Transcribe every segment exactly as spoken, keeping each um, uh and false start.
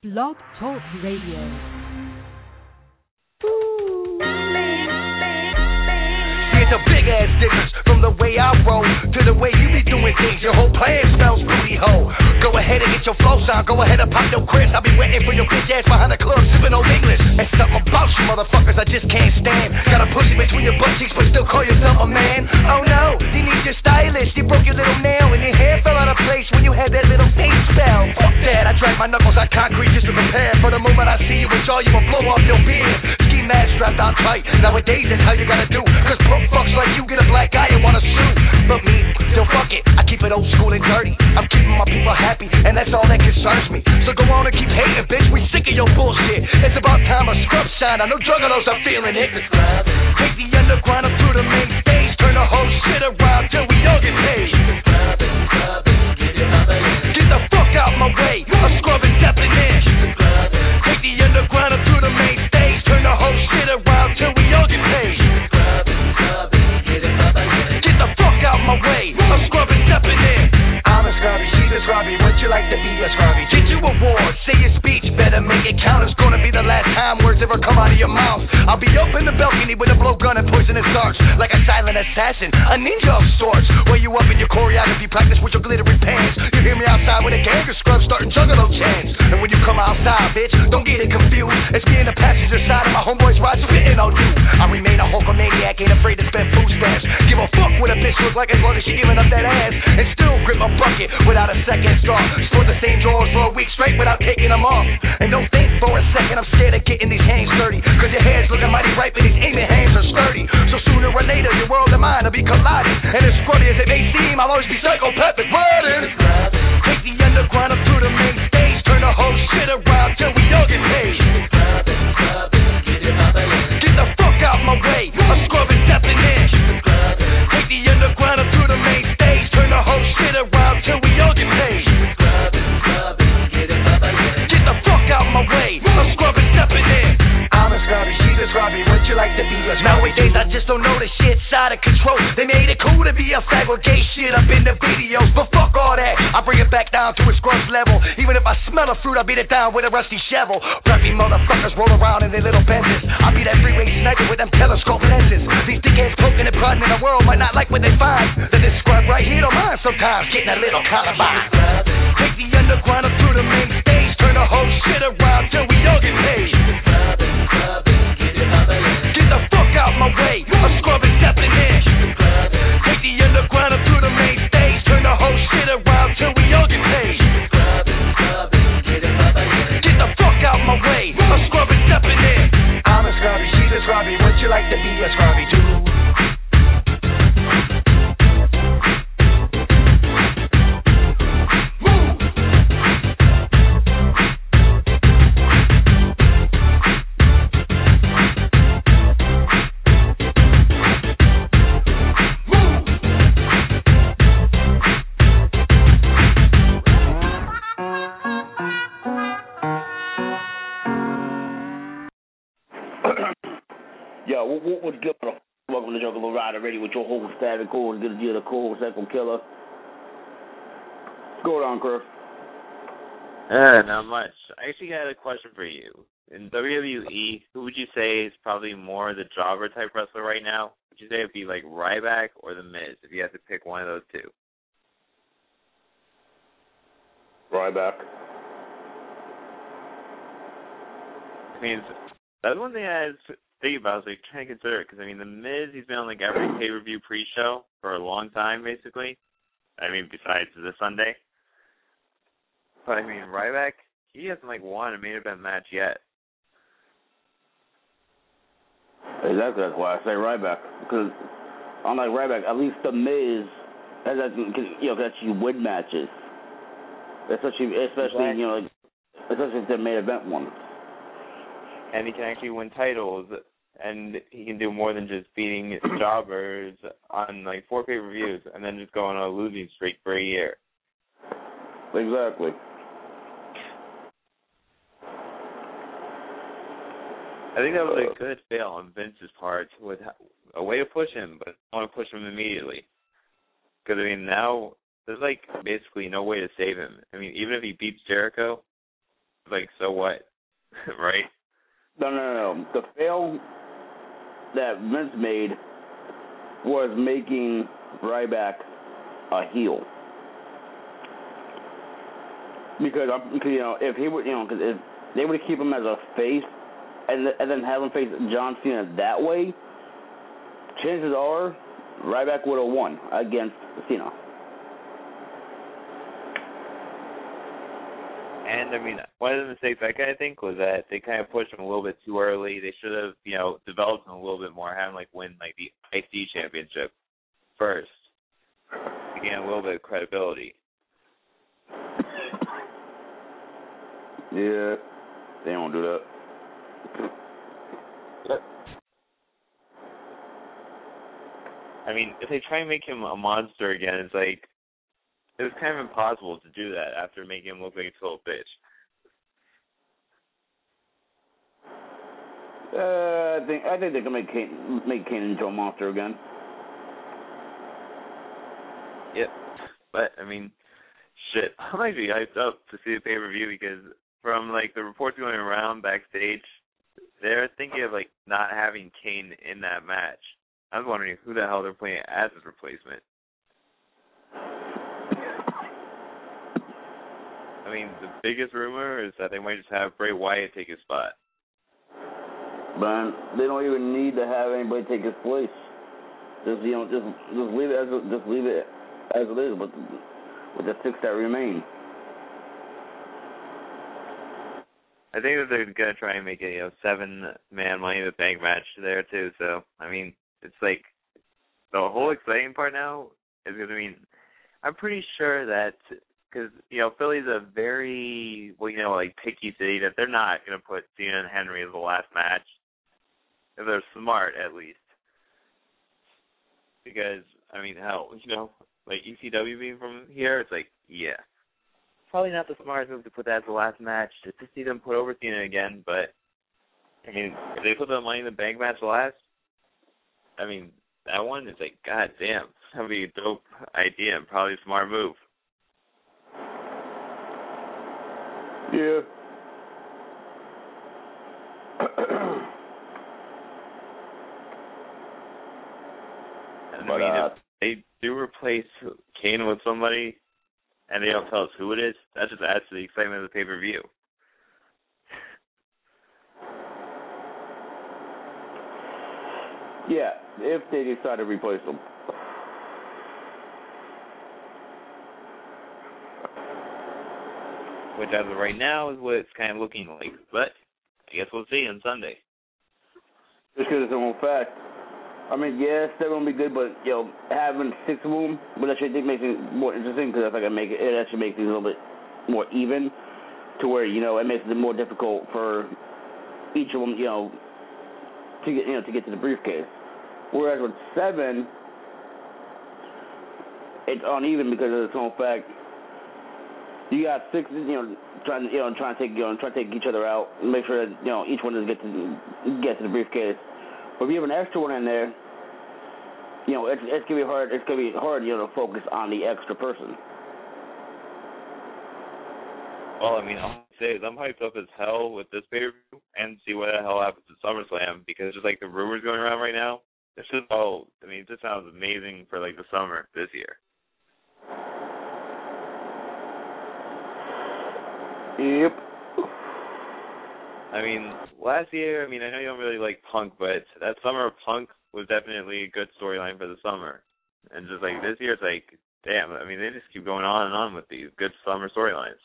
Blog Talk Radio. It's a big ass difference from the way I roll to the way you be doing things. Your whole plan smells booty hole. Go ahead and get your flow sound. Go ahead and pop your Chris. I'll be waiting for your bitch ass behind the club sipping old English. And something about you motherfuckers I just can't stand. Got a pussy between your butt cheeks but still call yourself a man. Oh no, you need your stylist. You broke your little nail and your hair fell out of place when you had that little face spell. Fuck that, I drag my knuckles on concrete just to prepare for the moment I see you with jaw. You will blow off your beard. Ski mask strapped on tight. Nowadays that's how you gotta do. Cause broke fucks like you get a black eye and wanna sue. But me, yo fuck it, I keep it old school and dirty. I'm keeping my people happy and that's all that concerns me. So go on and keep hating, bitch, we sick of your bullshit. It's about time a scrub shine, I know juggalos are feeling it. Take the underground up through the main stage. Turn the whole shit around till we all get paid. Get the fuck out my way, I'm scrubbing, stepping in. Take the underground up through the main stage. Turn the whole shit around till we all get paid. Get the fuck out my way, I'm scrubbing, stepping in. I'm a scrubby, she's a scrubby, would you like to be a scrubby? Get you a award, say your speech, better make it count. It's gonna be the last time words ever come out of your mouth. I'll be up in the balcony with a blowgun and poisonous darts, like a silent assassin, a ninja of sorts. Where you up in your choreography practice with your glittery pants. You hear me outside with a gangster scrub starting juggalo chants. And when you come outside, bitch, don't get it confused. It's me in the passenger side of my homeboy's ride spitting on you. I remain a Hulkamaniac, ain't afraid to spend food stamps. Give a fuck what a bitch look like as long as she giving up that ass. And still grip a bucket without a second thought. Sport the same drawers for a week straight without taking them off. And don't think for a second I'm scared of getting these hands dirty. Cause your hair's looking mighty ripe and these aiming hands are sturdy. So sooner or later your world and mine will be colliding. And as scrubby as it may seem, I'll always be psychopathic riding. Take the underground up through the main stage. Turn the whole shit around till we all get paid. Get the fuck out my way, I'm scrubbing, stepping in. Take the underground up through the main stage. Turn the whole shit around till we all get paid. Get the fuck out my way, I'm scrubbing, stepping in. I'm a scrubby, she's a scrubby, would you like to be a scrubby? Nowadays I just don't know the shit's out of control. They made it cool to be a fag with gay shit up in the videos. But fuck all that, I bring it back down to its gross level. Even if I smell a fruit, I beat it down with a rusty shovel. Preppy motherfuckers roll around in their little Benzes. I be that freeway sniper with them telescope lenses. These dickheads poking and prodding in the world might not like what they find. That this scrub right here don't mind sometimes getting a little Columbine. Take the underground up through the main stage. Turn the whole shit around till we all get paid. Get the fuck out my way, I'm scrubbing, stepping in. Take the underground up through the main stage. Turn the whole shit around till we all get paid. Get the fuck out my way, I'm scrubbing, stepping in. I'm a scrubby, she's a scrubby, would you like to be a scrubby too? Yo, what, what was good? Welcome to Jungle Rider Radio with your host, Static Cool, and good to the co-host, Echo Killer. What's going on, Chris? Uh, not much. I actually had a question for you. In W W E, who would you say is probably more the jobber type wrestler right now? Would you say it'd be like Ryback or The Miz, if you had to pick one of those two? Ryback. I mean, that's one thing I was thinking about. I was like trying to consider it because I mean, The Miz, he's been on like every pay-per-view pre-show for a long time, basically. I mean, besides this Sunday. But I mean, Ryback, he hasn't like won a main event match yet. Exactly, that's why I say Ryback, because unlike Ryback, at least The Miz has you know actually win matches, especially especially exactly. you know especially if they're main event ones. And he can actually win titles, and he can do more than just beating jobbers on like four pay-per-views and then just go on a losing streak for a year. Exactly. I think that was a good fail on Vince's part with a way to push him, but I want to push him immediately. Because, I mean, now there's, like, basically no way to save him. I mean, even if he beats Jericho, like, so what, right? No, no, no, no. The fail that Vince made was making Ryback a heel. Because, because you know, if he would, you know, because if they would keep him as a face, and and then have him face John Cena that way, chances are Ryback would have won against Cena. And, I mean, one of the mistakes I kind of think was that they kind of pushed him a little bit too early. They should have, you know, developed him a little bit more, have him, like, win, like, the I C championship first to gain a little bit of credibility. Yeah, they don't do that. I mean, if they try and make him a monster again, it's like, it was kind of impossible to do that after making him look like a total bitch. Uh, I think I think they can make Kane, make Kane into a monster again. Yep. But, I mean, shit, I'm actually hyped up to see the pay-per-view because from, like, the reports going around backstage, they're thinking of, like, not having Kane in that match. I was wondering who the hell they're playing as his replacement. I mean, the biggest rumor is that they might just have Bray Wyatt take his spot. But they don't even need to have anybody take his place. Just you know, just just leave it as just leave it as it is, but with the six that remain. I think that they're gonna try and make a you know seven man Money in the Bank match there too. So I mean, it's like the whole exciting part now is because I mean, I'm pretty sure that. Because, you know, Philly's a very, well, you know, like, picky city that they're not going to put Cena and Henry as the last match. If they're smart, at least. Because, I mean, hell, you know, like, E C W being from here, it's like, yeah. Probably not the smartest move to put that as the last match, just to see them put over Cena again, but, I mean, if they put the Money in the Bank match last, I mean, that one is like, god damn, that would be a dope idea and probably a smart move. Yeah. And but, I mean, uh, if they do replace Kane with somebody, and they don't tell us who it is, that just adds to the excitement of the pay-per-view. Yeah, if they decide to replace them. Which, as of right now, is what it's kind of looking like. But I guess we'll see on Sunday. Just because it's a whole fact. I mean, yes, they're going to be good, but, you know, having six of them, but that should makes it more interesting because I think I make it, it actually makes things a little bit more even to where, you know, it makes it more difficult for each of them, you know, to get, you know, to get to the briefcase. Whereas with seven, it's uneven because of its own fact. You got six, you know, trying, you know, trying to take, you know, trying to take each other out, and make sure that, you know, each one doesn't get to get to the briefcase. But if you have an extra one in there, you know, it's it's gonna be hard. It's gonna be hard, you know, to focus on the extra person. Well, I mean, I'll say I'm hyped up as hell with this pay-per-view and see what the hell happens at SummerSlam because just like the rumors going around right now, this is all. I mean, this sounds amazing for like the summer this year. Yep. I mean, last year, I mean, I know you don't really like Punk, but that summer of Punk was definitely a good storyline for the summer. And just like this year, it's like, damn, I mean, they just keep going on and on with these good summer storylines.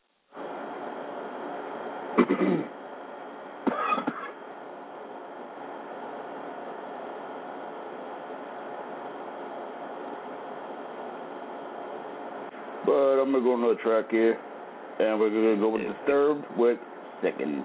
But I'm going to go another track here. And we're going to go with yeah. Disturbed with Second.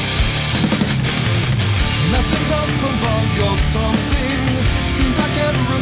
Nothing comes from wrong, you're something. Seems I can't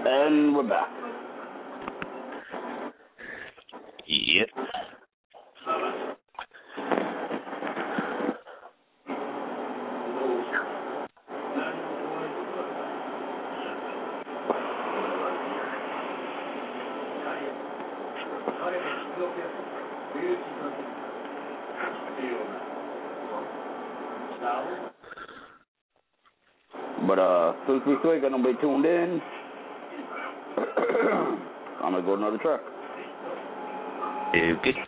And we're back. Yep. But uh, since we still ain't got nobody tuned in, I'm gonna go to another track. Okay.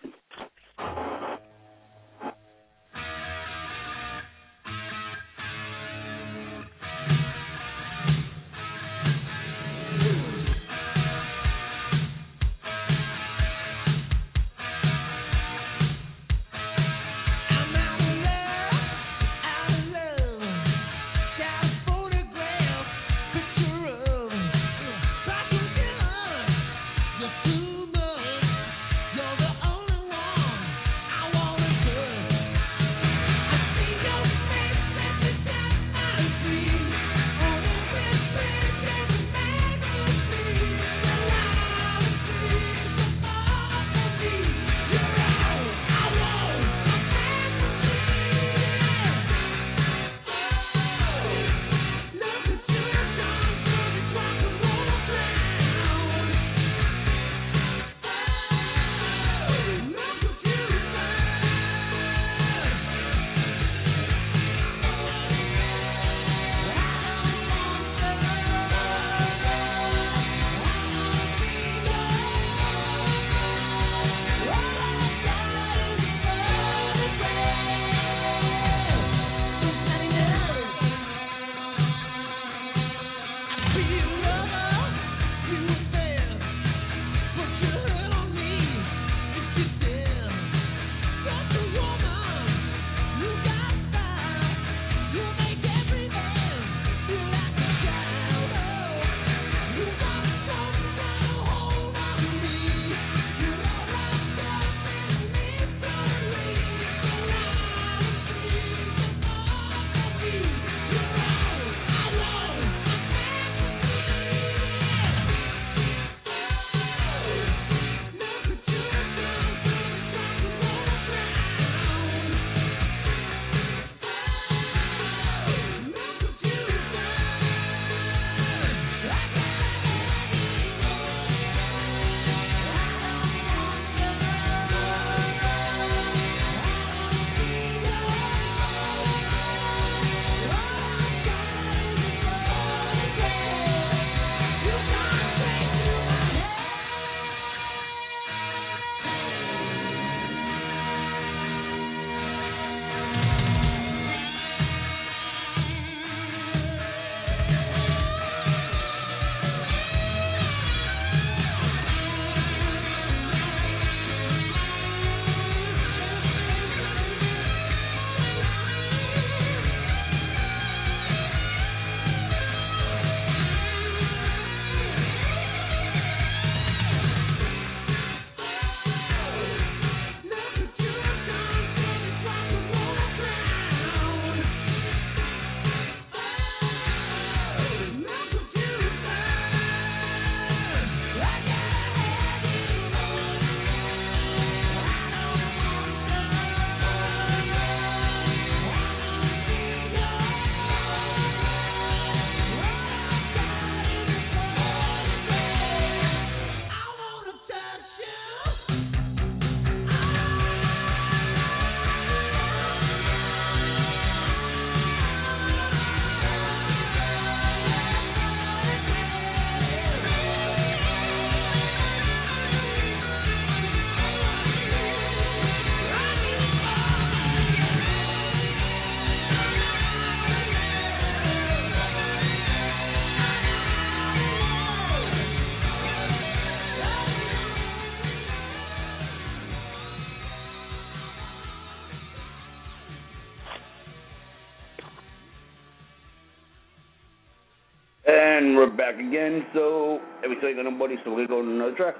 And we're back again, so every time I got nobody, so we're going to go to another track.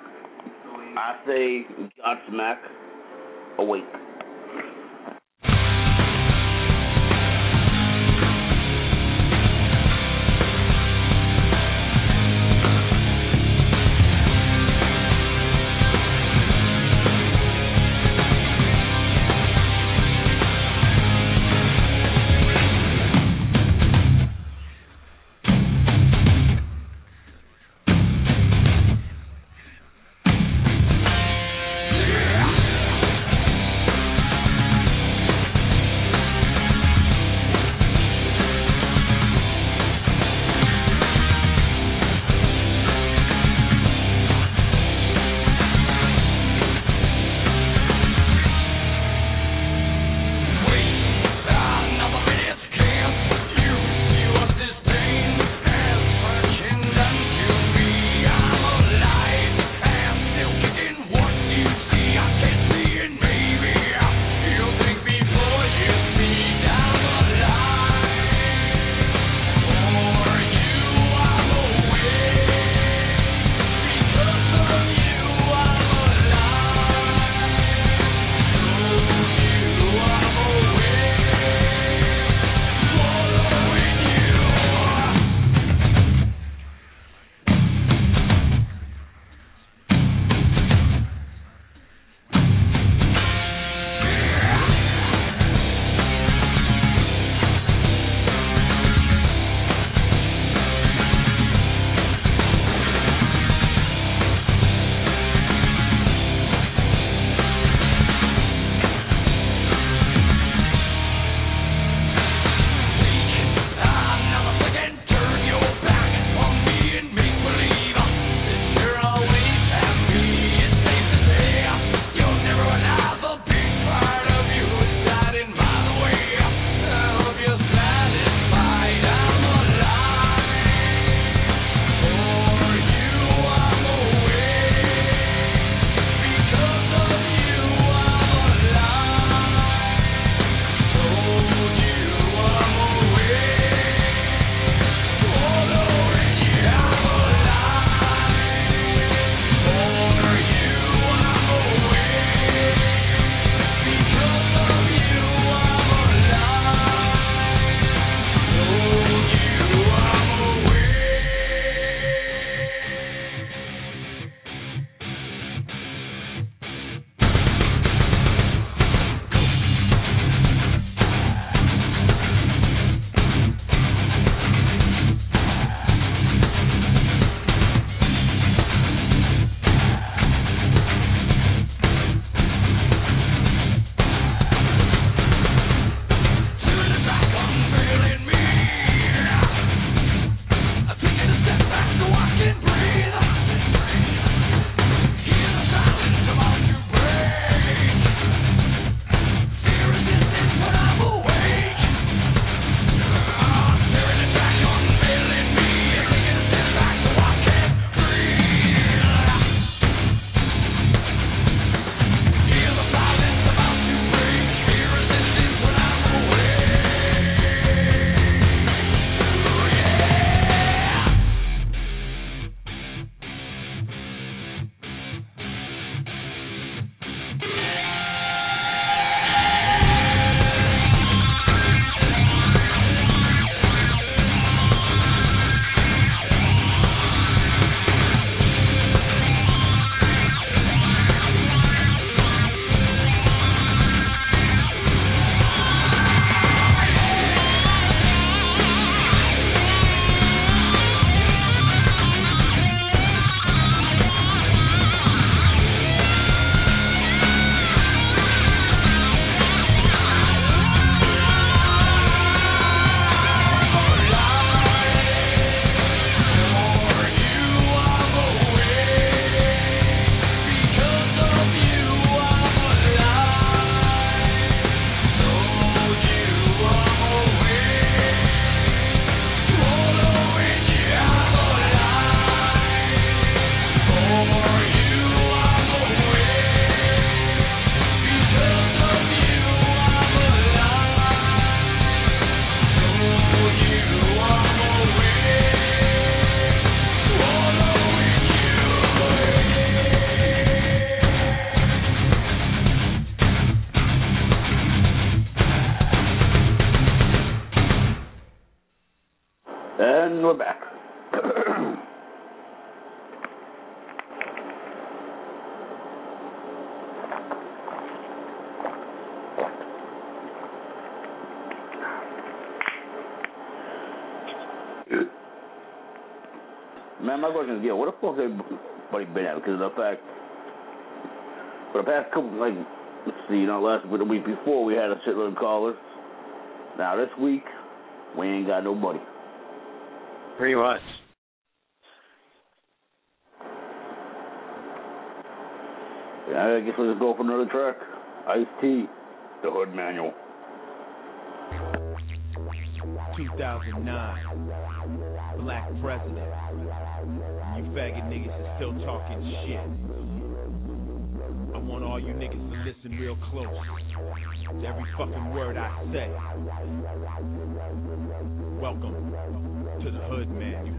I say Godsmack, Awake. Man, my question is, yo, what the fuck has everybody been at? Because of the fact, for the past couple, like, let's see, you know, last week, the week before, we had a shitload of callers. Now, this week, we ain't got nobody. Pretty much. Yeah, I guess we'll just go for another track. Ice-T, The Hood Manual. two thousand nine, Black President. You faggot niggas is still talking shit. I want all you niggas to listen real close to every fucking word I say. Welcome to the Hood Manual.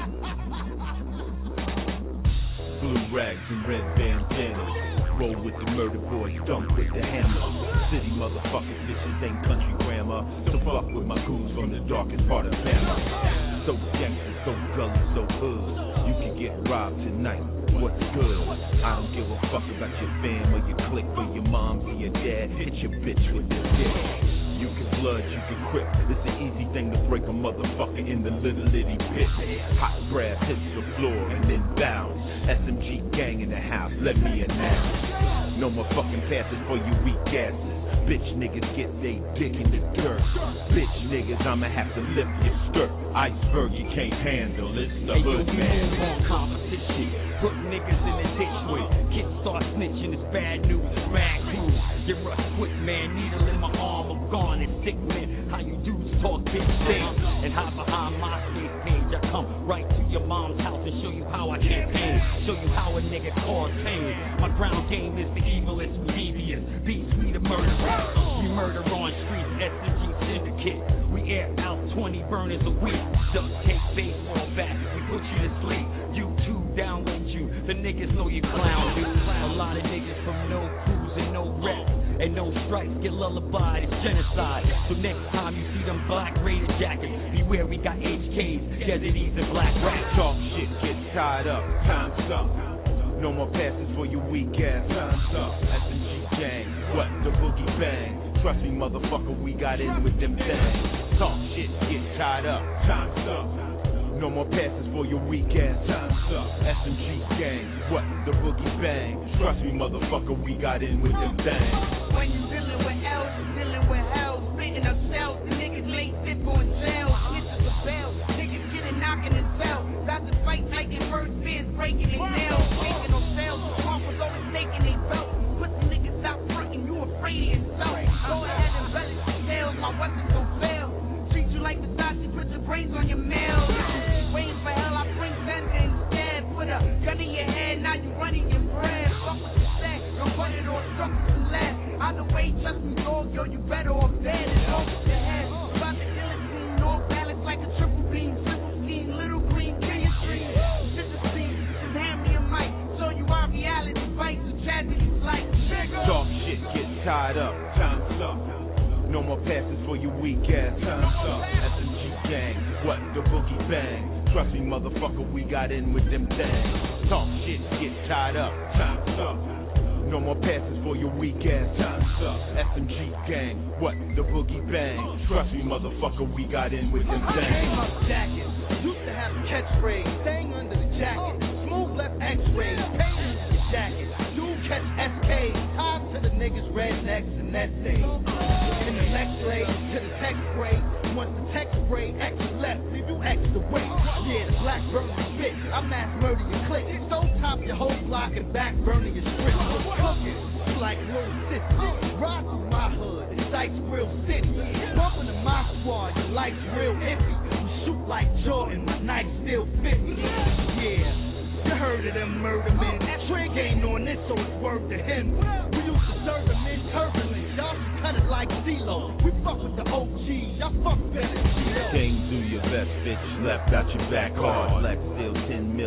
Blue rags and red bandanas. Roll with the murder boys, dunk with the hammer. City motherfuckers, bitches ain't country grammar. So fuck with my goons from the darkest part of Bama. So gangster, so gully, so hood. You can get robbed tonight. What's good? I don't give a fuck about your fam or your clique or your moms or your dad. Hit your bitch with this dick. You can blood, you can quit. It's an easy thing to break a motherfucker in the little itty pit. Hot grab hits the floor and then bounce. S M G gang in the house, let me announce. No more fucking passes for you weak asses. Bitch niggas get they dick in the dirt. Bitch niggas, I'ma have to lift your skirt. Iceberg you can't handle, it's the hey, hood yo, man. On competition, put niggas in the ditch with. Kids start snitching, it's bad news, it's bad news. Get rush quick, man, needle in my arm, I'm gone and sick, man. How you dudes talk big things and hide behind my face page. I come right to your mom's house and show you how I campaign. Show you how a nigga cause pain. My ground game is the evilest, devious. Beats me the murderer. We murder on streets, S M G syndicate. We air out twenty burners a week. Duct tape, baseball bat, we put you to sleep. YouTube download you, the niggas know you clown, dude. A lot of niggas from no crews and no reps and no stripes get lullabied, it's genocide. So next time you see them black Raider jackets, beware we got H Ks, Deserties and black rats. Talk shit, get tied up, time's up. No more passes for you weak ass, time's up. S M G gang, what the boogie bang. Trust me motherfucker, we got in with them things. Talk shit, get tied up, time's up. No more passes for your weak ass, time's up. S M G gang, what the boogie bang. Trust me motherfucker, we got in with them things. When you dealing with L's, you dealing with hell. Spitting up cells, the niggas late sit for in jail. Snitches a bell, niggas getting knocking his bell. Got to fight like your first beers breaking their nails. Taking on sales, Trump was always taking their belt. Put the niggas out frontin', you afraid of yourself. Go ahead and relish the tales, my weapons don't fail. Treat you like Versace, put your brains on your mail. Waiting for hell, I bring Bender instead. Put a gun in your head, now you running your bread. Fuck what you said, don't run it on structures and lead. Either way, trust me, dog, yo, you better off dead. It's over your head. About the guillotine, no balance like a triple beam. Triple scheme, little green, kill your dream. Just a scene, just hand me a mic. Show you our reality bites and tragedies like talk shit, get tied up, time's up. No more passes for you weak ass, time's up. S M G gang, what the boogie bang. Trust me motherfucker, we got in with them things. Talk shit, get tied up, time's up. No more passes for your weak ass, time's up. S M G gang, what the boogie bang. Trust me motherfucker, we got in with them things. My jacket, used to have a catchphrase, staying under the jacket. Smooth left x-rays, pain in the jacket. Dude catch S Ks, tied to the niggas rednecks and essays. In the next lane, to the text grade. Once the text grade, X left, leave you X the way. Yeah, the black burner spit, I mass murder your clique. So top your whole block and back burner your strip. Cooking, you like little sister. Ride through my hood, sights real city. Bumping to my squad, your life's real iffy. You shoot like Jordan, my knife still fifty. Yeah. You heard of them murder men. Trig ain't on this, so it's word to him. We used to serve them in turbulence. Y'all should cut it like CeeLo. We fuck with the O Gs. Y'all fuck better than CeeLo. King, do your best, bitch. Left out your back hard. Black still ten mil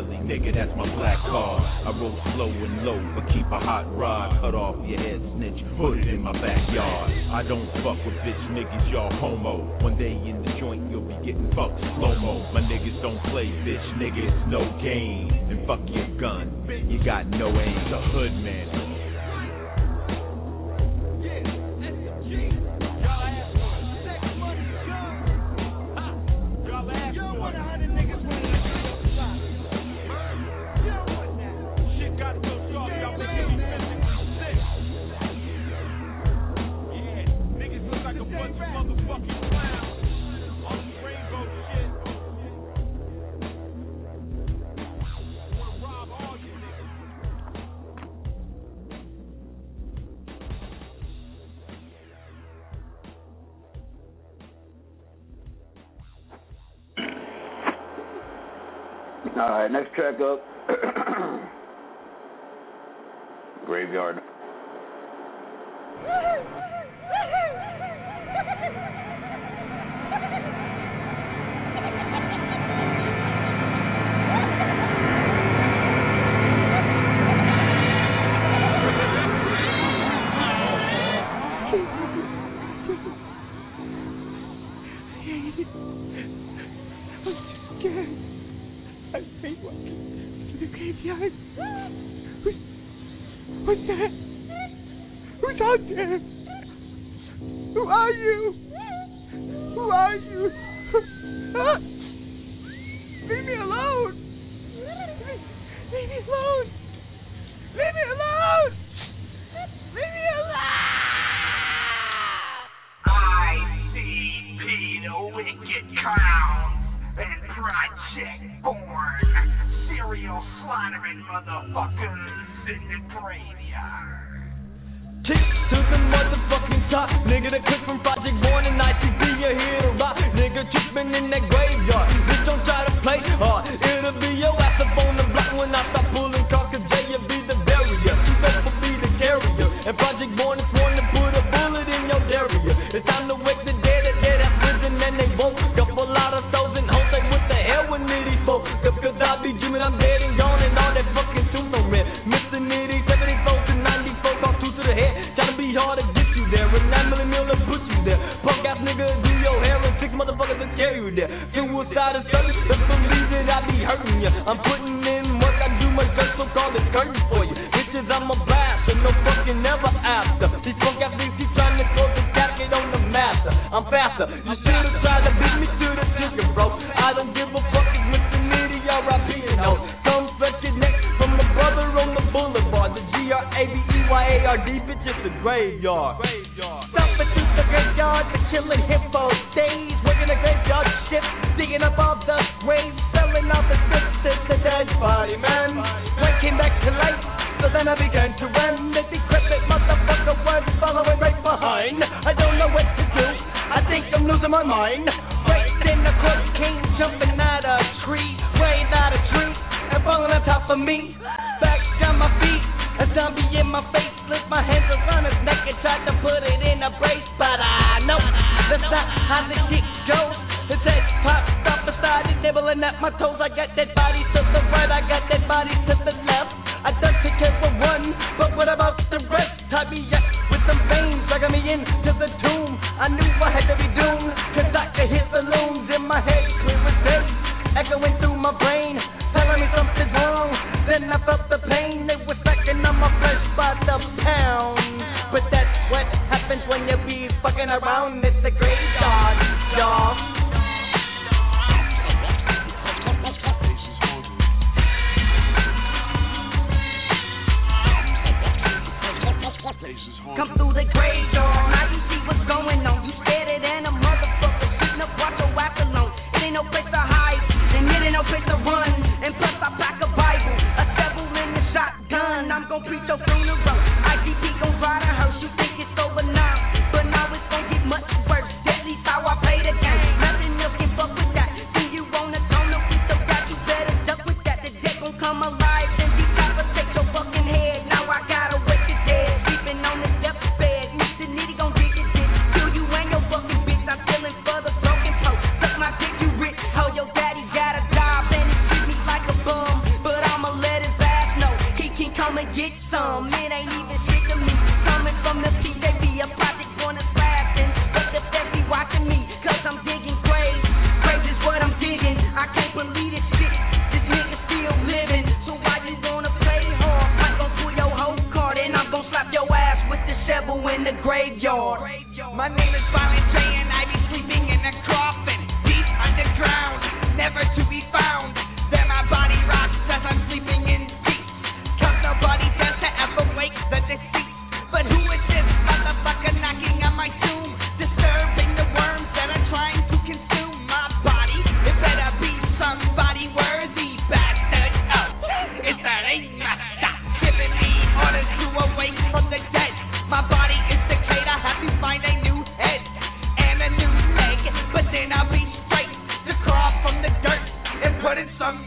Millie, nigga, that's my black card. I roll slow and low, but keep a hot rod. Cut off your head, snitch, put it in my backyard. I don't fuck with bitch niggas, y'all homo. One day in the joint, you'll be getting fucked slow-mo. My niggas don't play, bitch, nigga, it's no game. And fuck your gun, you got no aim. The hood man. All right, next track up, Graveyard. What's that? Who's out there? Who are you? Who are you? Ah! Leave me alone! Leave me alone! Leave me alone! Leave me alone! I see Peter Wicked Clown and Project Born, serial slaughtering motherfuckers in the graveyard. Kick to the motherfucking top, nigga. The clip from Project Born and I T B, you're here to rock, nigga. Tripping in that graveyard. Bitch, don't try to play hard. It'll be your ass up on the block when I stop pulling car, cause Jay'll be the barrier. You better be the carrier. And Project Born is one to put a bullet in your area. It's time to wake the dead, the dead have risen and they woke up. A lot of souls in hope, like what the hell with nitty folk? Cause I be dreaming I'm dead and gone and all that fucking tune no man. Mister Nitty, seventy-four to ninety-four, call two to the head. Tryna be hard to get you there, and nine millimeter put you there. Punk ass nigga, do your hair and six motherfuckers to carry you there. Suicide is service, just believe that I be hurting you. I'm putting in work, I do my best, so call it curtain for you. Bitches, I'm a blast, and no fucking never after. These punk ass niggas keep trying to close the casket on the master. I'm faster, you should've tried to beat me to the chicken, bro. I don't give a fuck if Mister Nitty R I P and no. Come fetch it next from the brother on the boulevard. The G R A B E Y A R D, bitch, it's the graveyard. Stomping through the graveyard, the killing hippo days. Working the graveyard shit, digging up all the graves, selling all the sisters to dead body man. When came back to life, so then I began to run. The decrepit motherfucker was following right behind. I don't know what to do, I think I'm losing my mind. Right in the court king, jumping out a tree, way out a tree, and falling on top of me. Back on my feet, a zombie in my face, slipped my hands around his neck and tried to put it in a brace, but I know that's not how the kick goes. His head popped up beside it, nibbling at my toes. I got that body to the right, I got that body to the left. I done took care of one, but what about the rest? Tied me up with some veins, dragging me into the tomb. I knew I had to be doomed, cause I could hear the looms in my head, clear as day, echoing through my brain, telling me something's wrong. Then I felt the pain, it was sucking on my flesh by the pound. But that's what happens when you be fucking around. It's a graveyard, y'all. Come through the graveyard, now you see what's going on. You scared it and a motherfucker shooting up, watch your whack alone. It ain't no place to hide, and it ain't no place to run. And plus I pack a Bible, a devil in the shotgun. I'm gon' preach your funeral. I G P gon' ride a hearse. You think it's over now, but now it's gon' get much worse. At least how I play the game. Nothing else can fuck with that. Do you wanna tone up with the rap? You better duck with that. The dead gon' come alive and decapitate your fucking head. Now I gotta wake the dead, sleeping on the deathbed. Mister Nitty gon' dig it, dig. Kill you and your fucking bitch. I'm feeling for the broken toe. Suck my dick, you rich. How your daddy got a job and he treat me like a bum.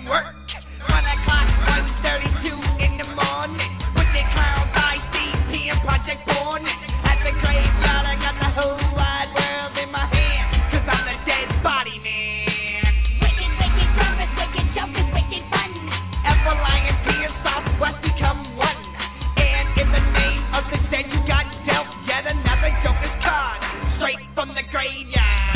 work. One o'clock, one thirty-two in the morning. With the clowns, I C P and Project Born. At the graveyard, I got the whole wide world in my hand. Cause I'm the dead body man. Wicked, wicked, drummers, wicked, jumpers, wicked fun. Everlion, P and Southwest become one. And in the name of the dead, you got dealt yet another joker's card. Straight from the graveyard.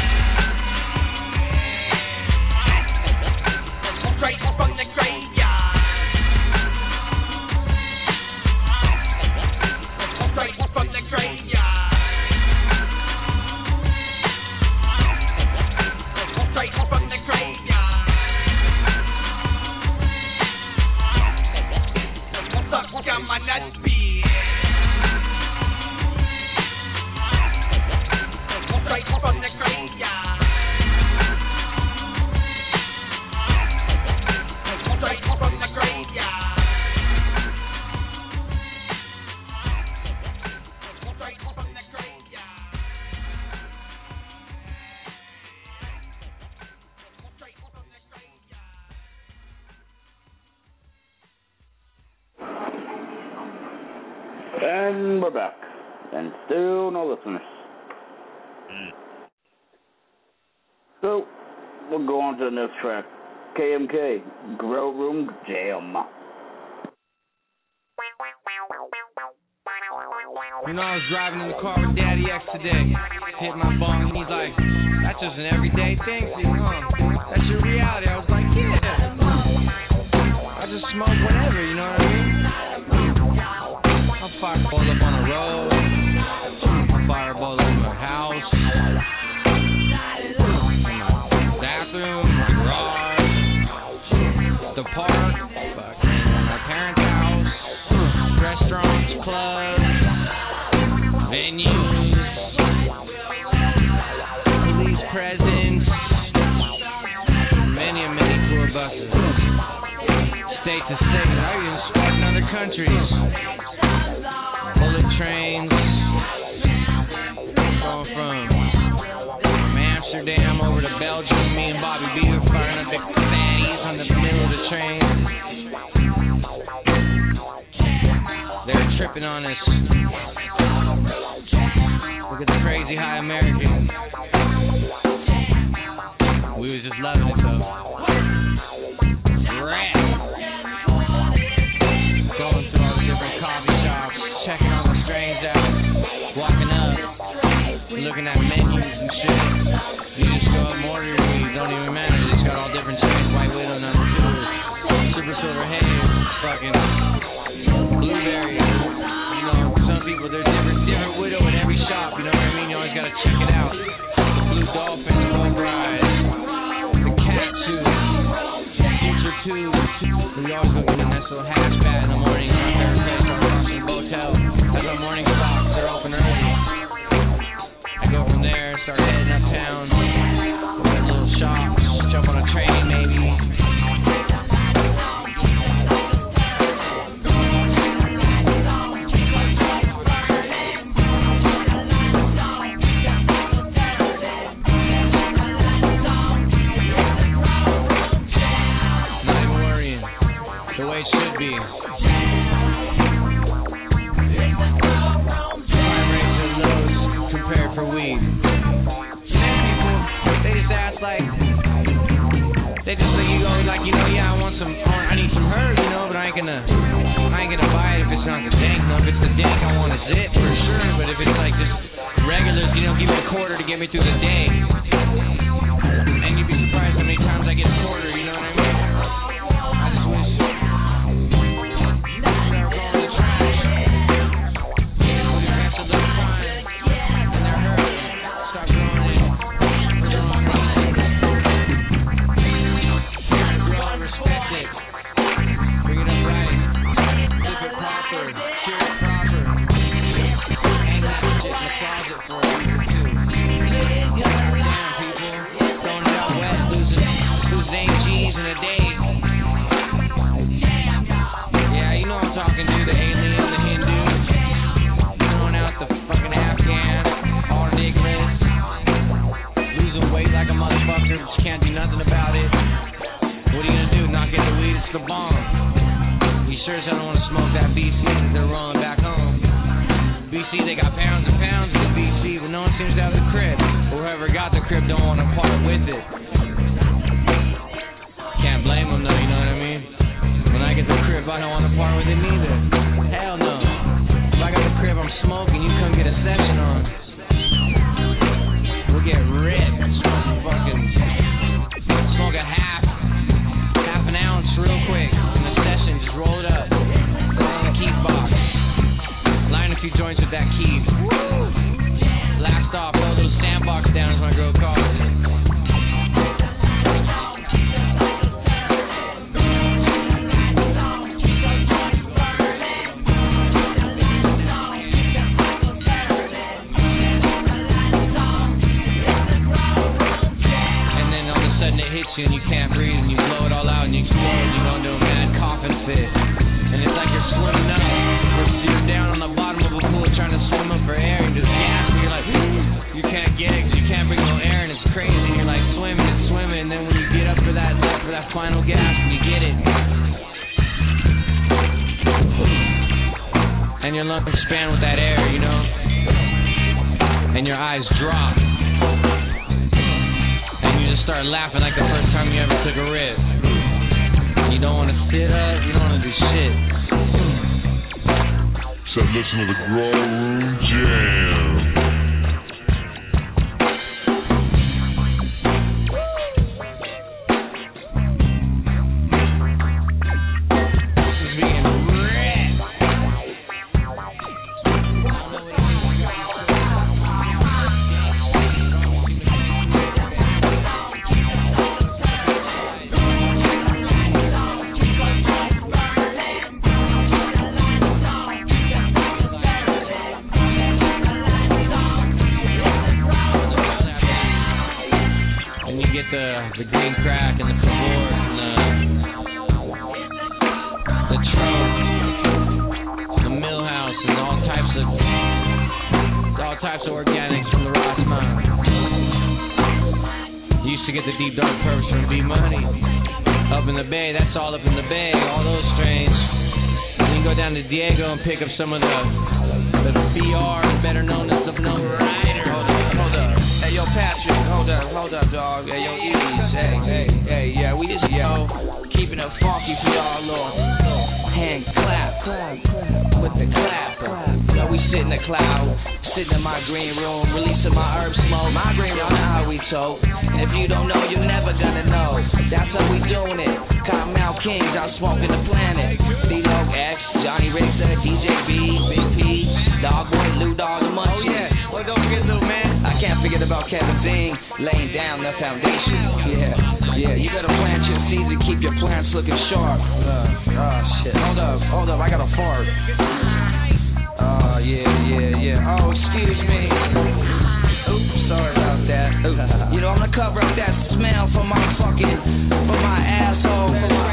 Straight from the graveyard. Straight from the graveyard. Straight from the graveyard. Suck on my nuts, bitch. Straight from the graveyard. Straight from the graveyard. Straight from the graveyard. Straight from the graveyard. And we're back. And still no listeners. So, we'll go on to the next track. K M K, Grill Room Jam. You know, I was driving in the car with Daddy X today. Hit my bong, and he's like, that's just an everyday thing for you, huh? That's your reality. I was like, yeah. I just smoke whenever, you know what I mean? I'll fireball up on the road. I'll fireball up in my house. In my bathroom, my garage. The park. My parents' house. Restaurants, clubs. Venues, police presence, many and many tour buses, state to state, I even spot in other countries, bullet trains, going from Amsterdam over to Belgium, me and Bobby B were firing up big fatties on the middle of the train. They were tripping on us. Look at the crazy high American. We was just loving it though. Rap. Going through all the different coffee shops, checking all the strains out, walking up, looking at menus and shit. You just go up and order your weed, don't even matter. They just got all different strains, White Widow, number two, Super Silver Haze, fucking blueberry. You know, some people, there's different, different widow in every shop, you know what I mean? You always gotta check it out. The Blue Dolphin, the Bull Bride, the Cat Two, Future Two. We always go get a nice little hash pad in the morning. My favorite place, our Boston Botel. That's our morning spots. They're open early. I go from there, start heading uptown. Go to little shops, jump on a train maybe. They just let you go like, you know, yeah, I want some, I need some herb, you know, but I ain't gonna, I ain't gonna buy it if it's not the dank. No, if it's the dank, I want a zip for sure. But if it's like just regular, you know, give me a quarter to get me through the day. And you'd be surprised how many times I get a quarter, you know what I mean? I just wish. Start going to the trash. Put your pants a little fine. And they're hurt. Start growing it. Cure it proper. Hang that shit in the closet for a week or two. God damn. the bomb. You sure as hell don't want to smoke that B C that they're rolling back home. B C, they got pounds and pounds of the B C, but no one seems to have the crib. Whoever got the crib don't want to part with it. Can't blame them though, you know what I mean? When I get the crib, I don't want to part with it neither. Hell no. If I got the crib, I'm smoking, you come get a session on. We'll get ripped. Smoke fucking, smoke a half, half an ounce real quick in the session, just roll it up. Put it on the keef box. Line a few joints with that keef. Blast off, throw a little sandbox down as my girl calls it. And you can't breathe and you blow it all out and you explode and you go into a mad coffin fit. And it's like you're swimming up. You're down on the bottom of a pool trying to swim up for air and just gas and you're like, you can't get it because you can't bring no air and it's crazy and you're like swimming and swimming and then when you get up for that, for that final gas and you get it. And your lungs expand with that air, you know? And your eyes drop. Start laughing like the first time you ever took a rip. You don't want to sit up, you don't want to do shit. So listen to the Grow Room Jam. The green crack and the Cavort and the, the Trope, the Millhouse and all types of all types of organics from the Ross Mountain. You used to get the deep dark purpose from B Money. Up in the Bay, that's all up in the Bay, all those strains. And you can go down to Diego and pick up some of the the B R, better known as the No Rider. Hold up, hold up. Hey, yo, Patrick, hold up, hold up, dog. Hey, yo, Ease, hey, hey, hey, yeah, we just, yo, keeping it funky for y'all, little, little hand clap, clap, clap, with the clap. Yo, we sit in the cloud, sitting in my green room, releasing my herb smoke. My green room, know how we tote. And if you don't know, you're never gonna know. That's how we doing it. Cottonmouth Kings, I'm smoking the planet. D-Lo X, Johnny Racer, D J B, Big P, Dog Boy, Lou Dog, the Munchies. Oh, yeah. Well, don't forget, little man. I can't forget about Kevin Dean, laying down the foundation. Yeah, yeah, you better plant your seeds and keep your plants looking sharp. Uh, oh, shit. Hold up, hold up, I got a fart. Oh, yeah, yeah, yeah. Oh, excuse me. Oops, sorry about that. Oops. You know, I'm gonna cover up that smell from my fucking, from my asshole, from my...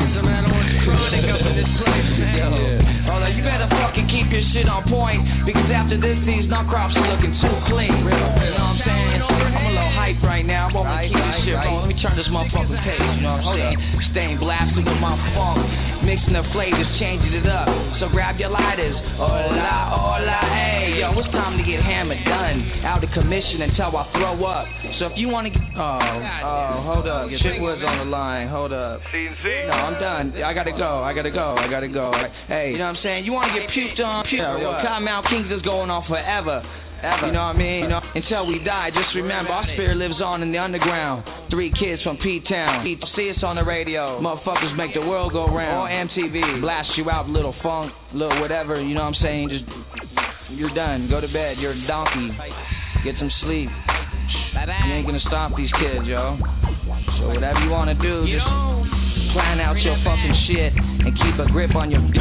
Hold up, you better fucking keep your shit on point, because after this, these nut crops are looking too clean. You know what I'm saying? I'm a little hype right now. I want to keep this shit rolling. Let me turn this motherfucking page, you know what I'm saying? Staying blasted with my funk, mixing the flavors, changing it up. So grab your lighters. Hola, hola, hey. Yo, it's time to get hammered done. Out of commission until I throw up. So if you want to get... Oh, oh, hold up. Shit was on the line. Hold up. No, I'm done. I gotta go. I gotta go. I gotta go. Hey, you know what I'm saying? You want to get puked on? Yo, yo, Cottonmouth Kings is going on forever. Ever. You know what I mean? You know, until we die, just remember, our spirit lives on in the underground. Three kids from P-Town. See us on the radio. Motherfuckers make the world go round. Or M T V. Blast you out, little funk, little whatever. You know what I'm saying? Just, you're done. Go to bed. You're a donkey. Get some sleep. You ain't gonna stop these kids, yo. So whatever you wanna do, just plan out your fucking shit and keep a grip on your dick.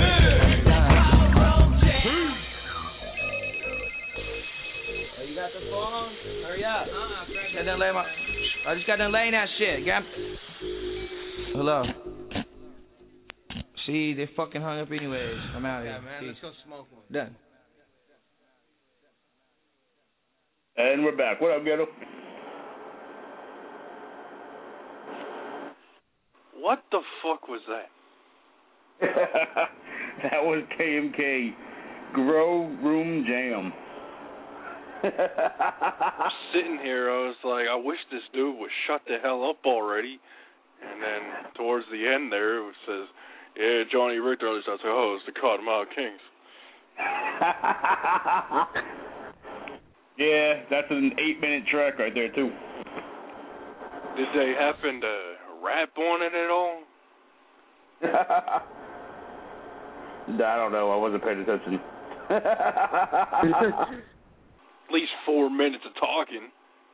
You got the phone? Hurry up. Uh-uh, got lay my, I just got done laying that shit. Got... Hello. See, they fucking hung up anyways. I'm out of here. Yeah, man, let's go smoke one. Done. And we're back. What up, Ghetto? What the fuck was that? That was K M K Grow Room Jam. Sitting here, I was like, I wish this dude would shut the hell up already. And then towards the end there, it says, yeah, Johnny Richter, I was like, oh, it's the Cottonmouth Kings. Yeah, that's an eight-minute track right there, too. Did they happen to rap on it at all? I don't know. I wasn't paying attention. At least four minutes of talking.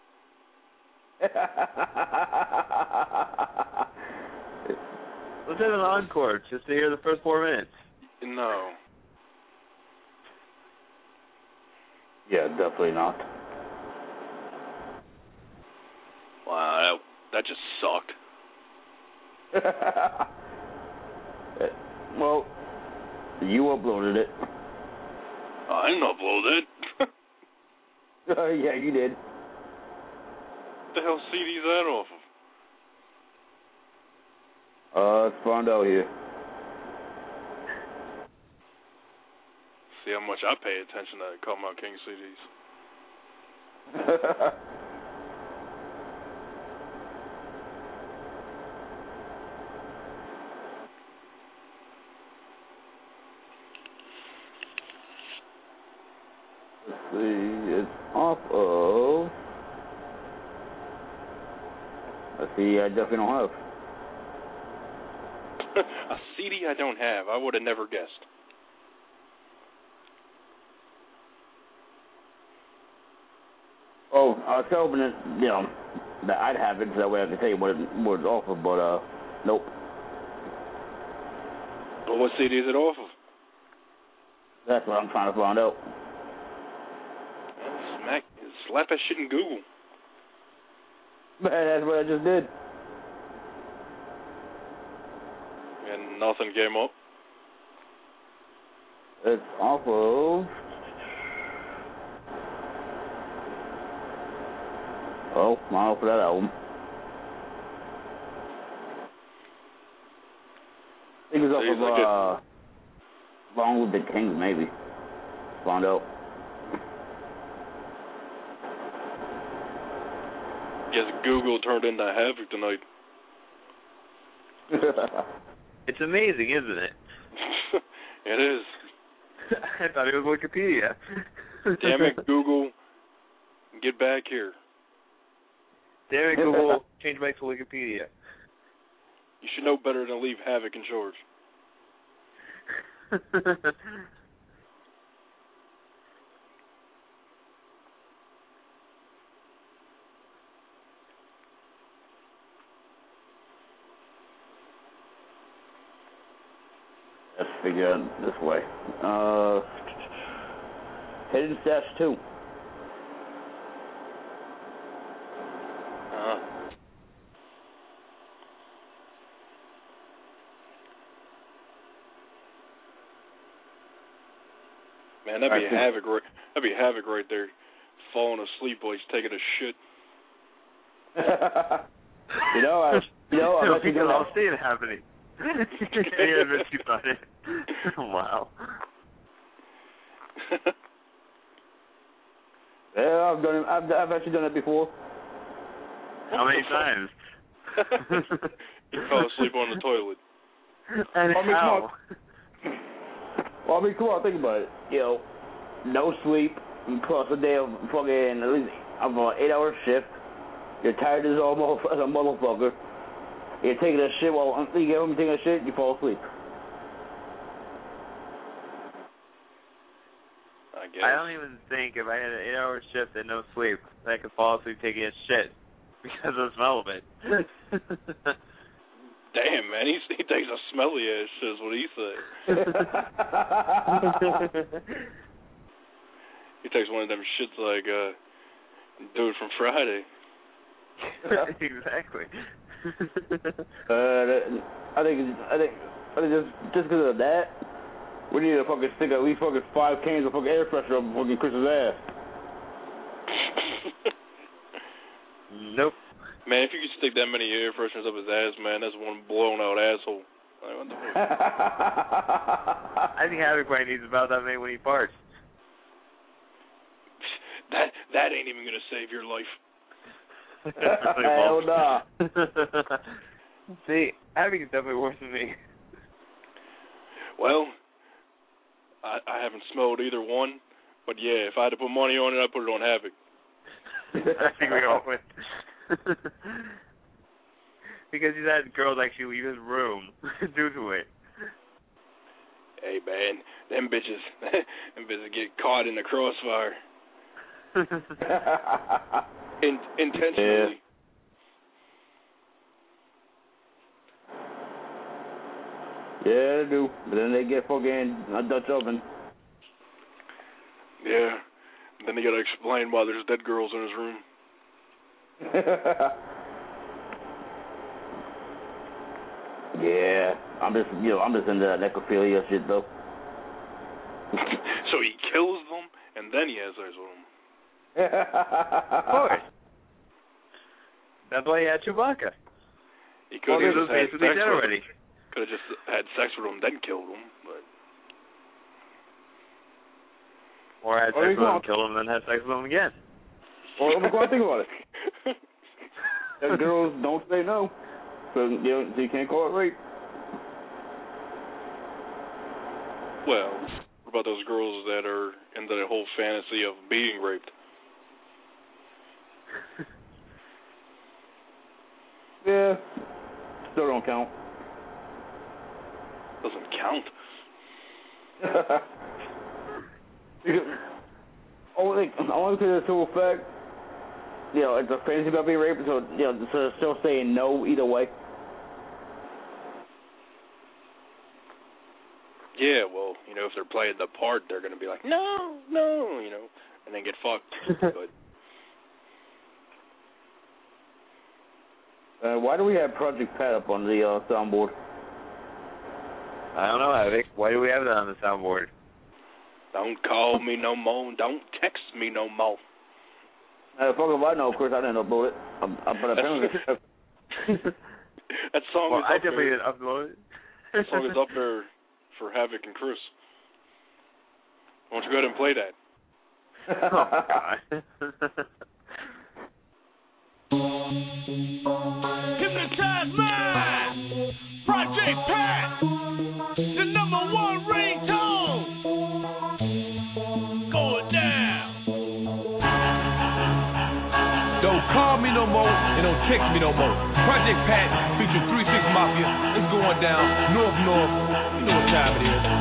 Let's have an encore just to hear the first four minutes. No. Yeah, definitely not. Wow, that, that just sucked. Well, you uploaded it. I didn't upload it. Uh, yeah, you did. What the hell C D is that off of? Uh, let's find out here. See how much I pay attention to Cottonmouth King C Ds. Let's see, it's off of... Let's see, I definitely don't have. A C D I don't have. I would have never guessed. Oh, I was hoping that, you know, that I'd have it so that way I could tell you what, it, what it's off of, but, uh, nope. But what C D is it off of? That's what I'm trying to find out. Smack, slap that shit in Google. Man, that's what I just did. And nothing came up? It's off of... Oh, I'm off of that album. I think it's off of, uh... Along with the Kings, maybe. Found out. Guess Google turned into Havoc tonight. It's amazing, isn't it? It is. I thought it was Wikipedia. Damn it, Google. Get back here. Damn it, Google. Change back to Wikipedia. You should know better than leave Havoc in charge. Let's figure it this way. Uh, Hidden Stash two. Uh-huh. Man, that'd be Havoc right, that'd be Havoc right there, falling asleep while he's taking a shit. you know, I, you know, I bet you gonna... I'll see it happening. Yeah, I bet you thought it. Wow. Yeah, I've done it. I've, I've actually done it before. How many times? You fell asleep on the toilet. And I mean, how? Well, I mean, come on, think about it. You know, no sleep, plus a day of fucking, at least of an eight-hour shift. You're tired as a motherfucker. You're taking a shit while you get home, taking a shit, you fall asleep. I guess. I don't even think if I had an eight-hour shift and no sleep, I could fall asleep taking a shit because of the smell of it. Damn, man, he, he takes a smelly ass shit is what he said. He takes one of them shits like uh, dude from Friday. Exactly. uh, I think I think I think just just because of that, we need to fucking stick at least fucking five cans of fucking air freshener up fucking Chris's ass. Nope. Man, if you could stick that many air fresheners up his ass, man, that's one blown out asshole. Like, what the fuck? I think Havoc probably needs about that many when he farts. That that ain't even gonna save your life. Hell no. See, Havoc is definitely worse than me. Well, I, I haven't smelled either one, but yeah, if I had to put money on it, I'd put it on Havoc. I think we all win. Because he's had girls actually leave his room due to it. Hey man, them bitches, them bitches get caught in the crossfire. in, intentionally. Yeah. yeah, they do. But then they get fucking a Dutch oven. Yeah. Then they gotta explain why there's dead girls in his room. Yeah, I'm just, you know, I'm just into that necrophilia shit though. So he kills them and then he has sex with them. Of course. That's why he had Chewbacca. He could well, have just had sex with already. Could have just had sex with him then killed him, but. Or had sex with him, killed him, then had sex with him again. Well, look what I think about it. The girls don't say no, so you know, so you can't call it rape. Well, what about those girls that are into the whole fantasy of being raped? Yeah, still don't count. Doesn't count. only, only because it's to effect. You know, it's a fantasy about being raped, so you know, so they're still saying no either way. Yeah, well, you know, if they're playing the part, they're going to be like, no, no, you know, and then get fucked. But uh, why do we have Project Pat up on the uh, soundboard? I don't know, Havoc. Why do we have that on the soundboard? Don't call me no more. Don't text me no more. Uh, fuck if I know. Of course, I didn't upload it. Um, uh, but apparently, that song well, is I up definitely there. didn't upload it. That song is up there for Havoc and Chris. Why don't you go ahead and play that? Oh, God. Hypnotize mind. Project Pat. The number one ringtone. Going down. Don't call me no more and don't text me no more. Project Pat featuring three six Mafia. It's going down north north. You know what time it is.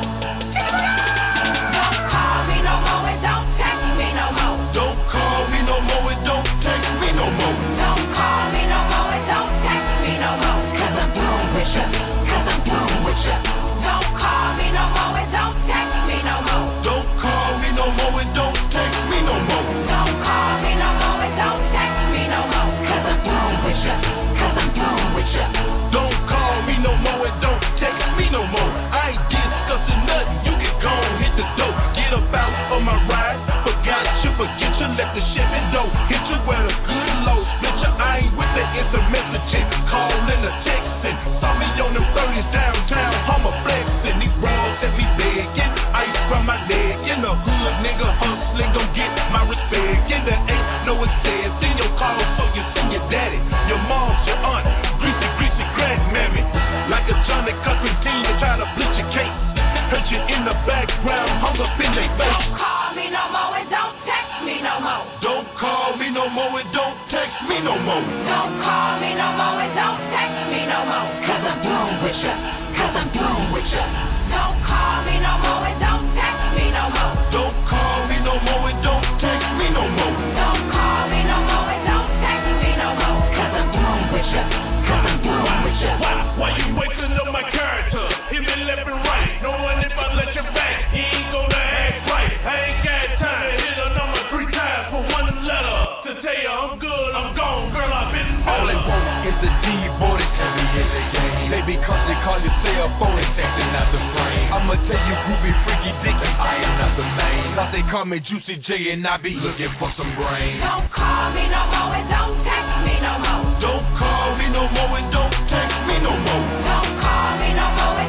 Don't call me no more and don't text me no more. Don't call me no more and don't text me no more. Don't call me no more and don't text me no more. Cause I'm through with ya. Cause I'm through with ya. Don't call me no more and don't text me no more. Don't call me no more and don't text me no more. Don't call me no more and don't text me no more. Cause I'm through with ya. Cause I'm through with ya. Don't call me no more and don't text me no more. I ain't discussing nothing. You can go and hit the dope. Get up out of my ride. Forgot you, forget you, let the shit go. Hit you with a good low. Split your I ain't with the instant messaging. Calling or texting. Saw me on them thirties downtown. I'm a flexing. These bras that be begging. Ice from my leg. In the hood, nigga hustling. Gon' get my respect. In the ain't no excess. In your car, so you send your daddy. Your mom, your aunt. Greasy, greasy grandmammy. Like a Johnny Cochran teen. Try to bleach your cake. Hurt you in the background. Hung up in their face. Don't call me no more and don't text me no more. Don't call me no more and don't text me no more. Don't call me no more and don't text me no more. Cause I'm through with ya. Cause I'm through with ya. Don't call me no more and don't text me no more. Don't call me no more and don't text me no more. Don't call me no more and don't text me no more. Cause I'm through with ya. Cause I'm through with ya. Why, why you wasting up my character? Hit me left and right. Knowing if I let you back, he ain't gonna act right. I ain't got time to hit a number three times for one letter. To tell you I'm good, I'm gone, girl, I've been better. All they want is the D-boy, every in the game. They be cause they call you cell phone and texting out the frame. I'ma tell you groovy, freaky, dicky, I am not the main. Thought they call me Juicy J and I be looking for some brain. Don't call me no more and don't text me no more. Don't call me no more and don't text me no more. Don't call me no more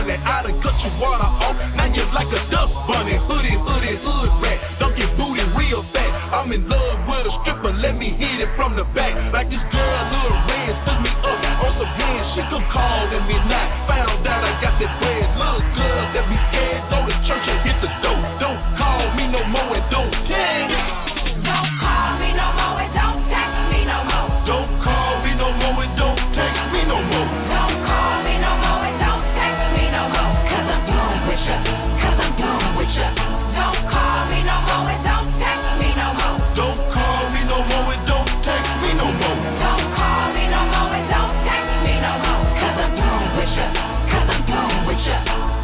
money. I done cut your water off, now you're like a dust bunny. Hoodie, hoodie, hood rat, don't get booty real fat. I'm in love with a stripper, let me hit it from the back. Like this girl, Lil Red, stood me up on some head. She come calling me now, found out I got that bread. Little girl that be scared, go to church and hit the dope. Don't call me no more and don't text. Don't call me no more and don't text me no more. Don't call me no more and don't text me no more. Don't call me no more and don't text me no more. Cause I'm done with ya, cause I'm done with ya. Don't call me no more and don't text me no more. Don't call me no more and don't text me no more. Don't call me no more and don't text me no more. Cause I'm done with ya, cause I'm done with ya.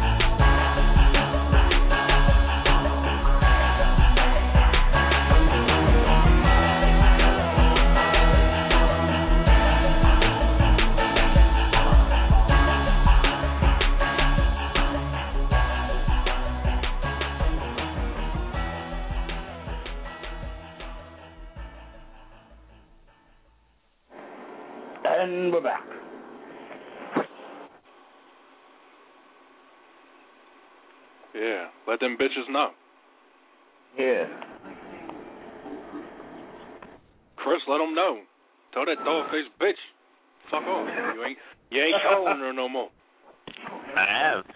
And we're back. Yeah, let them bitches know. Yeah. Chris, let them know. Tell that dog-faced bitch, fuck off. You ain't, you ain't calling her no more. I have.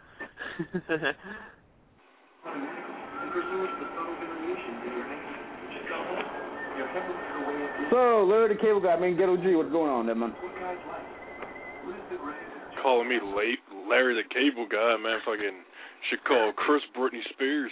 So, Larry the Cable Guy, man, Ghetto G, what's going on there, man? Calling me late, Larry the Cable Guy, man, fucking should call Chris Britney Spears.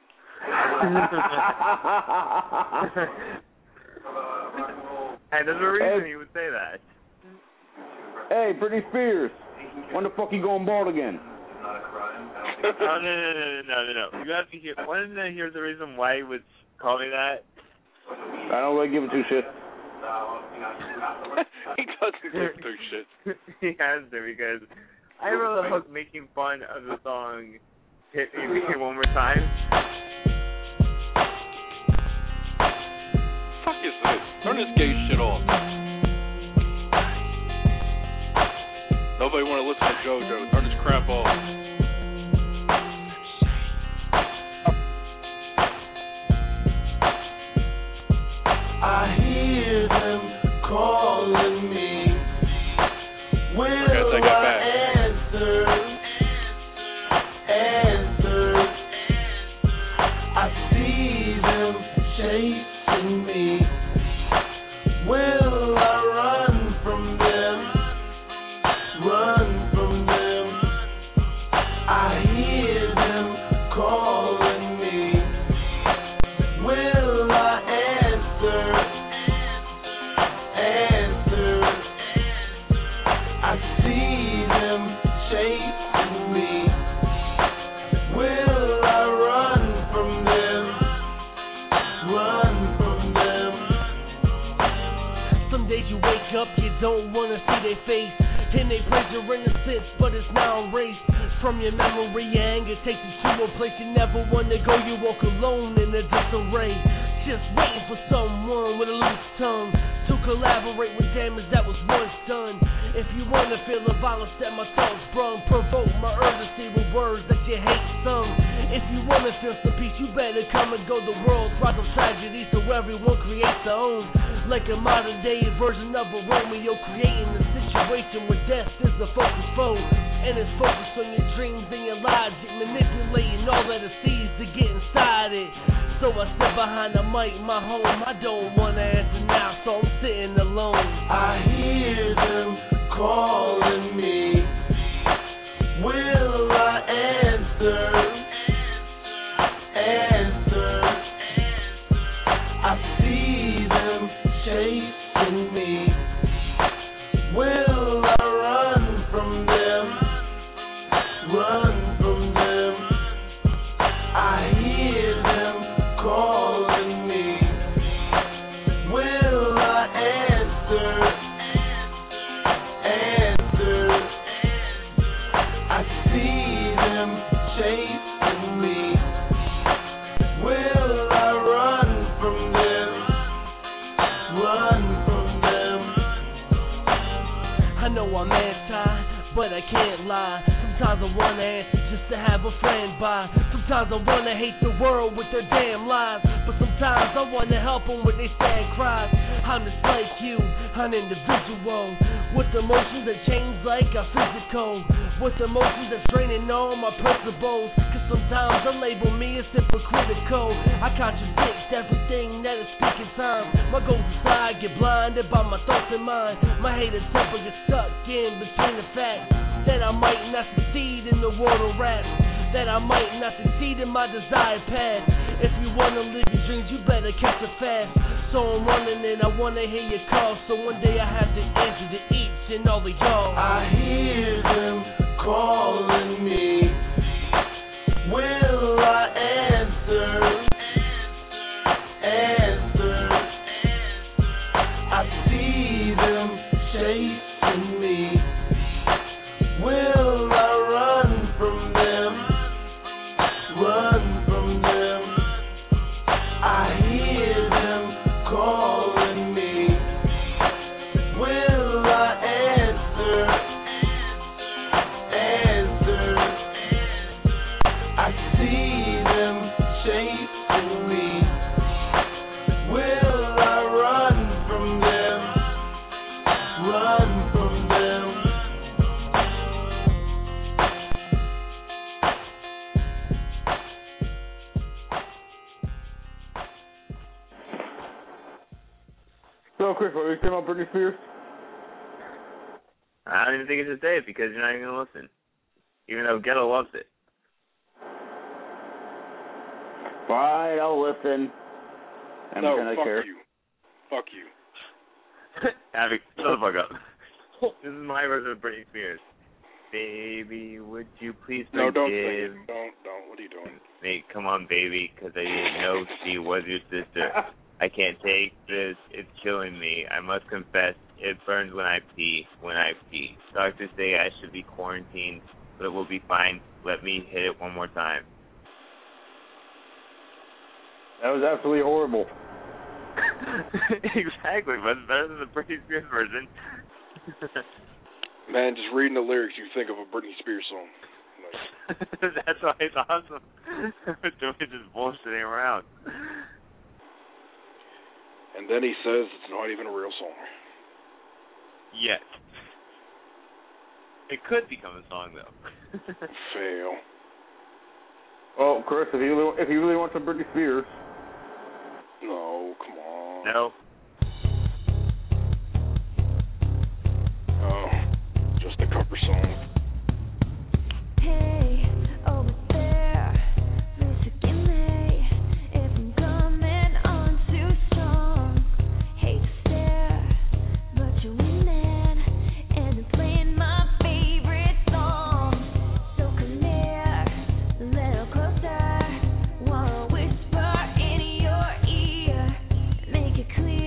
Hey, there's a reason Hey. he would say that. Hey, Britney Spears, when the fuck you going bald again? Oh, no, no, no, no, no, no, no. You have to hear, want to hear the reason why he would call me that? I don't really give a two shits. He doesn't give two shits. He has to, because I wrote a hook making fun of the song Hit Me One More Time. Fuck is this? Turn this gay shit off. Nobody want to listen to JoJo. Turn this crap off. I hear them calling me. Will Okay, take that back. I answer? Answer. I see them chasing me. Will I run from them? Run from them. I hear them calling me. Will I answer? Answer. I see them chasing me. Will I run from them? Run from them. Some days you wake up, you don't wanna see their face. And they praise your innocence, but it's now erased from your memory. Your anger takes you to a place you never wanna go. You walk alone in a disarray, just waiting for someone with a loose tongue to collaborate with damage that was once done. If you wanna feel the violence that my thoughts brung, provoke my urgency with words that you hate sung. If you wanna feel some peace, you better come and go. The world's rise of tragedy, so everyone creates their own. Like a modern day version of a Romeo, creating a situation where death is the focus foe. And it's focused on your dreams and your logic, manipulating all that it sees to get inside it. So I sit behind the mic, my home. I don't wanna answer now, so I'm sitting alone. I hear them calling me. Will I answer? Answer. I see them chasing me. Will I run from them? Run from them. I hear them calling me. Will I answer? Answer. I see them chasing me. Will I run from them? Run from them. I know I'm anti, but I can't lie. Sometimes I wanna answer just to have a friend by. Sometimes I wanna hate the world with their damn lies. But sometimes I wanna help them with their sad cries. I'm just like you, an individual with emotions that change like a physical, with emotions that's draining all my principles. Cause sometimes they label me as hypocritical. I contradict everything that is speaking time. My goals aside, get blinded by my thoughts and mind. My hated temper gets stuck in between the facts that I might not succeed in the world of rap, that I might not succeed in my desired path. If you wanna live your dreams, you better catch it fast. So I'm running and I wanna hear your call. So one day I have to answer to each and all of y'all. I hear them calling me. Will I answer? Answer. I see them chasing me. Will I run from them? Run from them. I hear them calling me. Will I answer? Answer. I see them chasing me. Will I run from them? Run from them. So, Chris, what are you saying about Britney Spears? I don't even think it's a say it because you're not even gonna listen, even though Ghetto loves it. Fine, I'll listen. I'm no, gonna fuck care. you. Fuck you. Abby, shut the fuck up. This is my version of Britney Spears. Baby, would you please forgive? No, don't sing it. Don't, don't. What are you doing? Hey, come on, baby, because I didn't know she was your sister. I can't take this. It's killing me. I must confess, it burns when I pee. When I pee. Doctors say I should be quarantined, but it will be fine. Let me hit it one more time. That was absolutely horrible. Exactly, but it's better than the Britney Spears version. Man, just reading the lyrics, you think of a Britney Spears song. Like, that's why it's awesome. Doing just bullshitting around. and then he says it's not even a real song. Yet. It could become a song, though. Fail. Oh, Chris, if you really, if you really want some Britney Spears. No, come on. No. Oh, just a cover song. Hey, over there, please forgive me if I'm coming on too strong. Hate to stare, but you're winning, and it's playing my favorite song. So come here, a little closer, wanna whisper in your ear, make it clear.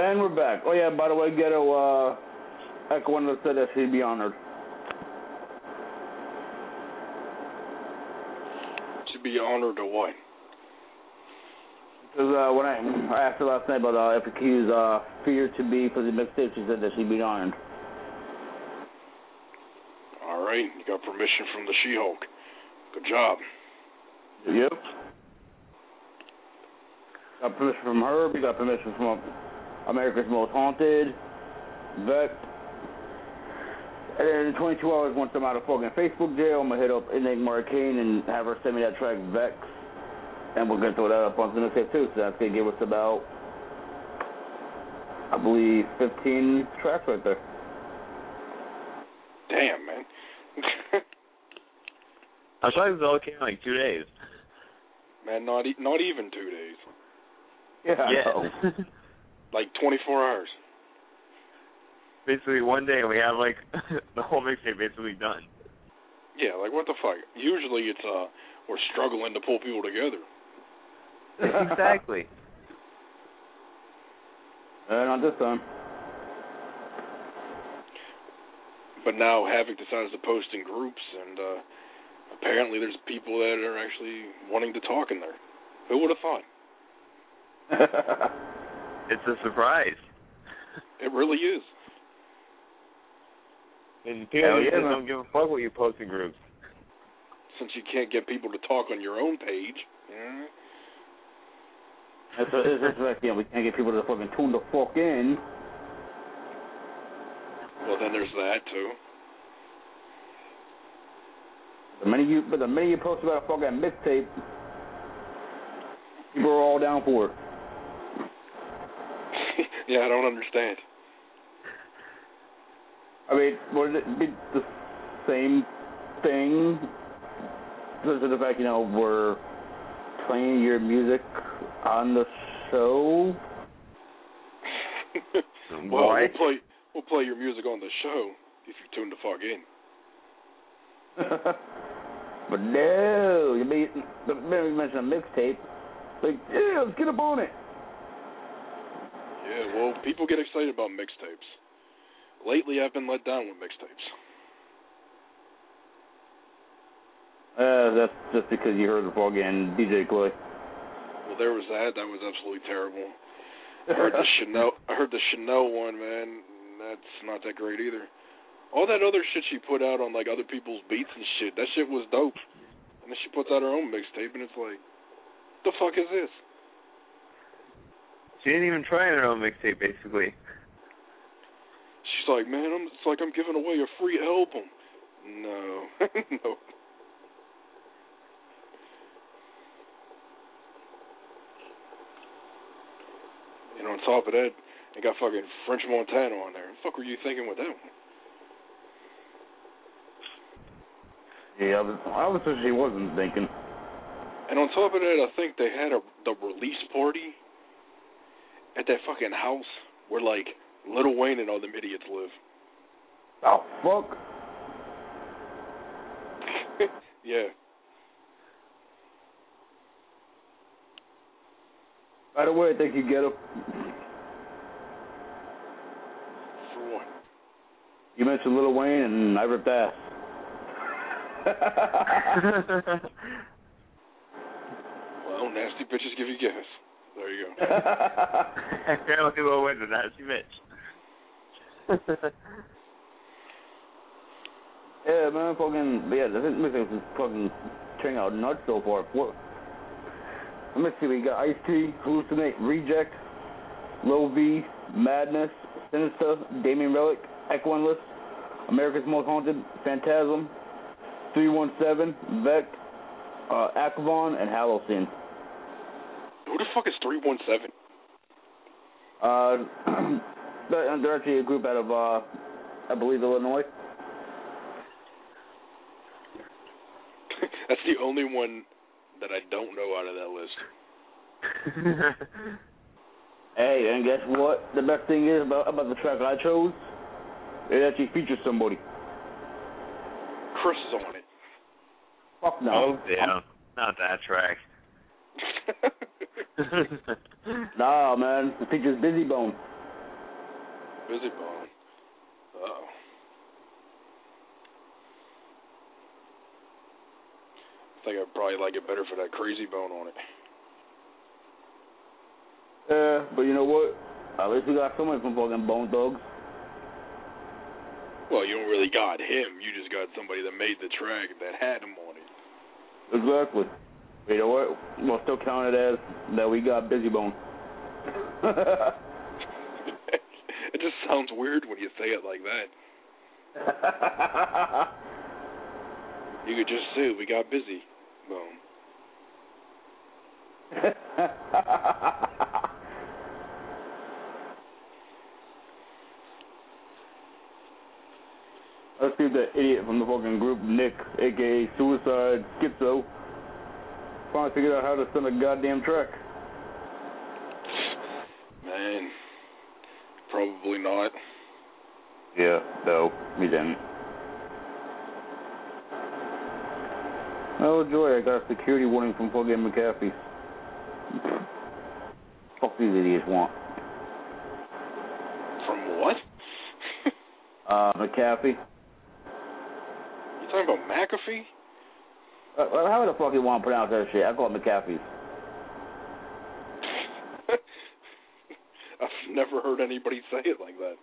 And we're back. Oh, yeah, by the way, Ghetto, uh, Echo one said that she'd be honored. She'd be honored to what? Because uh, when I, I asked her last night about uh, F A Q's uh, Fear to Be for the mixtape, she said that she'd be honored. All right, you got permission from the She-Hulk. Good job. Yep. Got permission from her. We got permission from America's Most Haunted, Vex. And then in twenty-two hours, once I'm out of fucking Facebook jail, I'm going to hit up Enigma Arcane and have her send me that track, Vex. And we're going to throw that up on the mixtape too. So that's going to give us about, I believe, fifteen tracks right there. Damn, man. I thought it was all came in like two days. Man, not e- not even two days. Yeah, I yeah. know. Like twenty-four hours. Basically, one day we have like the whole mixtape basically done. Yeah, like what the fuck? Usually it's uh we're struggling to pull people together. Exactly. Uh, not this time. But now Havoc decides to post in groups, and uh, apparently there's people that are actually wanting to talk in there. Who would have thought? It's a surprise. It really is. And people Hell just yeah, don't give a fuck what you post in groups. Since you can't get people to talk on your own page. Yeah. That's what, it's just like, yeah, we can't get people to fucking tune the fuck in. Well, then there's that, too. The minute you, but the minute you post about a fucking mixtape, people are all down for it. Yeah, I don't understand. I mean, would it be the same thing? Because of the fact, you know, we're playing your music on the show? Well, we'll play we'll play your music on the show if you tune the fuck in. But no, you may, the minute you mention a mixtape, like, yeah, let's get up on it. Yeah, well, people get excited about mixtapes. Lately, I've been let down with mixtapes. Uh, that's just because you heard the fucking D J play. Well, there was that. That was absolutely terrible. I heard the Chanel. I heard the Chanel one, man. That's not that great either. All that other shit she put out on like other people's beats and shit. That shit was dope. And then she puts out her own mixtape, and it's like, the fuck is this? She didn't even try her own mixtape, basically. She's like, man, I'm, it's like I'm giving away a free album. No, no. And on top of that, they got fucking French Montana on there. What the fuck were you thinking with that one? Yeah, I was, I was sure she wasn't thinking. And on top of that, I think they had a the release party at that fucking house where, like, Lil Wayne and all them idiots live. Oh, fuck. Yeah. By the way, I think you get up. For what? You mentioned Lil Wayne, and I ripped ass. Well, nasty bitches give you gas. There you go. Apparently, Lil Wayne's a nasty bitch. Yeah, man, fucking, yeah, this is fucking turning out nuts so far. What? Let me see, we got Ice-T, Hallucinate, Reject, Lil V, Madness, Sinister, Damien Relic, Echo Endless, America's Most Haunted, Phantasm, three one seven, Vec, uh, Akavon, and Halocene. Who the fuck is three one seven? Uh, they're they're actually a group out of, uh, I believe, Illinois. That's the only one that I don't know out of that list. Hey, and guess what? The best thing is about about the track I chose, it actually features somebody. Chris is on it. Fuck no. Oh, yeah. Not that track. Nah, man. It features Busy Bone. Busy Bone. Uh-oh. I think I'd probably like it better for that Crazy Bone on it. Yeah, but you know what? At least we got someone from fucking Bone Thugs. Well, you don't really got him. You just got somebody that made the track that had him on it. Exactly. You know what? We'll still count it as that we got Busy Bone. It just sounds weird when you say it like that. You could just say we got Busy Bone. Let's see if that idiot from the fucking group, Nick, a k a. Suicide Schizo, finally figured out how to send a goddamn track. Man, probably not. Yeah, no, we didn't. Oh, joy, I got a security warning from fucking McAfee. Fuck these idiots want. From what? uh, McAfee. You talking about McAfee? Uh, well, how the fuck you want to pronounce that shit? I call it McAfee. I've never heard anybody say it like that.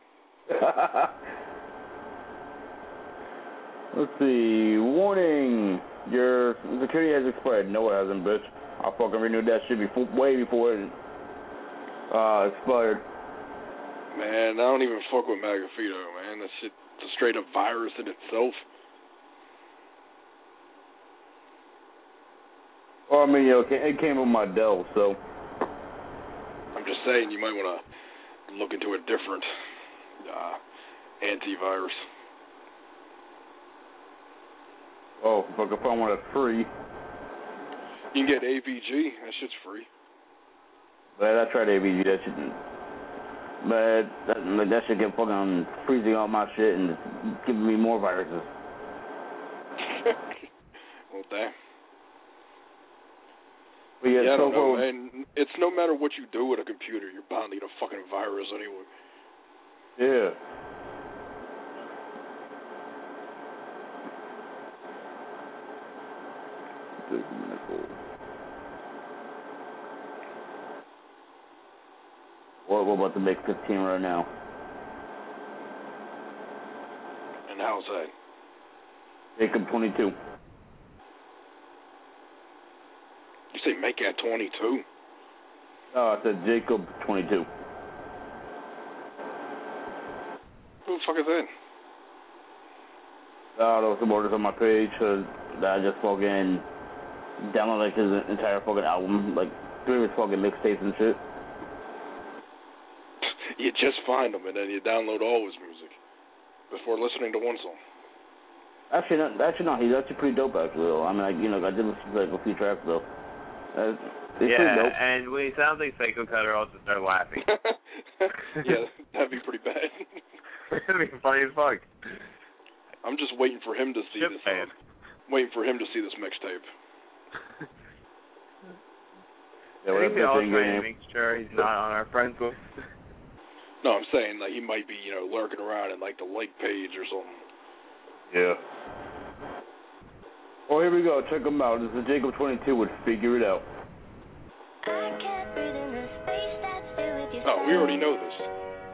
Let's see. Warning. Your security has expired. No, it hasn't, bitch. I fucking renewed that shit before, way before it uh, expired. Man, I don't even fuck with McAfee, though, man. That shit's a straight-up virus in itself. Well, I mean, you know, it came with my Dell, so. I'm just saying, you might want to look into a different uh, antivirus. Oh, if I can find one that's free. You can get A V G. That shit's free. But I tried A V G. That shit, but that, that shit kept fucking freezing all my shit and giving me more viruses. Well, damn. But yeah, yeah, I so don't know, far, man. It's no matter what you do with a computer, you're bound to get a fucking virus anyway. Yeah. Well, we're about to make fifteen right now. And how's that? Jacob twenty-two. You say make that twenty-two? No, I said Jacob twenty-two. Who the fuck is that? Uh, those supporters on my page, uh, that I just fucking downloaded like his entire fucking album, like three of his fucking mixtapes and shit. You just find him and then you download all his music before listening to one song. Actually, not, actually, no, he's actually pretty dope, actually, though. I mean, like, you know, I did listen to like a few tracks, though. Uh, it's pretty dope. Yeah, and when he sounds like Psycho Cutter, I'll just start laughing. Yeah, that'd be pretty bad. That'd be funny as fuck. I'm just waiting for him to see Chip this. fan. Waiting for him to see this mixtape. Yeah, I think we all thing trying to game. make sure he's not on our friends list. No, I'm saying like he might be, you know, lurking around in like the like page or something. Yeah. Oh, here we go. Check him out. This is Jacob twenty-two with Figure It Out. Oh, we already know this.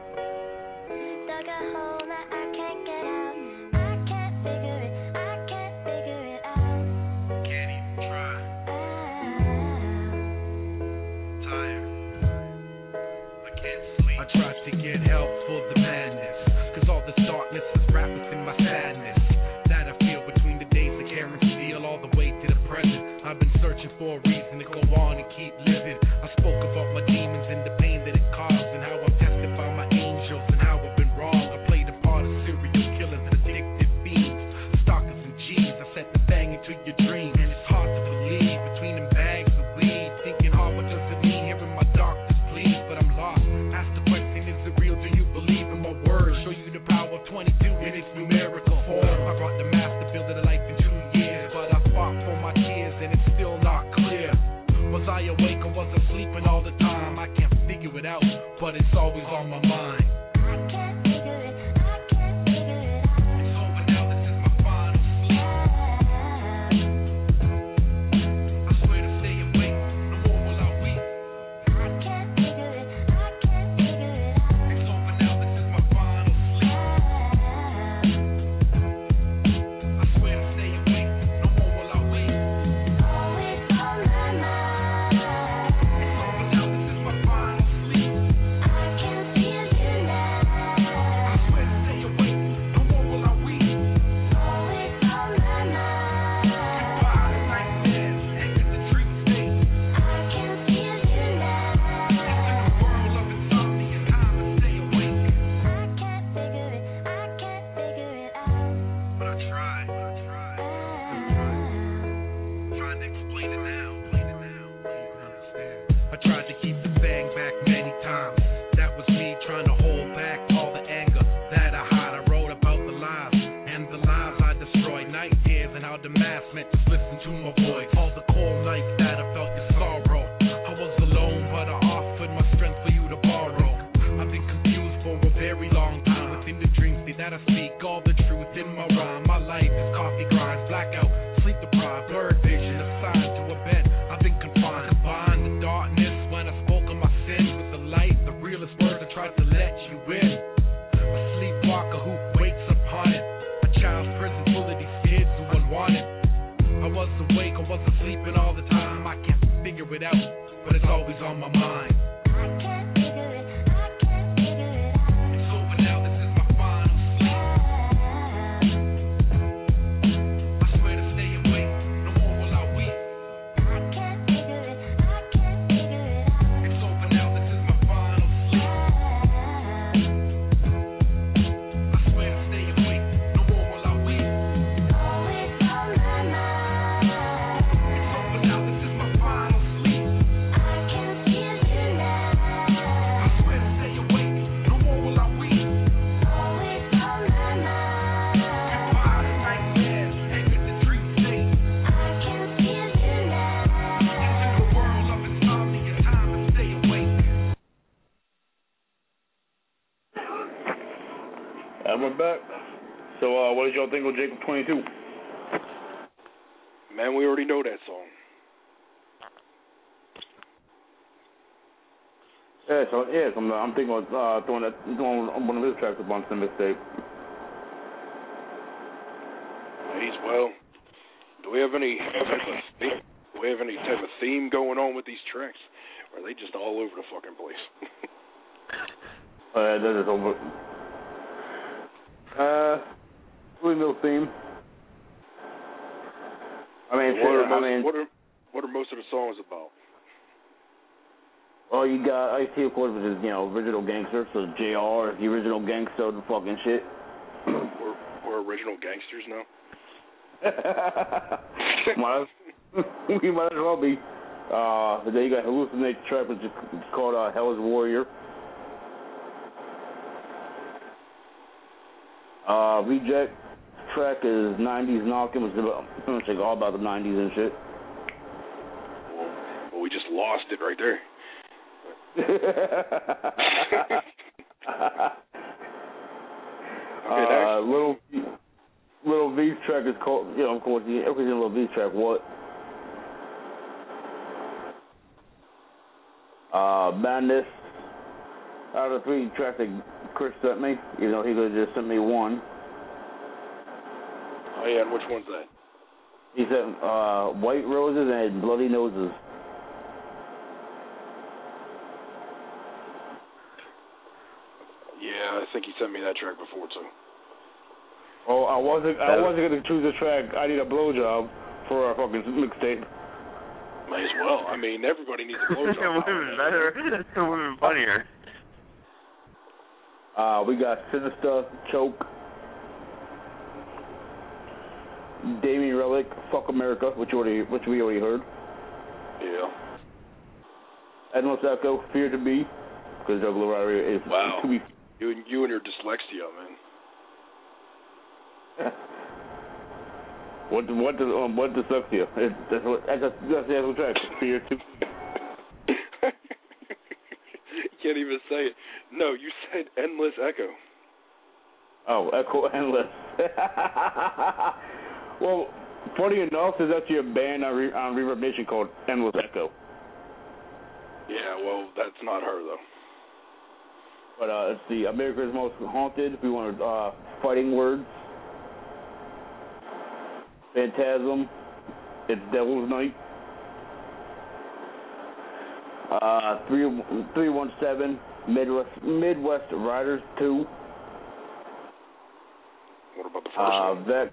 To get help for the madness, cause all this darkness is wrapped within my sadness that I feel between the days of care and steal all the way to the present. I've been searching for a reason to go on and keep living. I spoke about my demons and the pain that it caused, and how I've tested by my angels and how I've been wrong. I played a part of serial killers and addictive fiends, stalkers and G's. I set the bang into your dream, and it's hard to believe between them bags of weed, thinking hard what does it mean hearing my darkness plead, but I'm lost. Ask the question. Real, do you believe in my words? Show you the power of twenty-two in its numerical form. I brought the master builder to life in two years, but I fought for my tears and it's still not clear. Was I awake or was I sleeping all the time? I can't figure it out, but it's always on my mind. I can't And we're back. So, uh, what did y'all think of Jacob twenty-two? Man, we already know that song. Yeah, so yeah, so I'm, I'm thinking of uh, throwing that, throwing one of his tracks up on some mixtape. He's well. Do we have any type of theme? Do we have any type of theme going on with these tracks? Or are they just all over the fucking place? uh, that is over. Uh, really no theme. I mean, what, are shit, most, I mean, what are what are most of the songs about? well, you got Ice-T, of course, which is, you know, original gangster. So J R, the original gangster of the fucking shit. We're, we're original gangsters now. might as, we might as well be. Uh, then you got Hallucinate track, which is called uh, Hell's Warrior. Uh, Reject track is nineties Knockin', which is about, pretty much like all about the nineties and shit. Well, well, we just lost it right there. okay, uh, little Little V's track is called, you know, of course, everything in Little V's track, What? Uh, Madness, out of the three tracks that Chris sent me, you know, he could have just sent me one. Oh, yeah, and which one's that? He sent uh, White Roses and Bloody Noses. Yeah, I think he sent me that track before, too. Oh, I wasn't. I wasn't gonna choose a track. I need a blowjob for our fucking mixtape. Might as well. I mean, everybody needs a blowjob. It would have been better. It would have been funnier. Uh, we got Sinister, Choke, Damien Relic, Fuck America, which already, which we already heard. Yeah. Endless Echo, Fear to Be, because Juggler Rider is wow. to be. You and you and your dyslexia, man. What what does um, what dyslexia? It, that's what that's a, that's the actual track. Fear to. You can't even say it. No, you said Endless Echo. Oh, Echo Endless. Well, funny enough, there's actually a band on, Re- on Reverb Nation called Endless Echo. Yeah, well, that's not her though. But uh, it's the America's Most Haunted. We wanted uh, Fighting Words. Phantasm. It's Devil's Night. Uh, three three one seven Midwest Midwest Riders two. What about the first uh, one? Vec.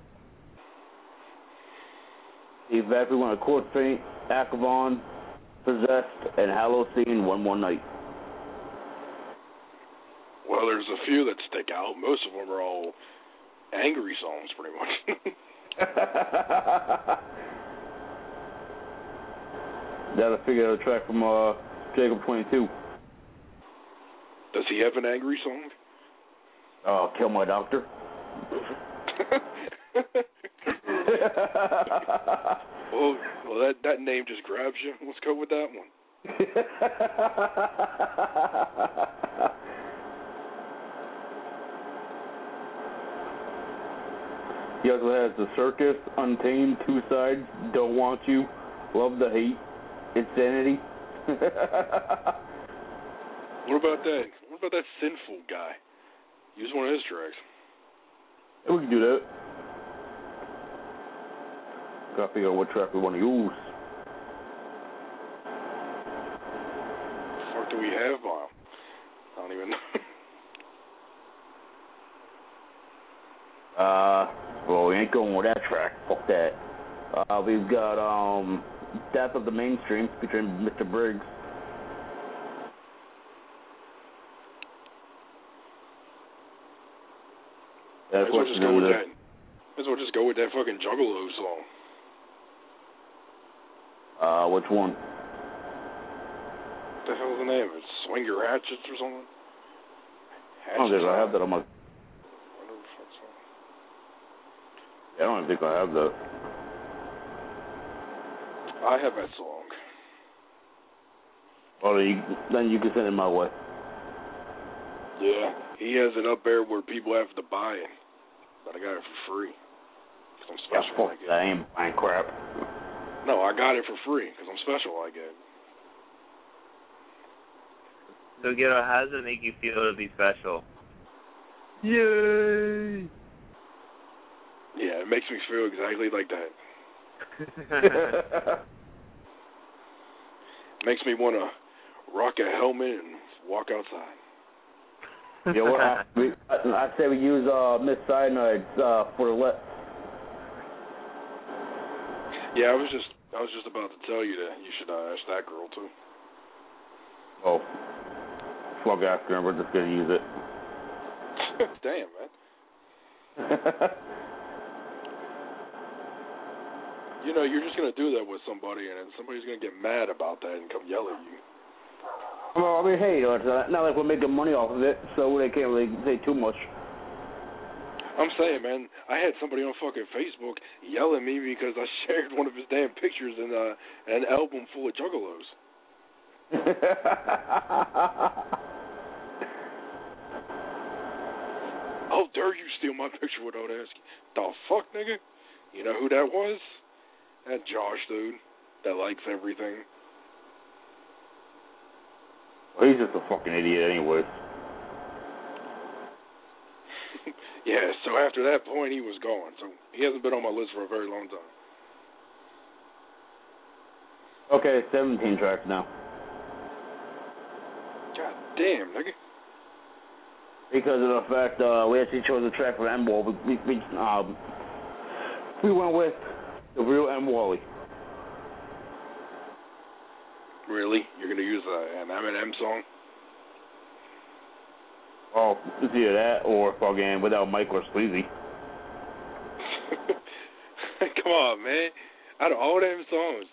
The Vec. We want a Court Faint, Akavon, Possessed, and Halloween One More Night. Well, there's a few that stick out. Most of them are all angry songs, pretty much. Gotta figure out a track from uh, Jacob twenty-two. Does he have an angry song? Oh, Kill My Doctor. well, well, that that name just grabs you. Let's go with that one. He also has The Circus, Untamed, Two Sides, Don't Want You, Love the Hate, Insanity. What about that? What about that Sinful guy? Use one of his tracks. Yeah, we can do that. Gotta figure out what track we want to use. What do we have on him? I don't even know. Uh, well, we ain't going with that track. Fuck that. Uh, we've got um, Death of the Mainstream featuring Mister Briggs. Might as well just go with that. Might as well just go with that fucking Juggalo song. Uh, which one? What the hell's the name? It's Swing Your Hatchets or something? I don't think I have that on my. I don't even think I have that. I have that song. Well, then you, then you can send it my way. Yeah. He has it up there where people have to buy it, but I got it for free. Cause I'm Yeah, special fuck like it. that. I ain't buying crap. No, I got it for free because I'm special like it. So, Ghetto, how does it make you feel to be special? Yay! Yeah, it makes me feel exactly like that. Makes me want to rock a helmet and walk outside. Yeah, well, I, we, I, I say we use uh, Miss Cyanide uh, for the let. Yeah, I was just I was just about to tell you that you should uh, ask that girl too. Oh, fuck after him. We're just gonna use it. Damn, man. You know, you're just gonna do that with somebody, and then somebody's gonna get mad about that and come yell at you. Well, I mean, hey, you know, it's not not like we're making money off of it, so they can't really say too much. I'm saying, man, I had somebody on fucking Facebook yell at me because I shared one of his damn pictures in uh, an album full of juggalos. How dare you steal my picture without asking? The fuck, nigga? You know who that was? That Josh dude that likes everything. Well, he's just a fucking idiot anyways. Yeah, so after that point, he was gone. So he hasn't been on my list for a very long time. Okay, seventeen tracks now. God damn, nigga. Because of the fact uh, we actually chose a track for M-Wall. We, we, we, um, we went with the real M. Wally. Really? You're going to use uh, an Eminem song? Oh, it's either that or fucking Without Mike or Sleazy. Come on, man. Out of all them songs.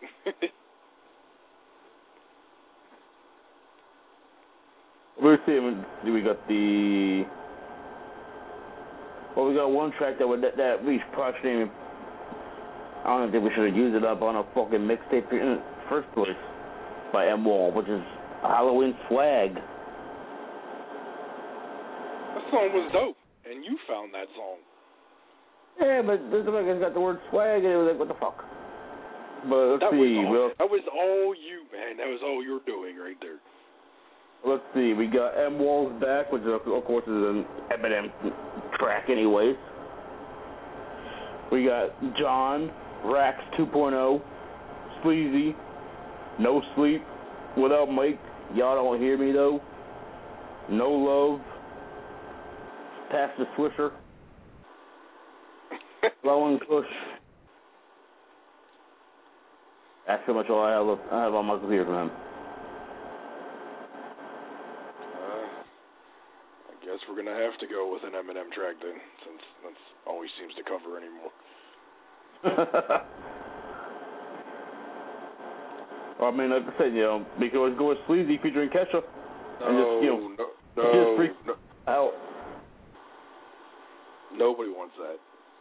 We're seeing, we got the, well, we got one track that would, that, that we probably shouldn't even, I don't think we should have used it up on a fucking mixtape in the first place by M. Wall, which is Halloween Swag. That song was dope, and you found that song. Yeah, but this one has got the word swag, and it was like, what the fuck? But let's that see. Was all, We'll, that was all you, man. That was all you're doing right there. Let's see. We got M. Wall's Back, which of course is an Eminem track anyways. We got John, Rax two point oh, Sleazy, No Sleep, Without Mike, Y'all Don't Hear Me Though, No Love, Pass the Swisher, Low and Push. That's pretty much all I have, I have on my computer from him. Uh, I guess we're going to have to go with an Eminem track then, since that's all he seems to cover anymore. Well, I mean, like I said, you know, we could always go with Sleazy featuring Kesha. No, and just, you know, no, just no, freak no. out. Nobody wants that.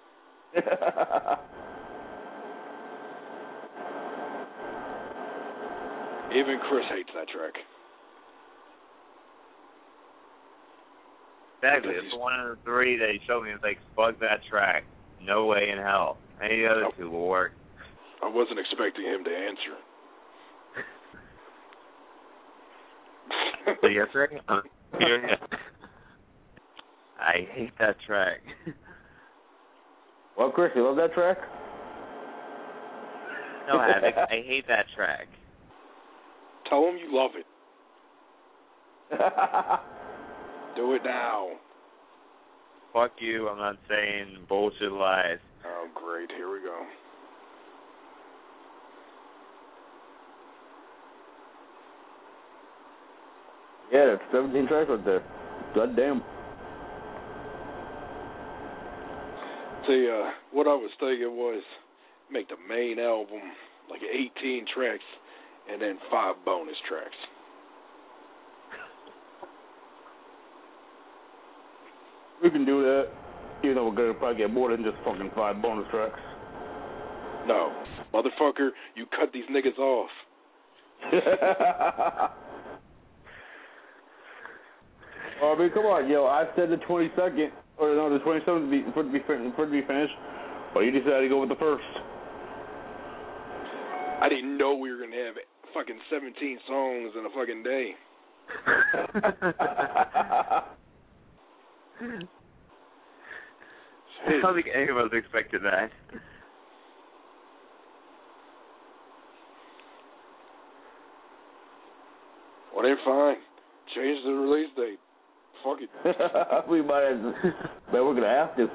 Even Chris hates that track. Exactly. It's one of the three that he showed me. It's like, fuck that track. No way in hell. Any other two will work. I wasn't expecting him to answer. So yes, sir? I'm here. I hate that track. Well, Chris, you love that track? No, Havoc. I hate that track. Tell him you love it. Do it now. Fuck you. I'm not saying bullshit lies. Oh, great. Here we go. Yeah, that's seventeen tracks right there. God damn. See, uh, what I was thinking was make the main album like eighteen tracks and then five bonus tracks. We can do that. Even though we're going to probably get more than just fucking five bonus tracks. No. Motherfucker, you cut these niggas off. I mean, come on, yo. I said the twenty-second, or no, the twenty-seventh to be, for, it to be, fin- for it to be finished, but you decided to go with the first. I didn't know we were going to have fucking seventeen songs in a fucking day. I don't think any of us expected that. Well, then fine. Change the release date. Fuck it. We might have to, but we're going to have to.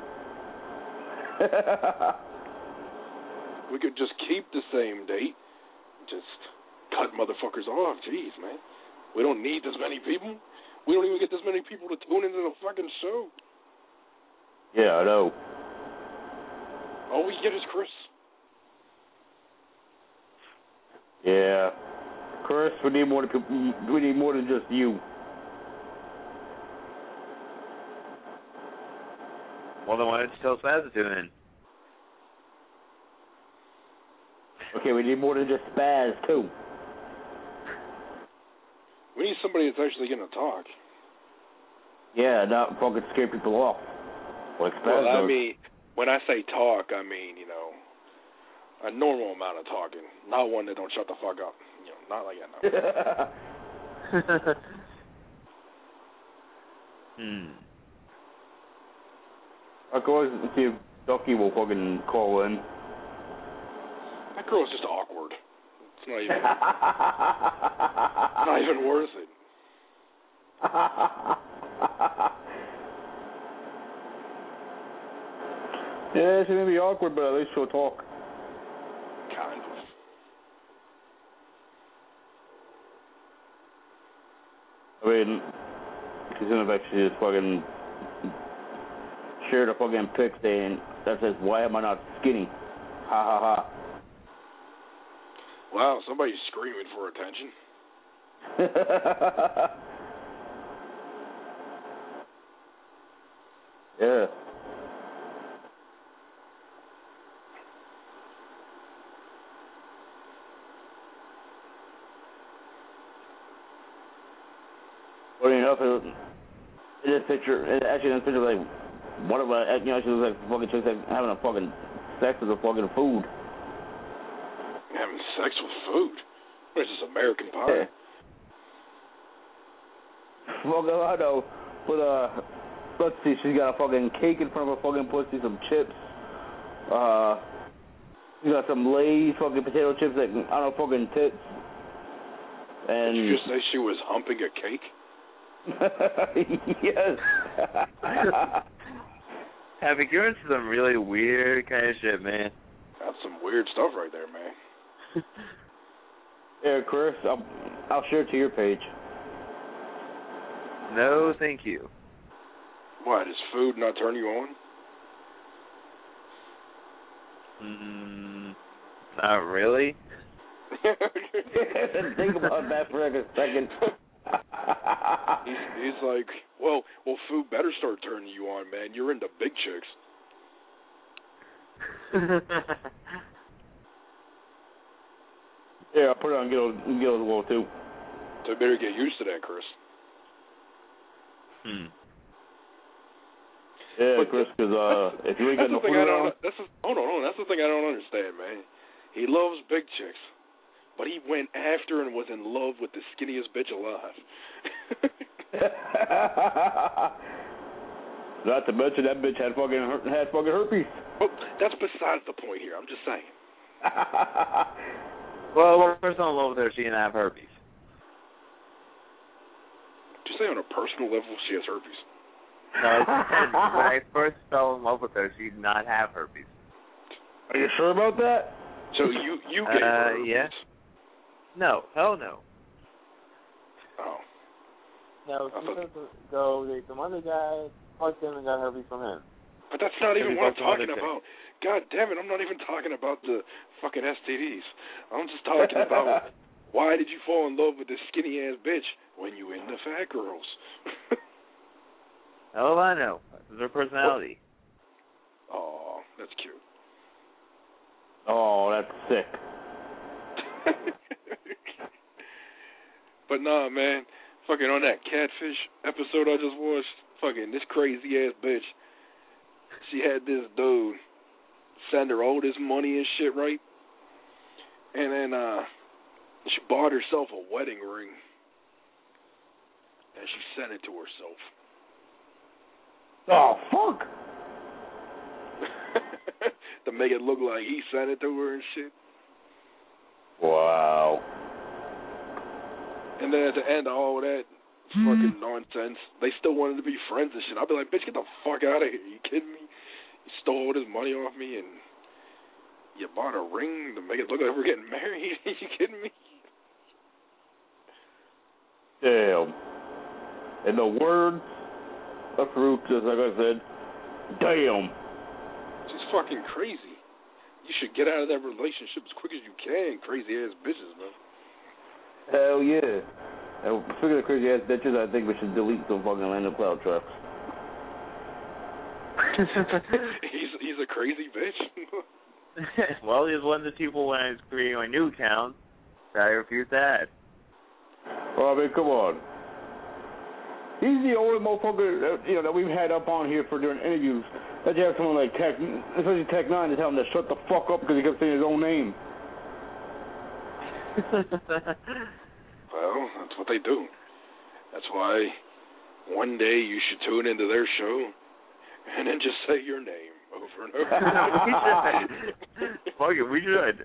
We could just keep the same date. Just cut motherfuckers off. Jeez, man. We don't need this many people. We don't even get this many people to tune into the fucking show. Yeah, I know. All we get is Chris. Yeah. Chris, we need more than people. We need more than just you. Well, then why don't you tell Spaz to tune in? Okay, we need more than just Spaz, too. We need somebody that's actually going to talk. Yeah, not fucking scare people off. Like Spaz Well, I does. mean, when I say talk, I mean, you know, a normal amount of talking. Not one that don't shut the fuck up. You know, not like that, no. Hmm. I can always see if Ducky will fucking call in. That girl's just awkward. It's not even, not even worth it. Yeah, she may be awkward, but at least she'll talk. Kind of. I mean, she's gonna actually just fucking share the fucking pic saying that says, "Why am I not skinny?" Ha ha ha. Wow, somebody's screaming for attention. Yeah. Funny enough, it, in this picture, it, actually in this picture, like, one of my, you know, she looks like fucking chicks like having a fucking sex with a fucking food. Having sex with food? What is this, American Pie? Yeah. Fucking, I know. But, uh, let's see, she's got a fucking cake in front of her fucking pussy, some chips. Uh, she got some Lay's fucking potato chips that, I don't know, fucking tits. And Did you just say she was humping a cake? Yes. Havoc, you're into some really weird kind of shit, man. That's some weird stuff right there, man. Yeah, Chris, I'll, I'll share it to your page. No, thank you. What, does food not turn you on? Mm, not really. Think about that for a second. he's, he's like, well, well, food better start turning you on, man. You're into big chicks. Yeah, I'll put it on Gil, Gil's wall, too. So you better get used to that, Chris. Hmm. Yeah, But Chris, because uh, if you ain't That's got no the thing food I don't. around, That's the, hold on, hold on. That's the thing I don't understand, man. He loves big chicks, but he went after and was in love with the skinniest bitch alive. Not to mention that bitch had fucking her- had fucking herpes. Well, that's besides the point here. I'm just saying. Well, one person in love with her, she didn't have herpes. Did you say on a personal level she has herpes? No, I said when I first fell in love with her, she did not have herpes. Are you sure about that? So you you gave her Uh, herpes? yeah. No, hell no. Oh. No, I she thought- said to go date some other guy, fucked him, and got herpes from him. But that's not even Maybe what I'm both of them talking are the about. God damn it, I'm not even talking about the fucking S T Ds. I'm just talking about why did you fall in love with this skinny ass bitch when you into fat girls? Hell if I know. This is her personality. Oh, that's cute. Oh, that's sick. But nah, man, Fucking on that Catfish episode I just watched, fucking this crazy ass bitch, she had this dude send her all this money and shit, right? And then uh, she bought herself a wedding ring. And she sent it to herself. Oh, fuck. To make it look like he sent it to her and shit. Wow. And then at the end of all that fucking nonsense, they still wanted to be friends and shit. I'd be like, bitch, get the fuck out of here. You kidding me? You stole all this money off me and you bought a ring to make it look like we're getting married? You kidding me? Damn. In the words of Farouk, just like I said, damn. She's fucking crazy. You should get out of that relationship as quick as you can, crazy ass bitches, man. Hell yeah. And speaking of crazy ass bitches, I think we should delete some fucking Orlando Cloud trucks. he's he's a crazy bitch. Well, he's one of the people when I was creating my new account that I refused to add. Well, I mean, come on. He's the only motherfucker that, you know, that we've had up on here for during interviews that you have someone like Tech, especially Tech Nine, to tell him to shut the fuck up because he kept saying his own name. Well, that's what they do. That's why one day you should tune into their show and then just say your name over and over. Fuck it, we should.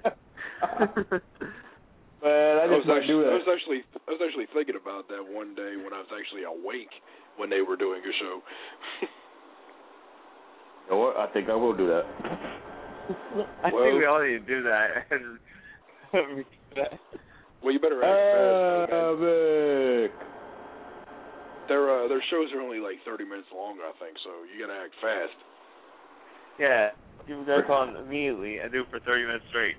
Man, I I was, just actually, do that. I was actually, I was actually thinking about that one day when I was actually awake when they were doing a show. You know what? I think I will do that. I Well- think we all need to do that. Well, you better act fast. Havoc. Their uh, their shows are only like thirty minutes long, I think, so you gotta act fast. Yeah, you gotta call him immediately and do it for thirty minutes straight.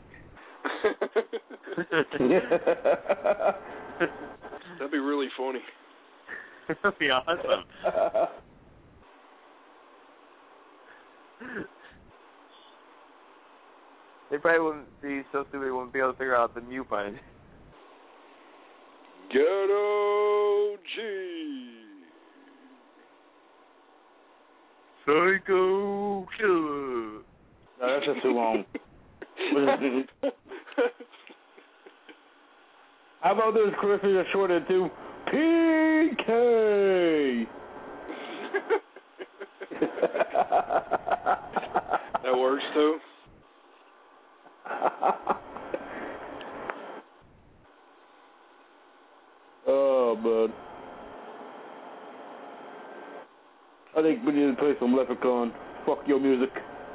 That'd be really funny. That'd be awesome. They probably wouldn't be so stupid they wouldn't be able to figure out the mute button. Ghetto G. Psycho Killer. No, that's just too long. How about those Christmas are shorted to P K? That works too. Oh, man. I think we need to play some Leprechaun. Fuck your music.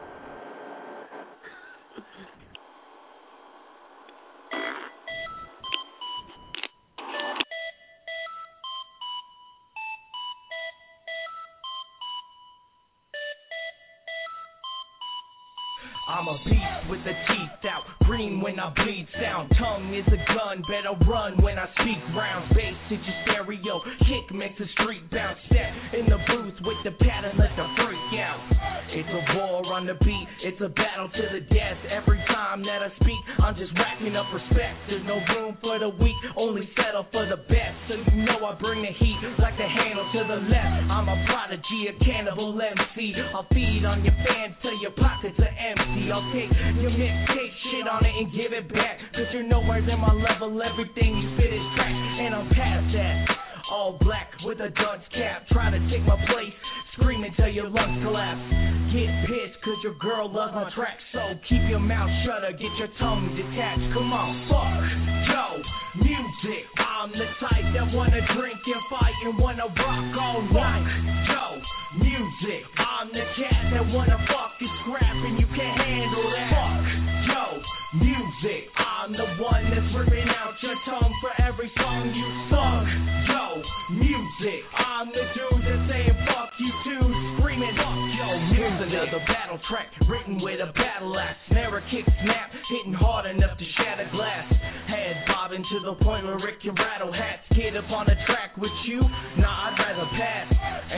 I'm a beast with the teeth out, green when I bleed sound. Tongue is a gun, better run when I speak rounds. Bass hit your stereo, kick makes the street bounce. Step in the booth with the pattern, let the freak out. It's a war on the beat, it's a battle to the death. Every time that I speak, I'm just racking up respect. There's no room for the weak, only settle for the best. So you know I bring the heat like the handle to the left. I'm a prodigy, a cannibal M C. I'll feed on your fans till your pockets are empty. I'll take your mixtape, shit on it and give it back. Cause you're nowhere near my level, everything you spit is crack. And I'm past that. All black with a dunce cap, try to take my place, screaming till your lungs collapse. Get pissed cause your girl loves my track, so keep your mouth shut or get your tongue detached. Come on, fuck, yo, music. I'm the type that wanna drink and fight and wanna rock all night. Yo, music. I'm the cat that wanna fuck and scrap and you can't handle that. Fuck, yo, music. I'm the one that's ripping out your tongue for every song you sung. Yo, music. I'm the dude that's saying fuck you too, screaming fuck yo music. Here's another battle track written with a battle axe. Snare, kick, snap, hitting hard enough to shatter glass. Head bobbing to the point where it can rattle hats. Get up on the track with you? Nah, I'd rather pass. And I'll roll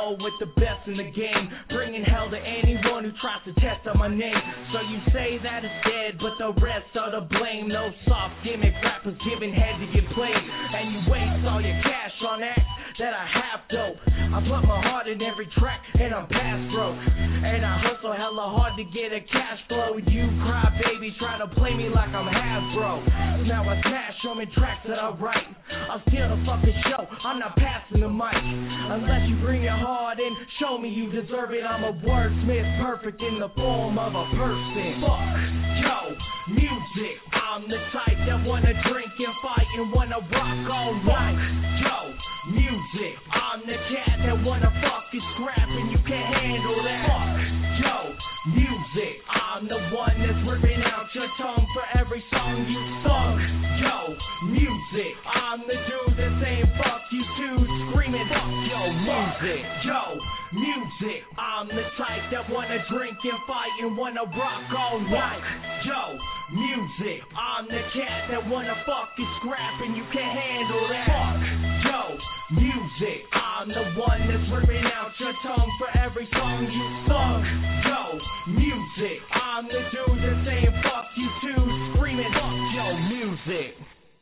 roll with the best in the game, bringing hell to anyone who tries to test on my name. So you say that it's dead, but the rest are to blame. No soft gimmick rappers giving head to get played, and you waste all your cash on acts that I have dope. I put my heart in every track, and I'm past broke, and I hustle hella hard to get a cash flow. You cry babies trying to play me like I'm Hasbro. Now I smash on me tracks that I write. I'll steal the fucking show, I'm not passing the mic. Unless you bring your heart and show me you deserve it. I'm a wordsmith, perfect in the form of a person. Fuck, yo, music. I'm the type that wanna drink and fight and wanna rock all night. Yo, music. I'm the cat that wanna fuck and scrap and you can't handle that. Fuck, yo, music. I'm the one that's ripping out your tongue for every song you sung. Yo, music. I'm the dude that's saying fuck you too, screaming fuck yo, music. Yo, music. I'm the type that wanna drink and fight and wanna rock all night. Yo, music. I'm the cat that wanna fuck and scrap and you can't handle that. Fuck, yo, music. I'm the one that's ripping out your tongue for every song you sung. Yo, music. I'm the dude that's saying fuck you too, screaming fuck yo, music.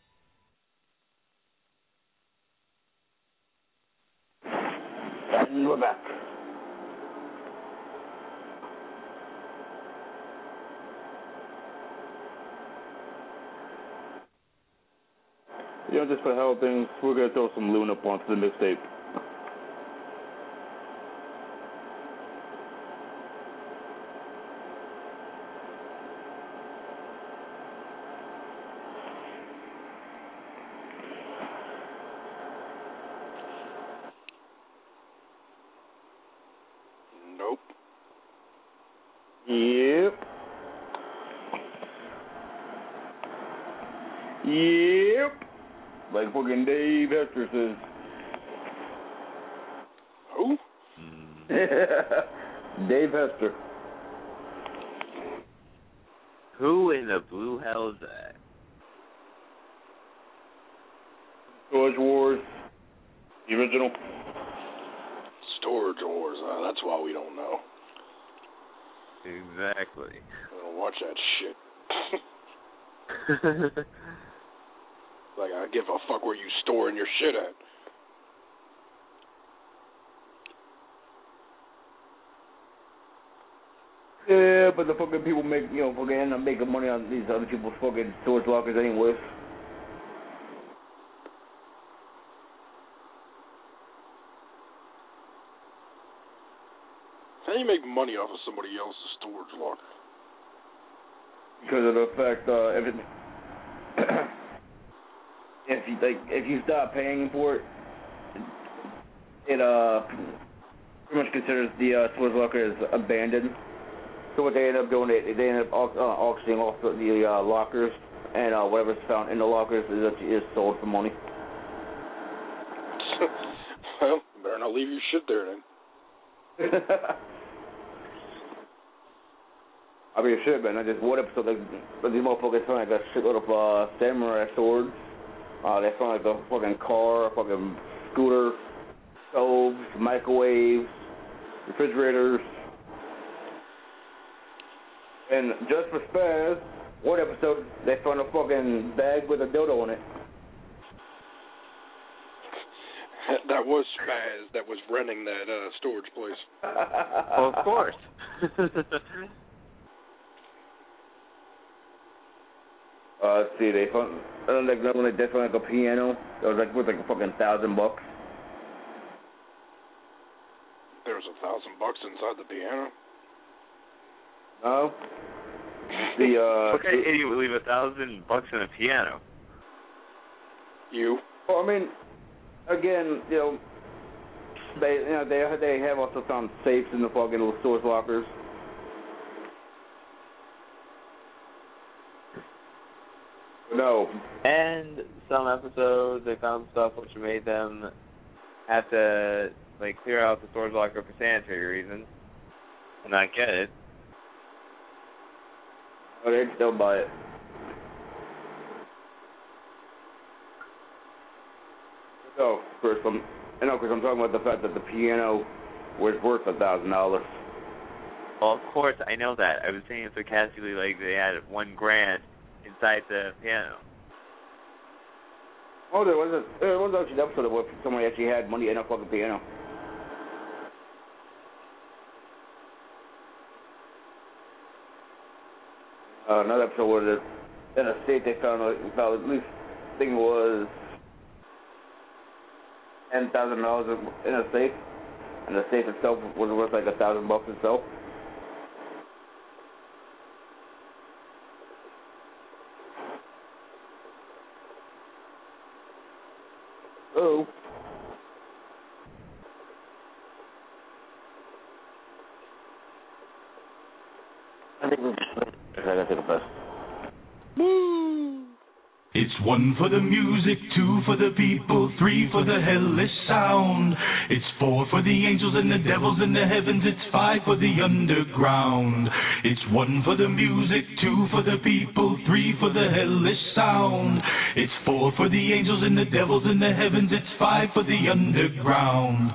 And we're back. You know, just for the hell of things, we're gonna throw some Loon up onto the mixtape. Nope. Yep. Yep. Like fucking Dave Hester says. Who? Dave Hester. Who in the blue hell is that? Storage Wars. The original. Storage Wars. Uh, that's why we don't know. Exactly. I don't watch that shit. Like, I give a fuck where you storing your shit at. Yeah, but the fucking people make, you know, fucking end up making money on these other people's fucking storage lockers anyways. How do you make money off of somebody else's storage locker? Because of the fact, uh, if it, if you like, if you stop paying for it, it uh pretty much considers the uh, storage locker as abandoned. So what they end up doing, they they end up au- uh, auctioning off the, the uh, lockers, and uh, whatever's found in the lockers is is sold for money. Well, you better not leave your shit there then. I mean, shit, man. I just one episode, like, these motherfuckers found like a shitload of uh, samurai swords. Uh, they found like a fucking car, a fucking scooter, stoves, microwaves, refrigerators. And just for spares, one episode, they found a fucking bag with a dildo in it. That was Spaz that was renting that uh, storage place. Well, of course. uh, let's see, they found, I don't know, like, they found like a piano. It was like worth like a fucking thousand bucks. There was a thousand bucks inside the piano. No. The uh. Okay, idiot would leave a thousand bucks in a piano. You? Well, I mean, again, you know, they you know they they have also found safes in the fucking little storage lockers. No. And some episodes they found stuff which made them have to like clear out the storage locker for sanitary reasons and not get it. Oh, they'd still buy it. So, first, I'm, I know, because I'm talking about the fact that the piano where it's worth a thousand dollars. Well, of course, I know that. I was saying sarcastically, like they had one grand inside the piano. Oh, there was a there was actually an episode where somebody actually had money in a fucking piano. Uh, another episode where the, in a state they found, like, found at least, I think it was ten thousand dollars in a safe, and the safe itself was worth like a thousand bucks itself. Oh. I think we're just. I gotta take a piss. Woo! It's one for the music, two for the people, three for the hellish sound. It's four for the angels and the devils in the heavens, it's five for the underground. It's one for the music, two for the people, three for the hellish sound. It's four for the angels and the devils in the heavens, it's five for the underground.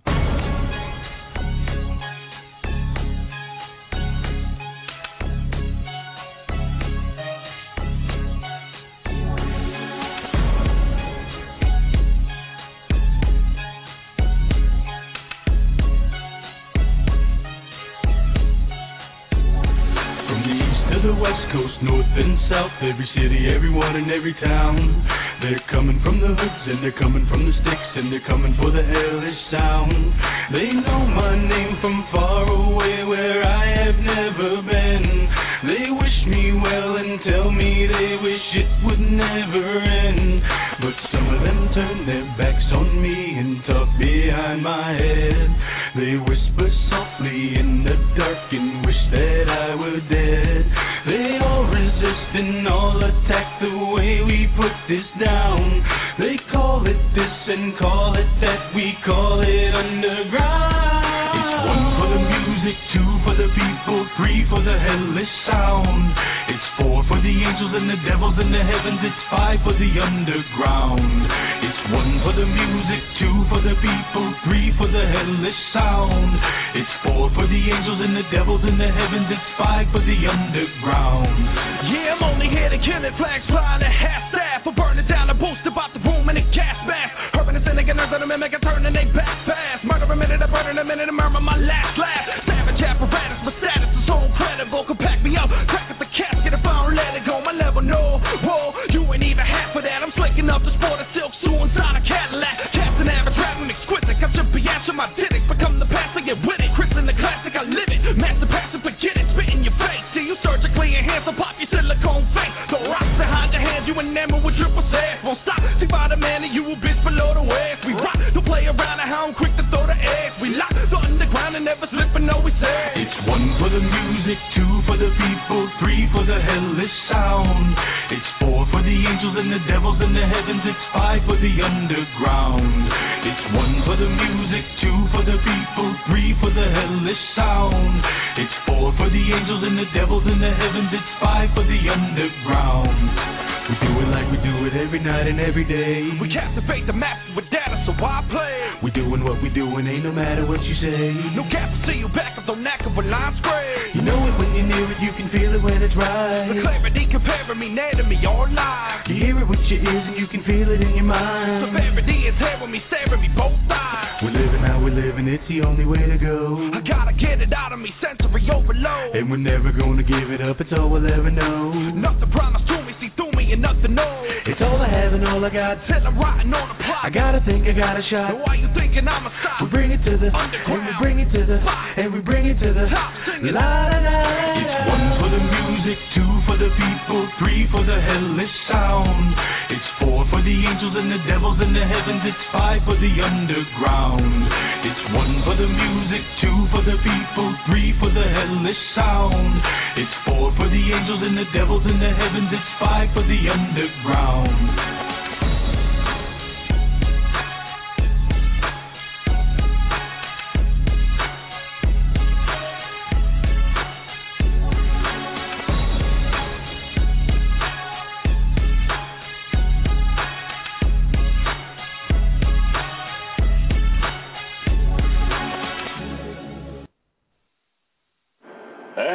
South, every city, everyone in every town. They're coming from the hoods and they're coming from the sticks and they're coming for the hellish sound. They know my name from far away where I have never been. They wish me well and tell me they wish it would never end. But some of them turn their backs on me and talk behind my head. They whisper softly in the dark and wish that I were dead. They all resist and all attack the way we put this down. They call it this and call it that, we call it underground. It's one for the music, two for the people, three for the hellish sound. It's four for the angels and the devils in the heavens, it's five for the underground. It's one for the music, two for the people, three for the hellish sound. It's four for the angels and the devils in the heavens, it's five for the underground. Yeah, I'm only here to kill it, flags flying at half staff. For burning down a boost about the room and a gas mask. Urban and cynic and nerds on the mimic and turning they back fast. Murder a minute, I burn in a minute, and murmur my last laugh. Savage apparatus, my status is so incredible. Could pack me up, crack at the casket if I don't let it go. My level, no, whoa, you ain't even half of that. I'm slinking up the sport of silk, Sue inside a Cadillac. Captain average, rapping exquisite. Got your biatch on my dick, become the past, I get with it. Chris in the classic, I live it. Master passion, forget it, spit in your face. See you surgically enhanced, so pop your silicone face. Throw rocks behind your hands, you enamored with triple sass. Won't stop, see by the man and you a bitch below the waist. We rock, don't play around and how I'm quick to throw the eggs. We lock the underground and never slip and know we say. It's one for the music, two for the people, three for the hellish sound. It's four for the angels and the devils in the heavens, it's five for the underground. It's one for the music, two for the people, three for the hellish sound. It's four for the angels and the devils in the heavens, it's five for the underground. We do it like we do it every night and every day. We captivate the master with data, so why play? We doing what we doing, ain't no matter what you say. No gap to see you back up, don't knack of a line spray. You know it when you're near it, you can feel it when it's right. The clarity comparing me, near to me, all live. You hear it with your ears and you can feel it in your mind. Severity is here with me, staring me both sides. We're living how we're living, it's the only way to go. I gotta get it out of me, sensory overload. And we're never gonna give it up, it's all we'll ever know. Nothing promised to me, see through me and nothing knows. It's all I have and all I got. Till I'm rotting on the plot. I gotta think, I got a shot. So why you thinking I'm a stop? We bring it to the underground, and we bring it to the spot. and we bring it to the top. Singing. La la la. It's one for the music, two for the people, three for the hellish sound. It's four for the angels and the devils in the heavens, it's five for the underground. It's one for the music, two for the people, three for the hellish sound. It's four for the angels and the devils in the heavens, it's five for the underground.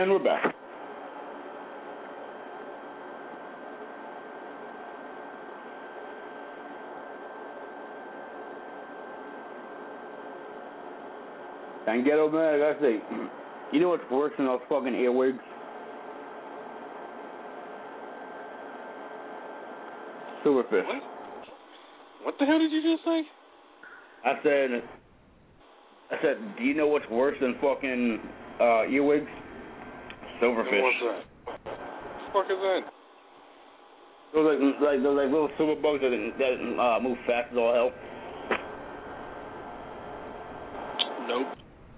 And we're back. And Ghetto Man, I gotta say, you know what's worse than those fucking earwigs? Silverfish. What? What the hell did you just say? I said, I said, do you know what's worse than fucking uh, earwigs? Silverfish. What's that? What the fuck is that? Those like, like those like little silver bugs that that uh, move fast as all hell. Nope.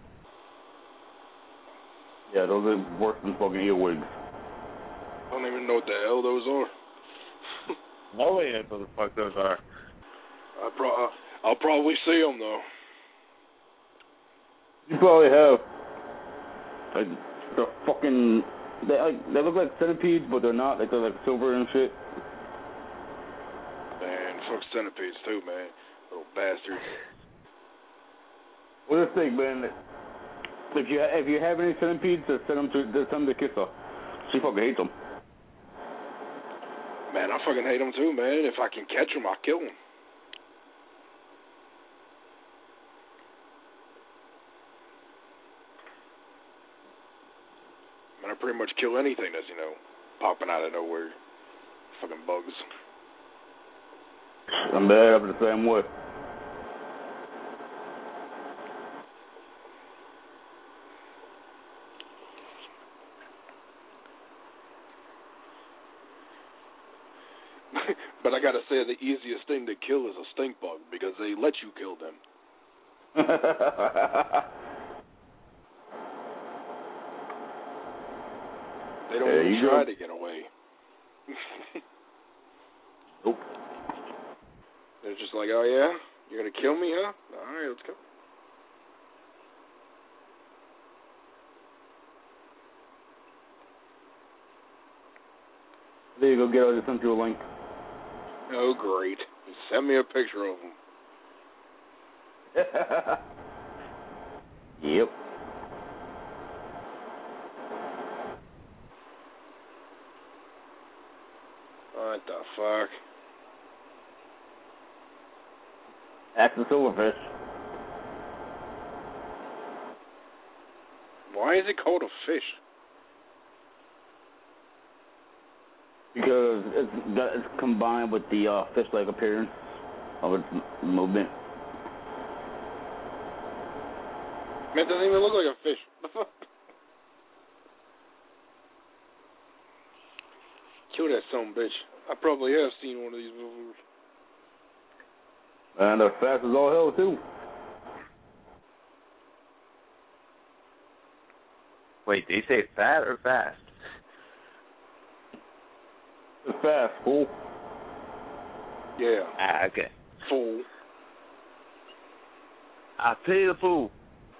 Yeah, those are worse than fucking earwigs. I don't even know what the hell those are. No idea what the fuck those are. I pro- I'll probably see them though. You probably have. Like, they're fucking. They like they look like centipedes, but they're not. Like they're like silver and shit. Man, fuck centipedes too, man. Little bastards. What do you think, man? If you if you have any centipedes, just send them to just send them to Kissa. She fucking hates them. Man, I fucking hate them too, man. If I can catch them, I'll kill them. Man, I pretty much kill anything that's, you know, popping out of nowhere. Fucking bugs. I'm bad up the same way. But I gotta say, the easiest thing to kill is a stink bug because they let you kill them. They don't There even you try go. to get away. Nope. They're just like, oh yeah, you're gonna kill me, huh? All right, let's go. There you go, get out. I just sent you a link. Oh great! Send me a picture of them. Yep. What the fuck? That's the silverfish. Why is it called a fish? Because it's, that- it's combined with the uh, fish-like appearance of its m- movement. Man, it doesn't even look like a fish. What the fuck? Kill that son of a bitch. I probably have seen one of these before. And they're fast as all hell, too. Wait, did you say fat or fast? It's fast, fool. Yeah. Ah, okay. Fool. I pay the fool.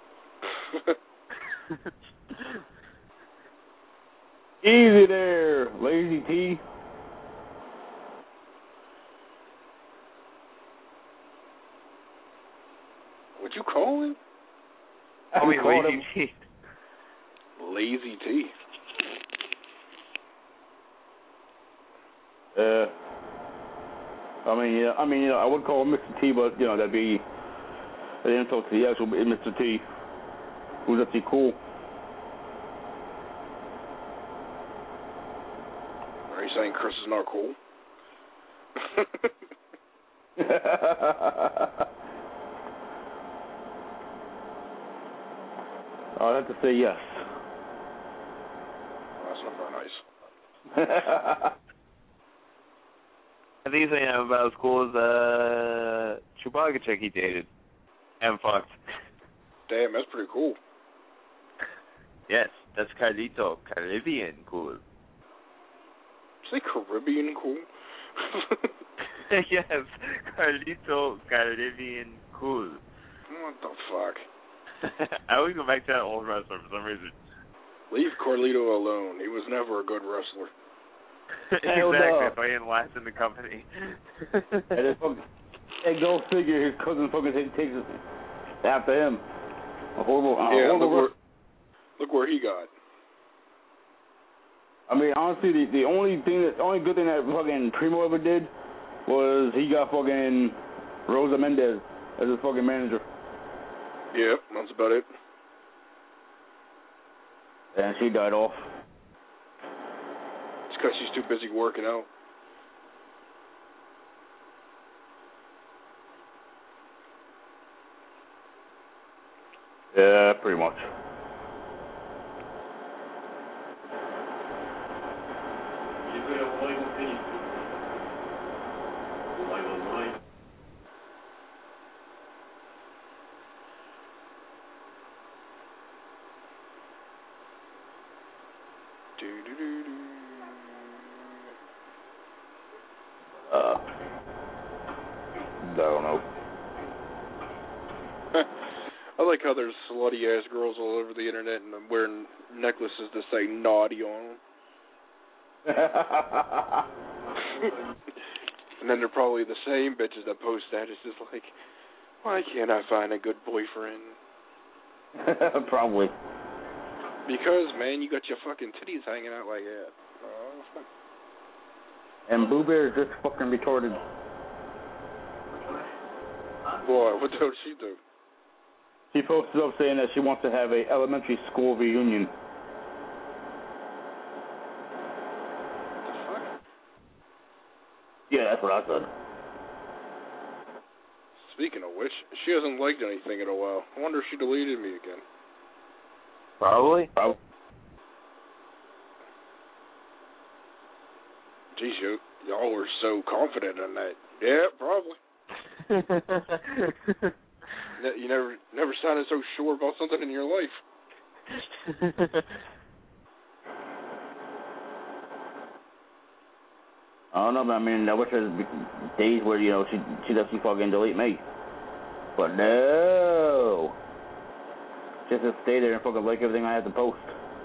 Easy there, Lazy T. What you call him? Oh, wait, called Lazy him- T. Lazy T. Uh, I mean, yeah, I mean, you know, I would call him Mister T, but you know, that'd be an insult to the actual Mister T, who's actually cool. Are you saying Chris is not cool? I'd have to say yes. Well, that's not very nice. I think he's saying I'm about as cool as uh, Chewbacca chick he dated and fucked. Damn, that's pretty cool. Yes, that's Carlito, Caribbean cool. Say Caribbean cool? Yes, Carlito, Caribbean cool. What the fuck? I always go back to that old wrestler for some reason. Leave Carlito alone. He was never a good wrestler. Hell Exactly, no. that's why he didn't last in the company. And then fucking, and go figure, his cousin fucking takes takes it after him. A horrible, a yeah, horrible look where, look where he got. I mean, honestly, the, the only thing, that, the only good thing that fucking Primo ever did was he got fucking Rosa Mendez as his fucking manager. Yep, that's about it. And she died off. It's because she's too busy working out. Yeah, pretty much. Uh, I don't know. I like how there's slutty ass girls all over the internet and I'm wearing necklaces that say naughty on them. And then they're probably the same bitches that post statuses like, why can't I find a good boyfriend? Probably. Because, man, you got your fucking titties hanging out like that. Oh. And Boo Bear is just fucking retarded. Boy, what the hell did she do? She posted up saying that she wants to have a elementary school reunion. What the fuck? Yeah, that's what I said. Speaking of which, she hasn't liked anything in a while. I wonder if she deleted me again. Probably. Probably. Geez, you, y'all were so confident in that. Yeah, probably. You never never sounded so sure about something in your life. I don't know, but I mean, I wish there was days where, you know, she she doesn't fucking delete me. But no. Just to stay there and fucking like everything I have to post.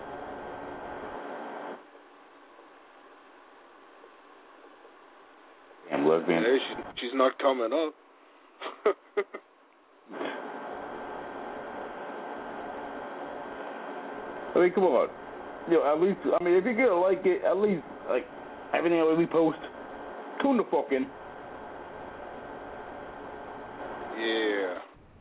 Damn lesbian. Hey, she, she's not coming up. I mean, come on. You know, at least, I mean, if you're gonna like it, at least, like, everything that we post, tune the fuck in. Yeah.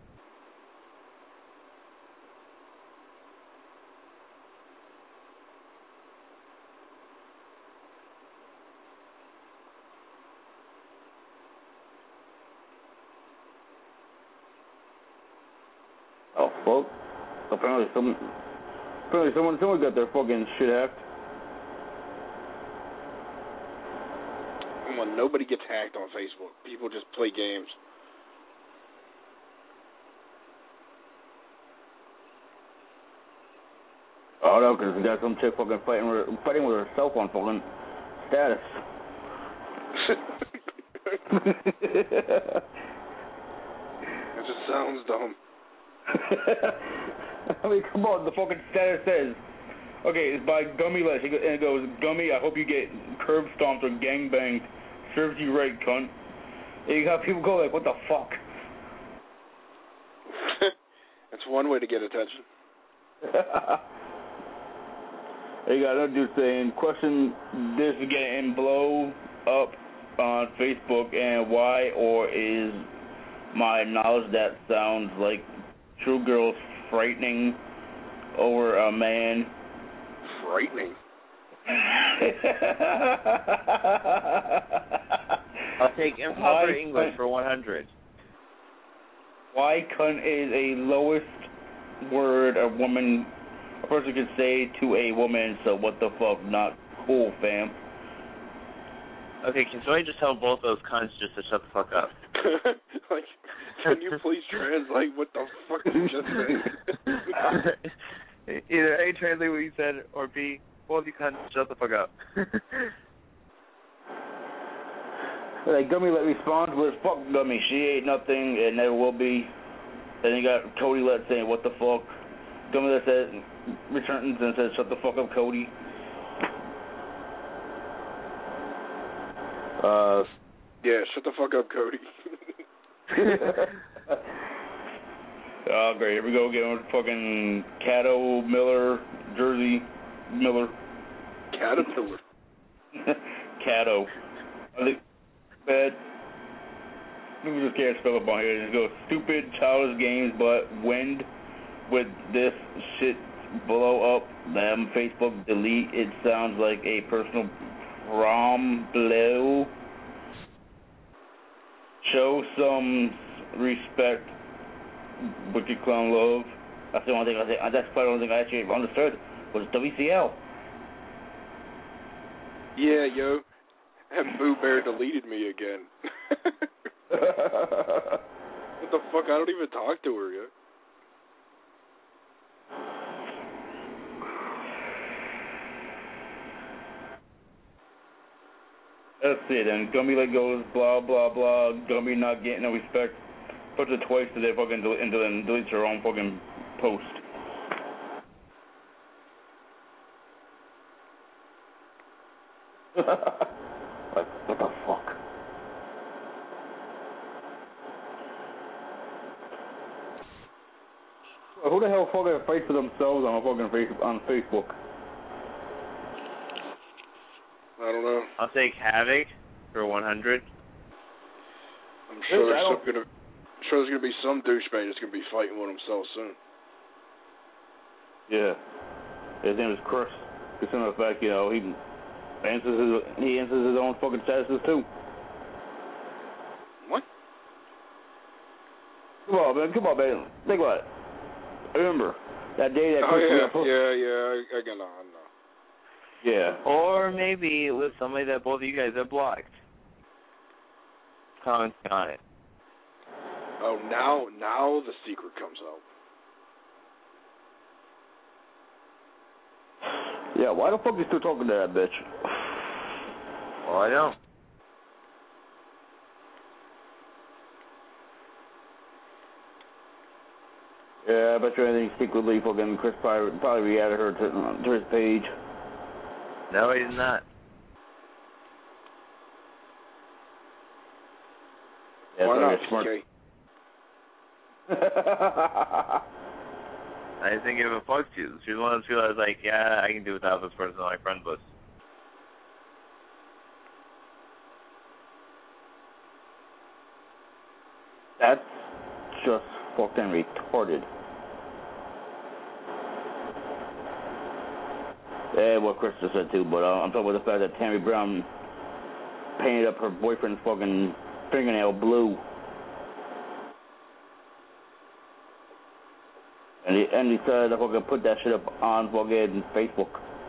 Oh, fuck. Apparently some, apparently someone, someone got their fucking shit hacked. Come on, nobody gets hacked on Facebook. People just play games. Oh, no, because we got some chick fucking fighting with, fighting with herself on fucking status. It just sounds dumb. I mean, come on, the fucking status says, okay, it's by Gummy Les, and it goes, Gummy, I hope you get curb stomped or gang banged. Serves you right, cunt. And you got people go like, what the fuck? That's one way to get attention. You got another dude saying, question this is getting blow up on Facebook and why, or is my knowledge that sounds like true girls frightening over a man? Frightening? I'll take improper English for one hundred. Why cunt is a lowest word a woman, a person could say to a woman, so what the fuck, not cool, fam. Okay, can somebody just tell both those cunts just to shut the fuck up? Like, can you please translate what the fuck you just said? Either A, translate what you said, or B, both you cunts, shut the fuck up. Like, Gummy let respond with, fuck Gummy, she ain't nothing and never will be. Then you got Cody let saying, what the fuck. Gummy let said, returns and says, shut the fuck up, Cody. Uh, yeah, shut the fuck up, Cody. Oh, great. Here we go again with fucking Cato Miller, Jersey Miller. Caterpillar. Cato. I think bad. We just can't spell it on here. Just go stupid childish games, but when with this shit blow up, them Facebook delete. It sounds like a personal problem. Show some respect, with your clown love. That's the only thing I think. That's probably the only thing I actually understood was W C L. Yeah, yo. And Boo Bear deleted me again. What the fuck? I don't even talk to her yet. That's it, and Gumby like goes blah blah blah. Gumby not getting no respect. Puts it twice to their fucking del- and then deletes her own fucking post. Like what the fuck? Well, who the hell fucking fights for themselves on a fucking face- on Facebook? I don't know. I'll take Havoc for one hundred. I'm sure there's some gonna, I'm sure there's gonna be some douchebag that's gonna be fighting with himself soon. Yeah, his name is Chris. Just in the fact, you know, he answers his he answers his own fucking statuses too. What? Come on, man. Come on, man. Think about it. Remember that day that Oh Chris yeah, put, yeah, yeah. I, I got I know. Yeah. Or maybe it was somebody that both of you guys have blocked. Commenting on it. Oh, now, now the secret comes out. Yeah, why the fuck are you still talking to that bitch? Well, I don't. Yeah, I bet you anything secretly fucking Chris probably, probably re-added her to, to his page. No, he did not. Yeah, Why so not, you're smart. I just didn't give a fuck to. She was one of those people that was like, yeah, I can do without this person on my friend list. That's just fucking retarded. Yeah, what Chris just said too, but uh, I'm talking about the fact that Tammy Brown painted up her boyfriend's fucking fingernail blue. And he, and he said that fucking put that shit up on fucking Facebook.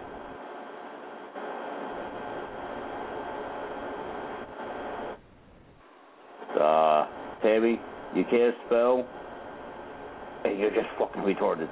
Uh, Tammy, you can't spell, and you're just fucking retarded.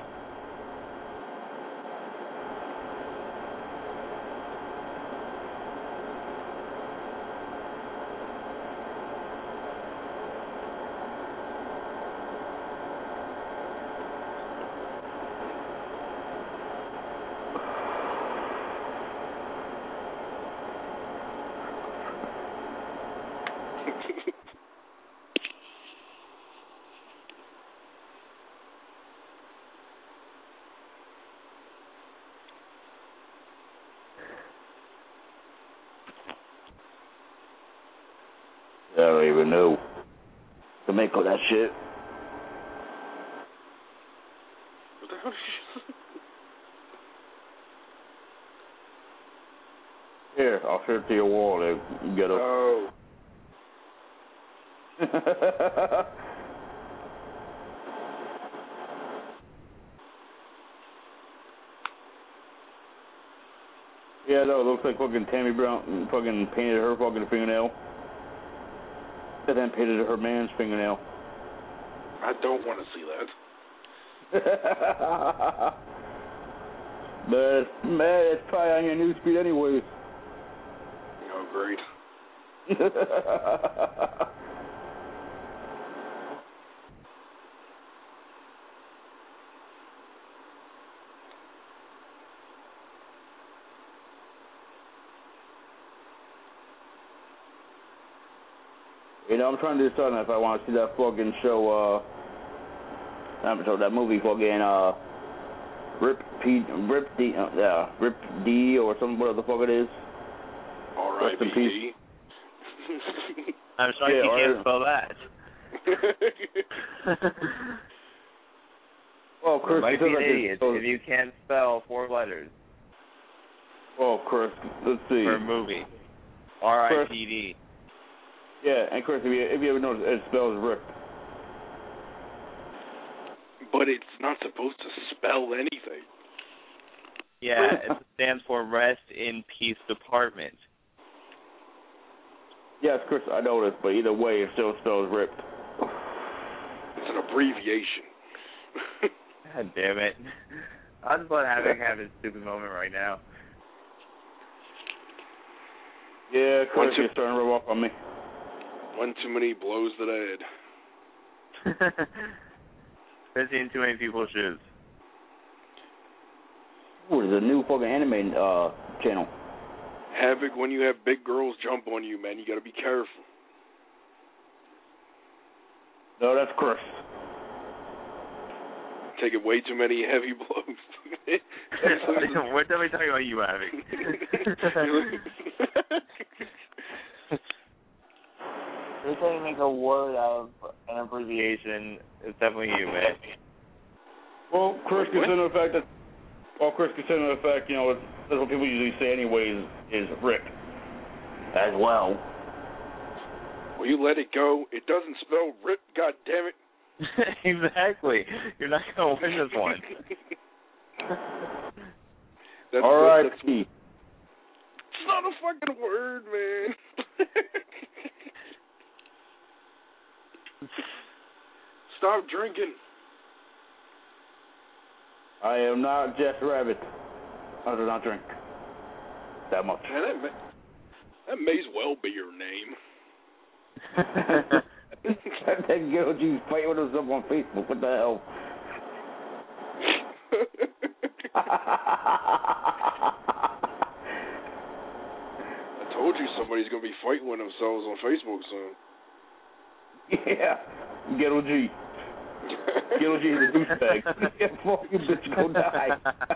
I don't even know. To make all that shit. What the hell? Here, I'll show it to your wall there. You get up. Oh. Yeah, no, it looks like fucking Tammy Brown fucking painted her fucking fingernail. And then painted her man's fingernail. I don't want to see that. But, man, it's probably on your newsfeed anyways. Oh, great. You know, I'm trying to do something if I want to see that fucking show, uh, that, show, that movie fucking, uh, Rip P, Rip D, uh, yeah, Rip D or something, whatever the fuck it is. R I P D. I'm sorry Yeah, you can't or- spell that. Well, Chris, you might be it an like idiot it's- if you can't spell four letters Well, Chris, let's see. for a movie. R I P D. Yeah, and Chris, if you, if you ever notice, it spells Rip. But it's not supposed to spell anything. Yeah, it stands for Rest in Peace Department. Yes, Chris, I noticed, but either way, it still spells Rip. It's an abbreviation. God damn it. I'll just let Havoc have his stupid moment right now. Yeah, One Chris, too- you're starting to rub off on me. One too many blows to the head. Fishing in too many people's shoes. Ooh, there's a new fucking anime uh, channel. Havoc, when you have big girls jump on you, man, you gotta be careful. No, that's Chris. Taking way too many heavy blows. We're definitely talking about you, Havoc. You're trying to make a word out of an abbreviation. It's definitely you, man. Well, Chris, considering the fact that, well, Chris, considering the fact, you know, it's, that's what people usually say anyways, is Rip. As well. Will you let it go? It doesn't spell rip, God damn it. Exactly. You're not going to win this one. That's, All right, that's, Steve. It's not a fucking word, man. Stop drinking. I am not Jess Rabbit. I do not drink that much. Man, that, may, that may as well be your name. That girl, she's fighting with herself on Facebook. What the hell? I told you somebody's going to be fighting with themselves on Facebook soon. Yeah. Ghetto G. Ghetto G is a douchebag. Yeah, fuck you, bitch, go die.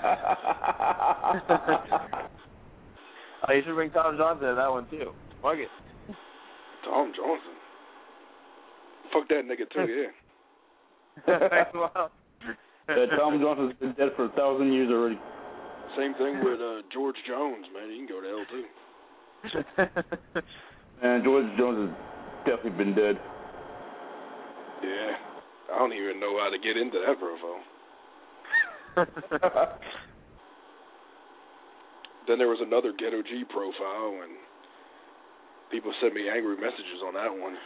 Oh, you should bring Tom Johnson in that one, too. Fuck it. Tom Johnson? Fuck that nigga, too, yeah. Well, Yeah, Tom Johnson's been dead for a thousand years already. Same thing with uh, George Jones, man. He can go to hell, too. And George Jones has definitely been dead. Yeah. I don't even know how to get into that profile. Then there was another Ghetto G profile, and people sent me angry messages on that one.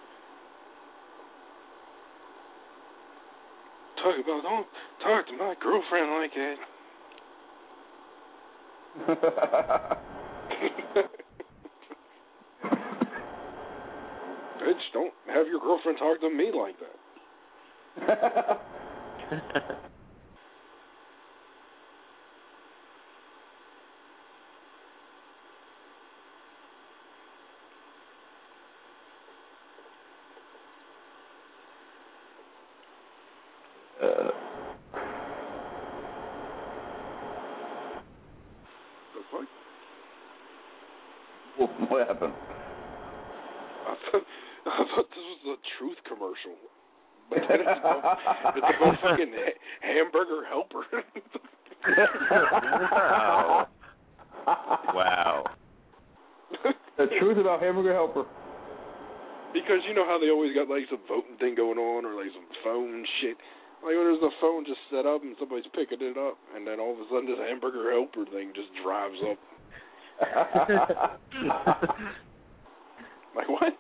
Talk about, don't talk to my girlfriend like that. Bitch, don't have your girlfriend talk to me like that. Uh, The fuck? what, what happened? I thought, I thought this was a truth commercial. But then it's about, it's about fucking ha- hamburger helper. Wow. Wow. The truth about Hamburger Helper. Because you know how they always got like some voting thing going on or like some phone shit. Like when there's a phone just set up and somebody's picking it up, and then all of a sudden this hamburger helper thing just drives up. Like what?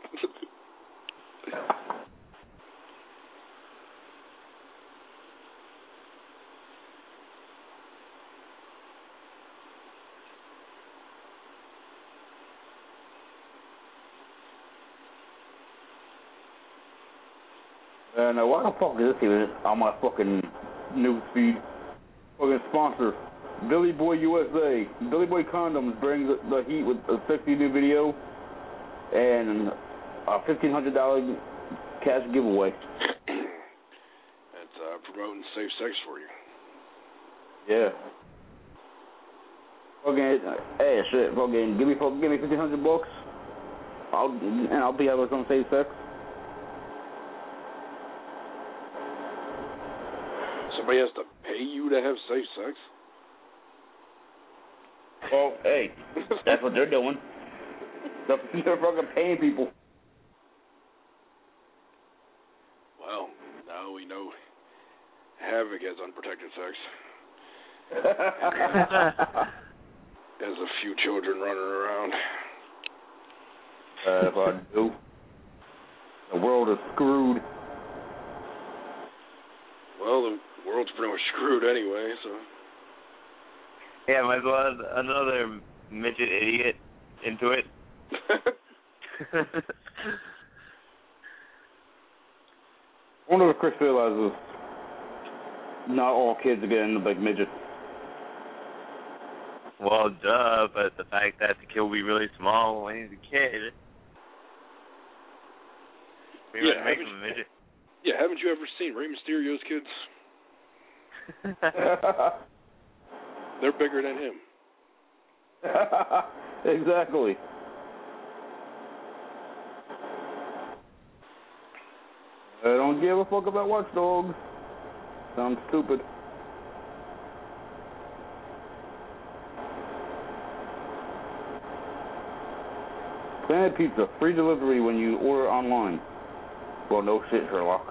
Uh, now, why the fuck is this even on my fucking news feed? Fucking sponsor, Billy Boy U S A. Billy Boy Condoms brings the, the heat with a sexy new video and a fifteen hundred dollars cash giveaway. It's uh, promoting safe sex for you. Yeah. Fucking, hey, shit, fucking, give me, give me fifteen hundred bucks. I'll, and I'll be having some safe sex. Somebody has to pay you to have safe sex? Well, hey, that's what they're doing. They're fucking paying people. Well, now we know Havoc has unprotected sex. Has a few children running around. Uh, if I do, the world is screwed. Well, the world's pretty much screwed anyway, so. Yeah, might as well add another midget idiot into it. I wonder if Chris realizes not all kids are getting the big midget. Well, duh, but the fact that the kid will be really small when he's a kid. We Yeah, would make haven't him a midget. Yeah, haven't you ever seen Rey Mysterio's kids? They're bigger than him. Exactly. I don't give a fuck about Watch Dogs. Sounds stupid. Planet Pizza, free delivery when you order online. Well, no shit, Sherlock.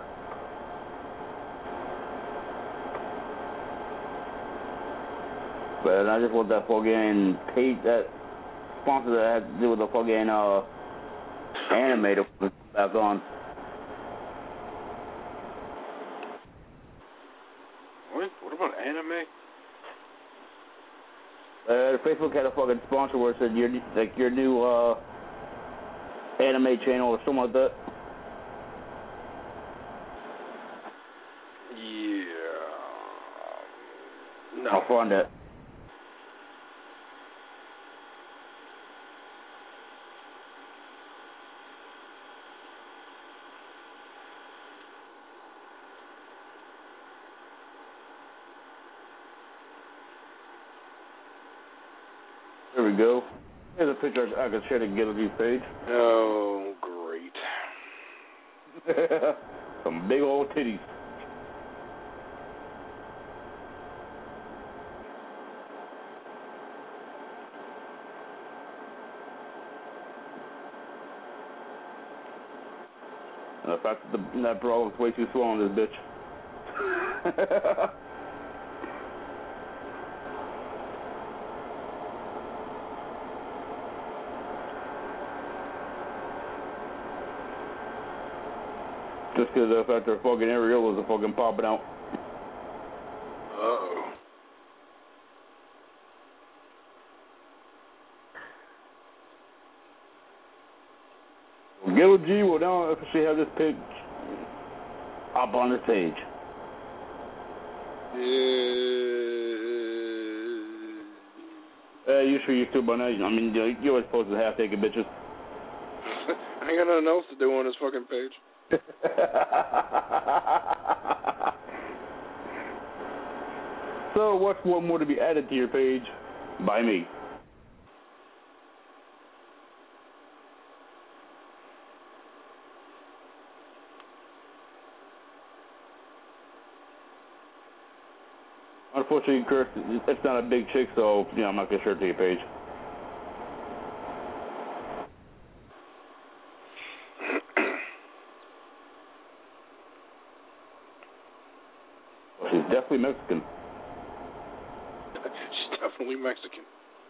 But I just want that fucking page, that sponsor that has to do with the fucking uh, anime to put back on. What? What about anime? Uh, Facebook had a fucking sponsor where it said your like your new uh, anime channel or something like that. Yeah. No. I'll find that. There we go. Here's a picture I can share to Gilligan's page. Oh, great. Some big old titties. And the fact that the, that bra looks way too small on this bitch. Just because the fact their fucking areolas are fucking popping out. Uh-oh. Gil G will now officially have this page up on this page. Yeah. Uh, you sure you're still by now? I mean, you're always supposed to half naked bitches. I ain't got nothing else to do on this fucking page. So, what's one more to be added to your page by me? Unfortunately, Chris, it's not a big chick, so you know I'm not gonna share it to your page. She's definitely Mexican. She's definitely Mexican.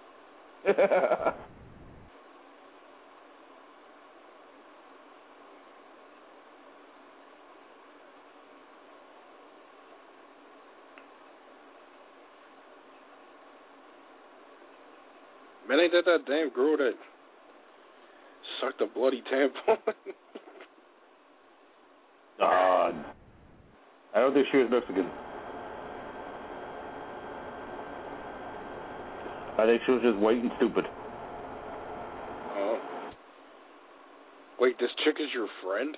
Man, ain't that that damn girl that sucked a bloody tampon? God. I don't think she was Mexican. I think she was just white and stupid. Oh. Wait, this chick is your friend?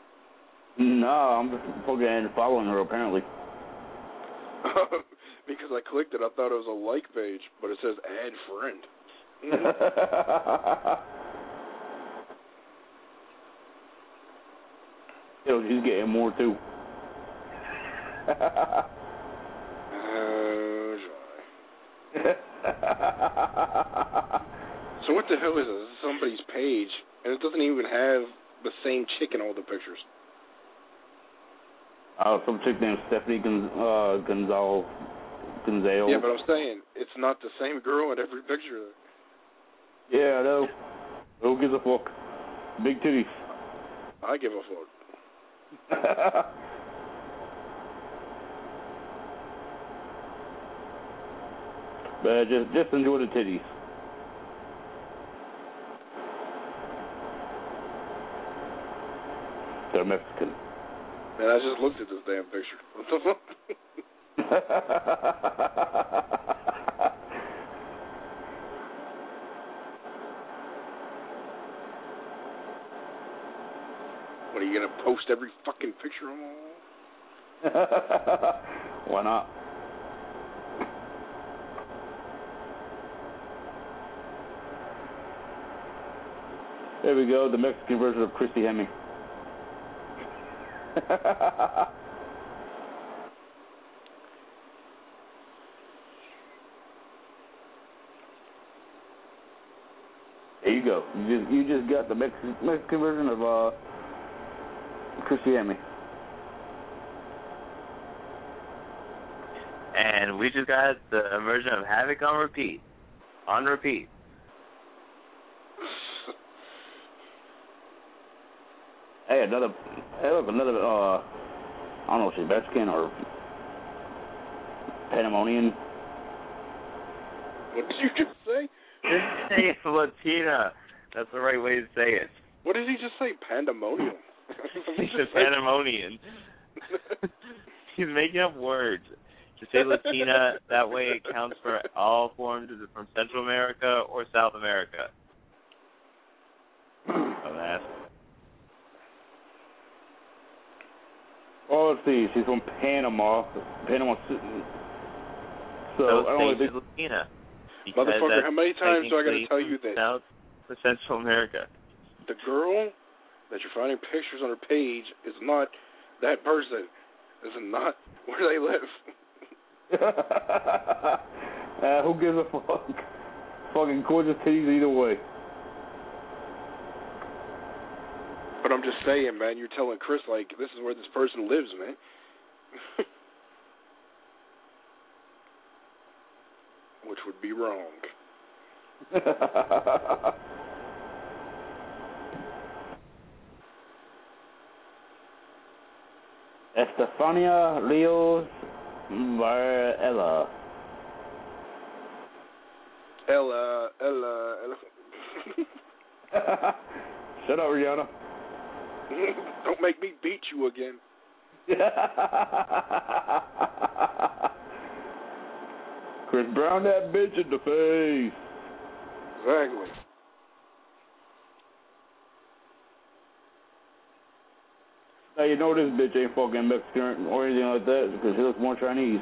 No, I'm just fucking following her, apparently. Because I clicked it, I thought it was a like page, but it says add friend. Yo, she's getting more too. Oh, joy. So what the hell is this? This is somebody's page, and it doesn't even have the same chick in all the pictures. Oh, some chick named Stephanie Gonz- uh, Gonzalez. Gonzales. Yeah, but I'm saying it's not the same girl in every picture. Yeah, I know. Who gives a fuck? Big titties. I give a fuck. But just just enjoy the titties. They're Mexican. Man, I just looked at this damn picture. What the fuck? What, are you going to post every fucking picture on the wall? Why not? There we go, the Mexican version of Christy Hemming. There you go. You just you just got the Mexican Mexican version of uh Christy Hemming. And we just got the version of Havoc on repeat. On repeat. Hey, another, hey, look, another, uh, I don't know if she's Mexican or Panamanian. What did you just say? Just say it's Latina. That's the right way to say it. What did he just say? Pandemonium. He's a Panamanian. He's making up words. To say Latina, that way it counts for all forms from Central America or South America. Oh, that's... Oh, let's see. She's from Panama. Panama City. So, So I don't know say if she's Latina. Motherfucker, how many times do I got to tell you that? South to Central America. The girl that you're finding pictures on her page is not that person. Is not where they live. uh, who gives a fuck? Fucking gorgeous titties either way. But I'm just saying, man, you're telling Chris, like, this is where this person lives, man. Which would be wrong. Estefania Leos Varela. Ella, Ella, Ella. Shut up, Rihanna. Don't make me beat you again. Chris Brown that bitch in the face. Exactly. Now you know this bitch ain't fucking Mexican or anything like that because she looks more Chinese.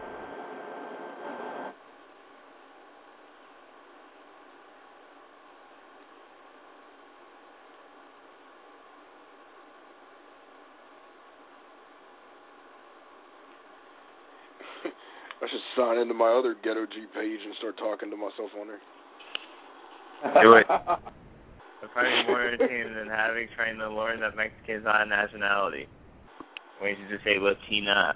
I should sign into my other Ghetto G page and start talking to myself on there. Do it. I'm probably more entertaining than having trying to learn that Mexicans are a nationality. Why don't you just say Latina?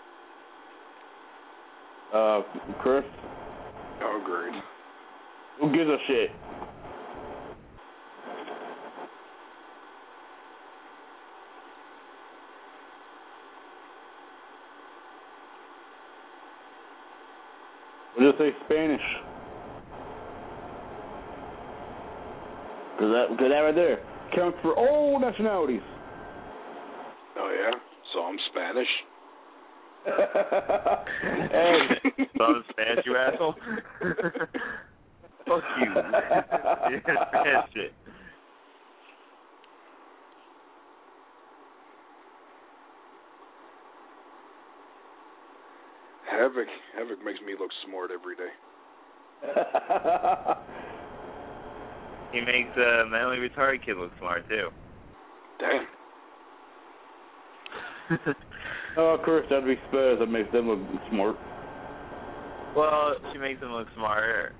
Uh, Chris? Oh, great. Who gives a shit? We'll just say Spanish. Because that, cause that right there counts for all nationalities. Oh, yeah? So I'm Spanish? Hey. So I'm Spanish, you asshole? Fuck you. You're Spanish shit. Havoc, Havoc makes me look smart every day. He makes a mentally retarded kid look smart too. Damn. Oh, of course, that'd be Spurs that makes them look smart. Well, she makes him look smarter.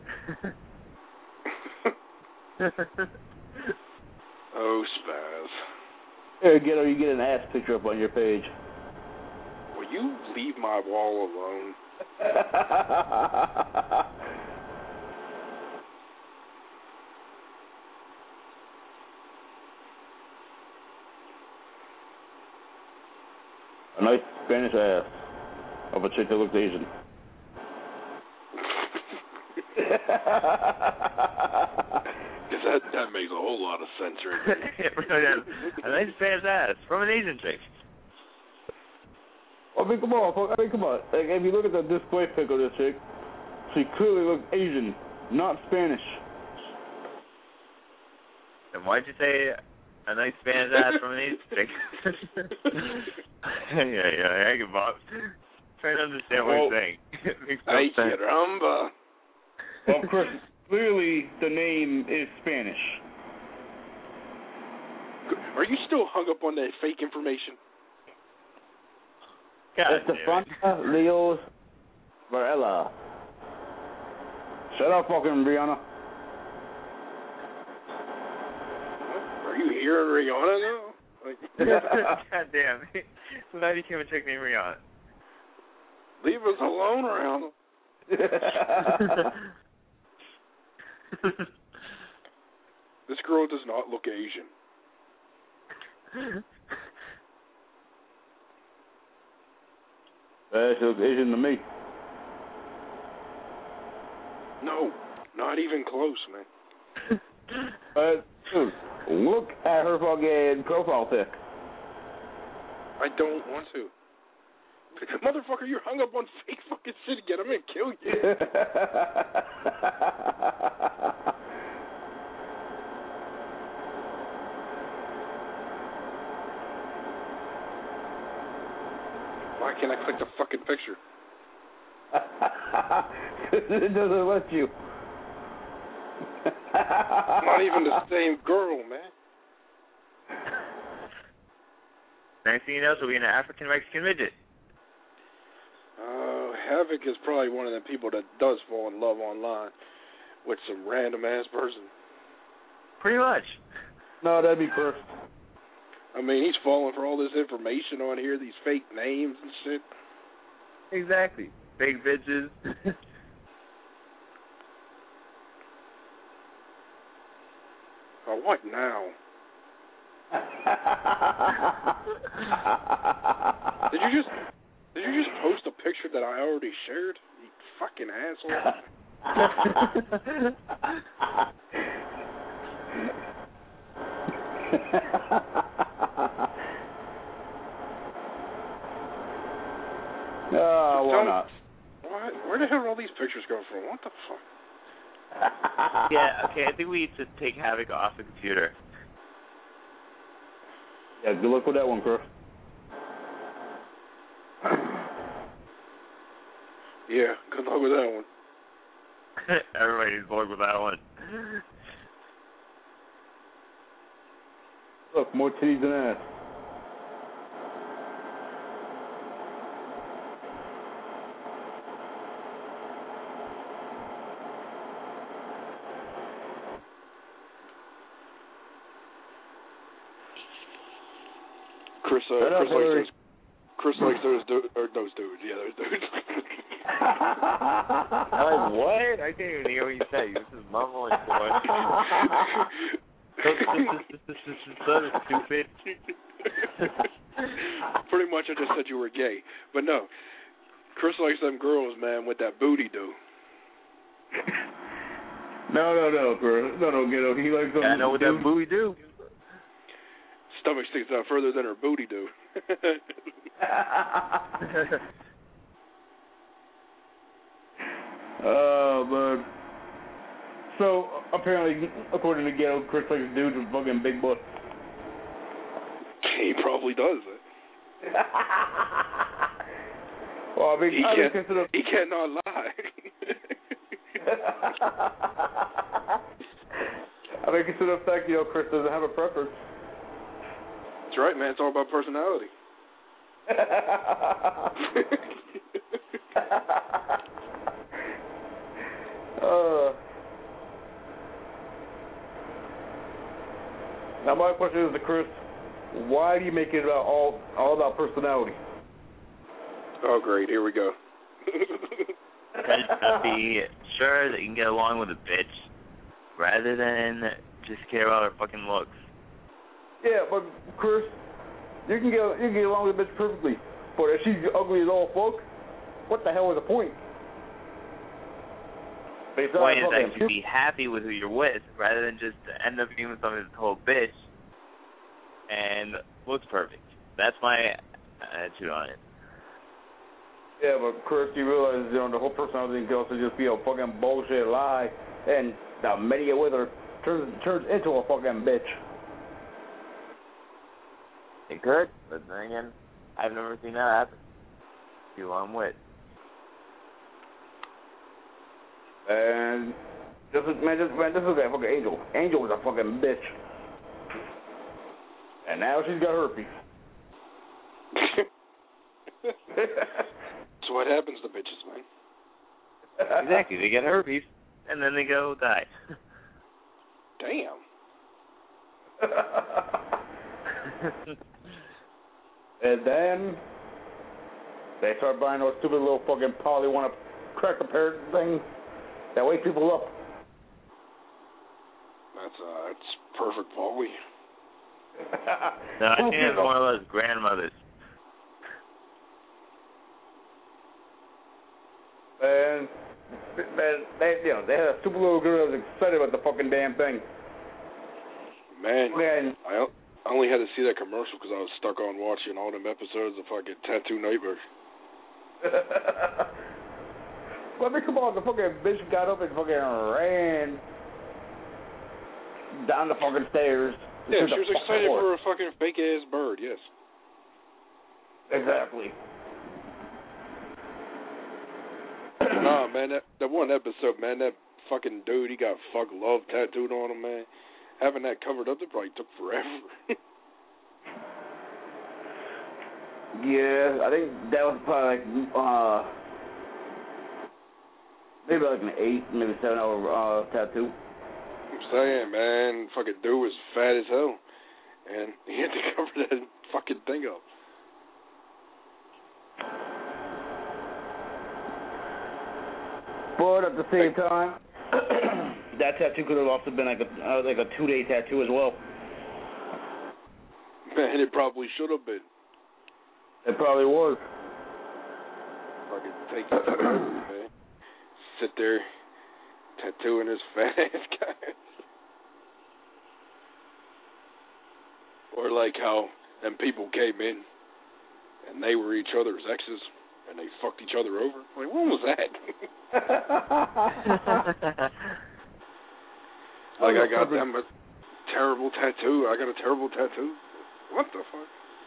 Oh, Spaz. Hey, Ghetto, you get an ass picture up on your page. Will you leave my wall alone? A nice Spanish ass of a chick that looks Asian. Because that, that makes a whole lot of sense right there. A nice Spanish ass from an Asian chick. I mean, come on, I mean, come on. Like, if you look at the display pic of this chick, she clearly looks Asian, not Spanish. And why'd you say a nice Spanish ass from an Asian chick? yeah, yeah, I get Bob. Trying to understand what well, you're saying. It makes no Ay, sense. caramba. Well, of course, clearly the name is Spanish. Are you still hung up on that fake information? God, Estefania Leos Varela. Shut up, fucking Rihanna. Are you hearing Rihanna now? Like, God damn. So now became a chick named Rihanna. leave us alone, Rihanna. This girl does not look Asian. Uh, she looks Asian to me. No, not even close, man. Uh, dude, look at her fucking profile pic. I don't want to. Motherfucker, you're hung up on fake fucking shit again. I'm gonna kill you. Why can't I click the fucking picture? It doesn't let you. Not even the same girl, man. Next thing you know, she'll be an African Mexican midget. Uh, Havoc is probably one of the people that does fall in love online with some random ass person. Pretty much. No, that'd be perfect. I mean, he's falling for all this information on here, these fake names and shit. Exactly. Fake bitches. Oh, what now? Did you just did you just post a picture that I already shared? You fucking asshole. Oh, why not? What? Where the hell did all these pictures go from? What the fuck? Yeah, okay, I think we need to take Havoc off the computer. Yeah, good luck with that one, Chris. Yeah, good luck with that one. Everybody needs luck with that one. Look, more titties than ass. Chris, uh, Chris likes those. Chris likes those, du- or those dudes. Yeah, those dudes. Oh, what? I can't even hear what you say. This is mumbling, boy. So stupid. Pretty much, I just said you were gay, but no. Chris likes them girls, man, with that booty do. No, no, no, Chris. No, no, get over. He likes them. Yeah, I know what that booty do. Stomach sticks out further than her booty do. Oh, man. So, apparently, according to Ghetto, Chris likes dudes with fucking big butts. He probably does it. Well, I mean, he, I can't, mean, consider... he cannot lie. I mean, consider the fact, you know, Chris doesn't have a preference. That's right, man. It's all about personality. uh, now, my question is to Chris, why do you make it about all all about personality? Oh, great. Here we go. To be sure that you can get along with a bitch rather than just care about her fucking looks. Yeah, but Chris, you can get you can get along with a bitch perfectly, but if she's ugly as all fuck, what the hell is the point? The point is that you be happy with who you're with rather than just end up being with somebody that's a total bitch and looks perfect. That's my attitude on it. Yeah, but Chris, you realize, you know, the whole personality can also just be a fucking bullshit lie, and the media with her turns turns into a fucking bitch. It could, but then again, I've never seen that happen. Who I'm with. And this is man, this man, this is that fucking Angel. Angel was a fucking bitch, and now she's got herpes. That's what happens to bitches, man. Exactly, they get herpes, and then they go die. Damn. And then they start buying those stupid little fucking poly want to crack the parrot things that wake people up. That's uh, that's perfect, Paulie. No, I think it's one of those grandmothers. And man, they, you know, they had a stupid little girl that was excited about the fucking damn thing. Man, Man. I, I only had to see that commercial because I was stuck on watching all them episodes of fucking Tattoo Nightmare. Well, I mean, come on, the fucking bitch got up and fucking ran down the fucking stairs. Yeah, she was excited for a fucking fake ass bird. Yes. Exactly. Nah, man, that, that one episode, man, that fucking dude, he got fuck love tattooed on him, man. Having that covered up, it probably took forever. Yeah, I think that was probably like, uh, maybe like an eight, maybe seven hour uh, tattoo. I'm saying, man, fucking dude was fat as hell, and he had to cover that fucking thing up. But at the same time, that tattoo could have also been like a uh, like a two day tattoo as well. Man, it probably should have been. It probably was. Fucking take it to man. Sit there, tattooing his fat ass guy. Or like how them people came in and they were each other's exes and they fucked each other over. Like, when was that? Like, I got them a terrible tattoo. I got a terrible tattoo. What the fuck?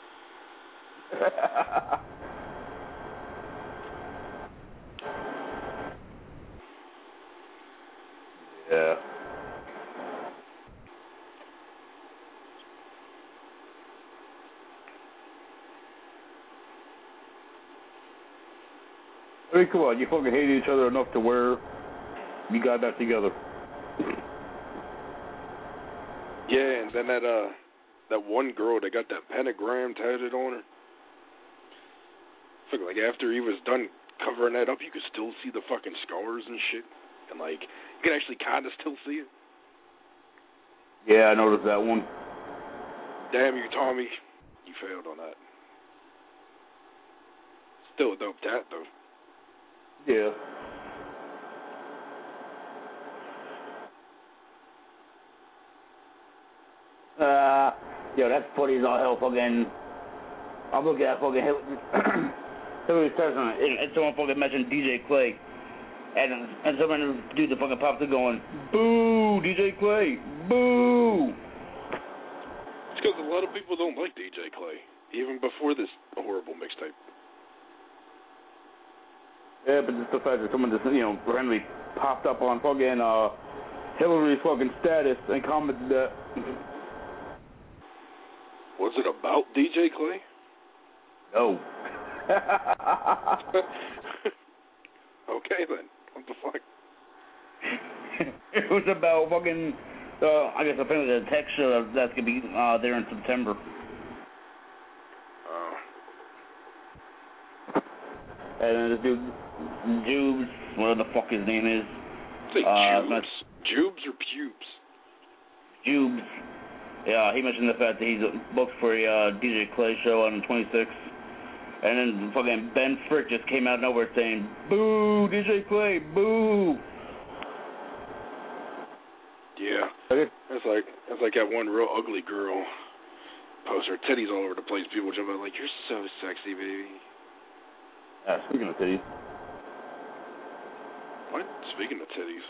Yeah. I mean, come on, you fucking hated each other enough to where you got back together. Yeah, and then that uh, that one girl that got that pentagram tattooed on her. I think like after he was done covering that up, you could still see the fucking scars and shit, and like you could actually kind of still see it. Yeah, I noticed that one. Damn you, Tommy, you failed on that. Still a dope tat though. Yeah. Uh, yo, that's funny as all hell. Fucking, I'm looking at fucking somebody's person, and someone fucking mentioned D J Clay, and and someone dude the fucking pops are going, boo, D J Clay, boo. It's because a lot of people don't like D J Clay, even before this horrible mixtape. Yeah, but just the fact that someone just, you know, randomly popped up on fucking uh, Hillary's fucking status and commented that. Was it about D J Clay? No. Okay then. What the fuck? It was about fucking, uh, I guess apparently the tech show that's going to be uh, there in September. Oh. And then this dude, Jubes, whatever the fuck his name is. Say uh, Jubes? Jubes or Pubes? Jubes. Yeah, he mentioned the fact that he's booked for a uh, D J Clay show on the twenty-sixth. And then fucking Ben Frick just came out of nowhere saying, "Boo, D J Clay, boo." Yeah. That's like that's like that one real ugly girl poster, titties all over the place. People jump out like, "You're so sexy, baby." Yeah, speaking of titties. What? Speaking of titties.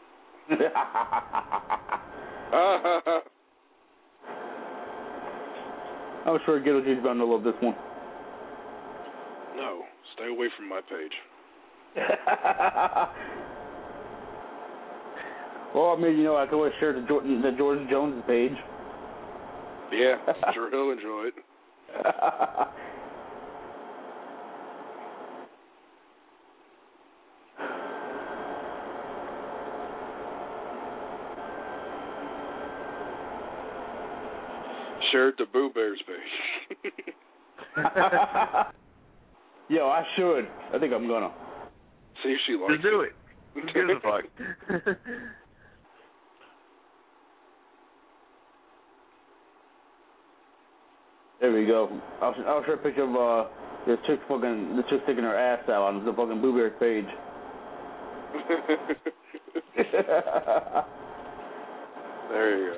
I'm sure Ghetto G's bound to love this one. No, stay away from my page. Well, I mean, you know, I could always share the Jordan, the George Jones page. Yeah, sure he'll enjoy it. Shared the Boo Bears page. Yo, I should. I think I'm gonna. See if she likes Just do it. Who gives a fuck? There we go. I'll, I'll share a picture of uh, this chick fucking, this chick sticking her ass out on the fucking Boo Bears page. There you go.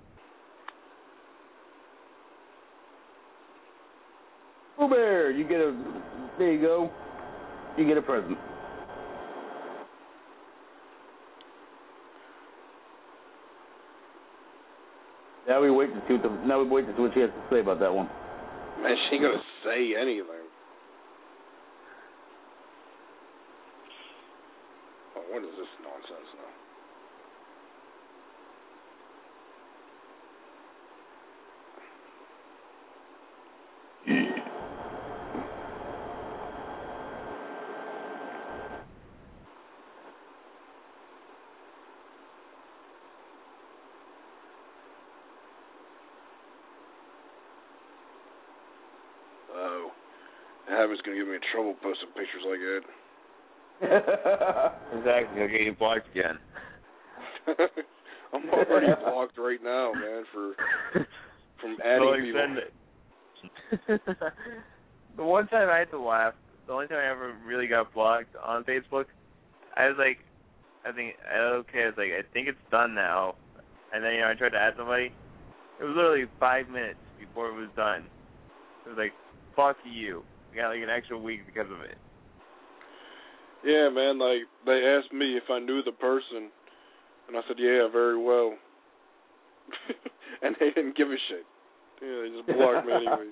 Boo Bear, you get a, there you go. You get a present. Now we wait to see what the, now we wait to see what she has to say about that one. Man, she ain't gonna say anything. Oh, what is this nonsense now? Oh, Haven's gonna get me in trouble posting pictures like that. Exactly. He'll get you blocked again. I'm already blocked right now, man, for from adding Well, people. it. The one time I had to laugh, the only time I ever really got blocked on Facebook, I was like, I think, okay, I was like, I think it's done now. And then, you know, I tried to add somebody. It was literally five minutes before it was done. It was like, fuck you. I got like an extra week because of it. Yeah, man, like, they asked me if I knew the person, and I said, yeah, very well. And they didn't give a shit. Yeah, they just blocked me anyway.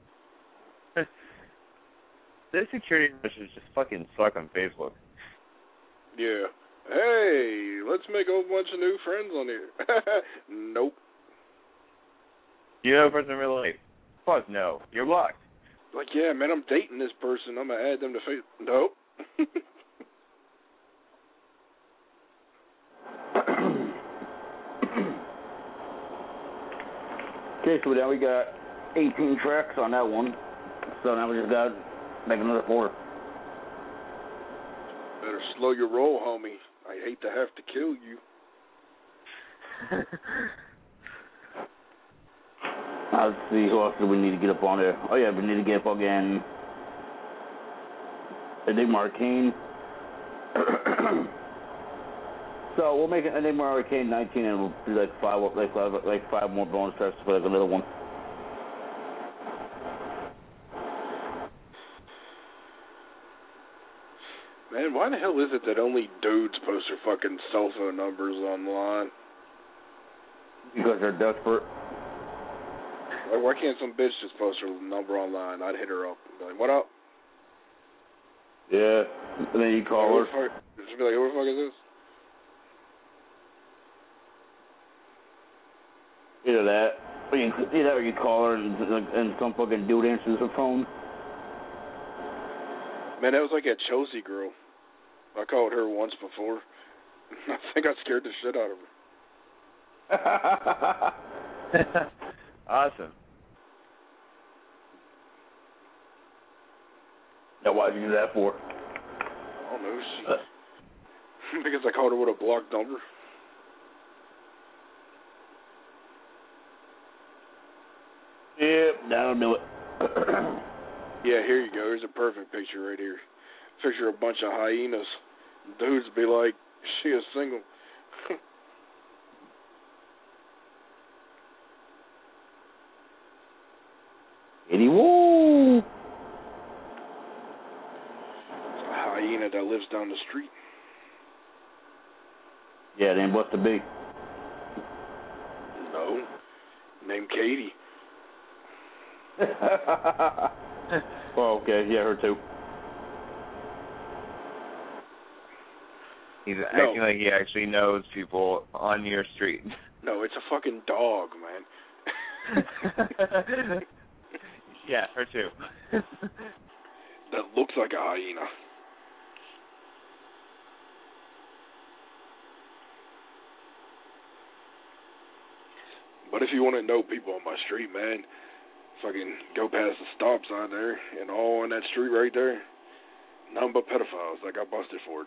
Their security measures just fucking suck on Facebook. Yeah. Hey, let's make a whole bunch of new friends on here. Nope. You know a person in real life? Fuck no. You're blocked. Like, yeah, man, I'm dating this person. I'm going to add them to Facebook. Nope. Okay, so now we got eighteen tracks on that one. So now we just got to make another four. Better slow your roll, homie. I hate to have to kill you. Uh, let's see, who else do we need to get up on there? Oh, yeah, we need to get fucking Enigma Arcane. So we'll make an Enigma Arcane nineteen, and we'll do like five, like five, like five more bonus tracks for like a little one. Man, why the hell is it that only dudes post their fucking cell phone numbers online? Because they're desperate. Like, why can't some bitch just post her number online? I'd hit her up and be like, what up? Yeah, and then you call Who her. the fuck- She'll be like, who the fuck is this? Either that, or you, either that, or you call her and, and some fucking dude answers her phone. Man, that was like that Chelsea girl. I called her once before. I think I scared the shit out of her. Awesome. Now, why'd you do that for? I don't know. She, uh. because I called her with a blocked number. Yep, that'll do it. Yeah, here you go. Here's a perfect picture right here. Picture a bunch of hyenas. Dudes be like, she is single. Itty woo! It's a hyena that lives down the street. Yeah, then what's the big? No. Named Katie. Oh, okay. Yeah, her too. He's No. acting like he actually knows people on your street. No, it's a fucking dog, man. Yeah, her too. That looks like a hyena. But if you want to know people on my street, man, fucking go past the stop sign there, and all on that street right there, nothing but pedophiles. I got busted for it.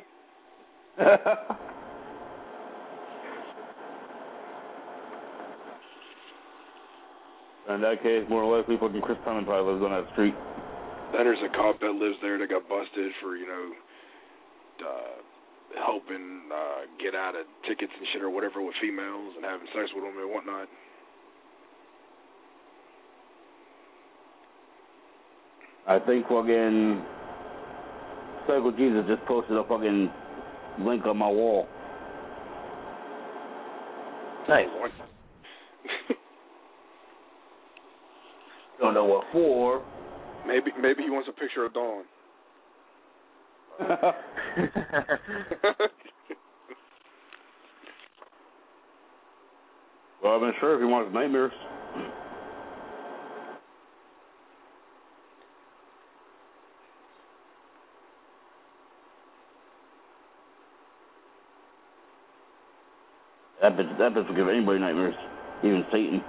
In that case, more or less, fucking Chris Tunney probably lives on that street. Then there's a cop that lives there that got busted for, you know, uh, helping uh, get out of tickets and shit or whatever with females and having sex with them and whatnot. I think fucking Psycho Jesus just posted a fucking link on my wall. Nice. Don't know what for. Maybe maybe he wants a picture of Dawn. Well, I'm not sure if he wants nightmares. That bitch, that bitch will give anybody nightmares, even Satan.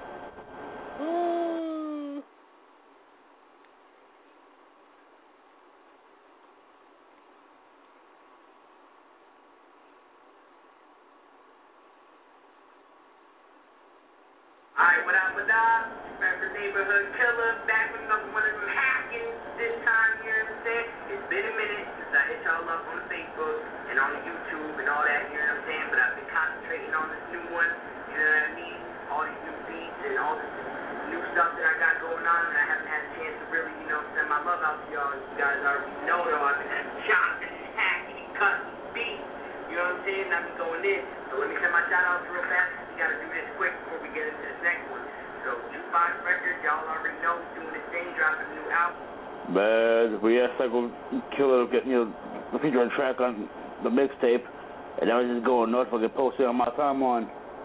Alright, what up, what up? Remember Neighborhood Killer, back with another one of them hackings this time, you know what I'm saying? It's been a minute since I hit y'all up on the Facebook and on the YouTube and all that, you know what I'm saying? But I've been concentrating on this new one, you know what I mean? All these new beats and all this new stuff that I got going on, and I haven't had a chance to really, you know, send my love out to y'all. You guys already know, though, I've been chopping, hacking, cutting beats, you know what I'm saying? I've been going in. So let me send my shout outs real fast. We gotta do this quick before we get into this next one. So Jukebox Records, y'all already know, doing his thing, dropping a new album. Man, we asked Psycho Killer to get, you know, the feature track on the mixtape, and I was just going nuts, fucking posting on my timeline.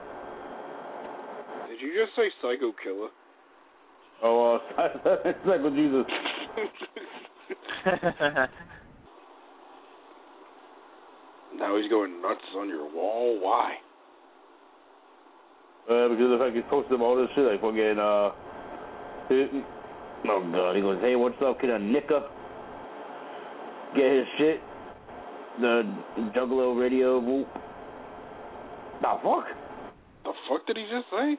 Did you just say Psycho Killer? Oh, uh, Psycho Jesus. Now he's going nuts on your wall. Why? Uh, because of the fact he's posting all this shit, like fucking, uh, he, oh god, he goes, hey, what's up, can I nick up, get his shit, the Juggalo radio, whoop. The fuck? The fuck did he just say?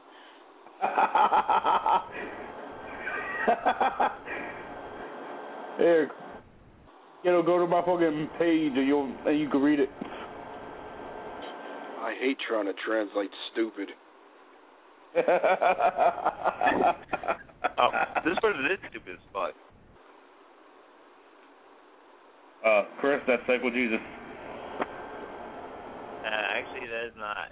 Here, you know, go to my fucking page and you'll and you can read it. I hate trying to translate stupid. Oh, this person is stupid as fuck. Uh, Chris, that's Psycho Jesus. Uh, actually, that is not.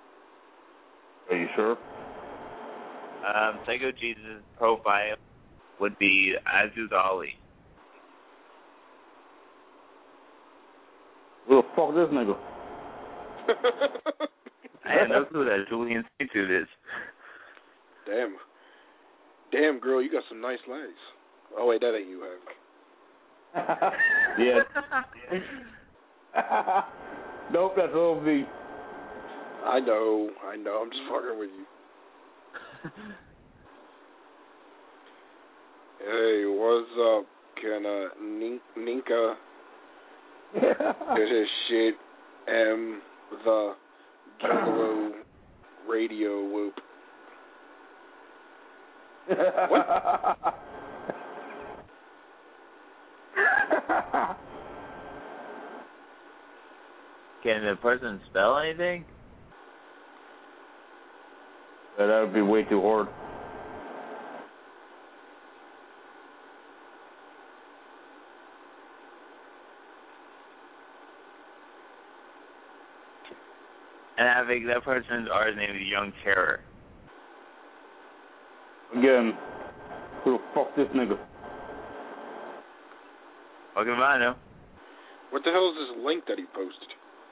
Are you sure? Um, Psycho Jesus' profile would be Aziz Ali. Who the fuck this nigga? I had no clue that Julian Institute is. Damn. Damn, girl, you got some nice legs. Oh, wait, that ain't you, Hank. Yeah. Nope, that's O V. I know, I know. I'm just fucking with you. Hey, what's up? Can uh, Nin- Ninka get his shit and the Juggalo radio whoop? What? Can the person spell anything? Yeah, that would be way too hard. And I think that person's artist name is Young Terror. Again, who the fuck this nigga? Fucking Vano. What the hell is this link that he posted?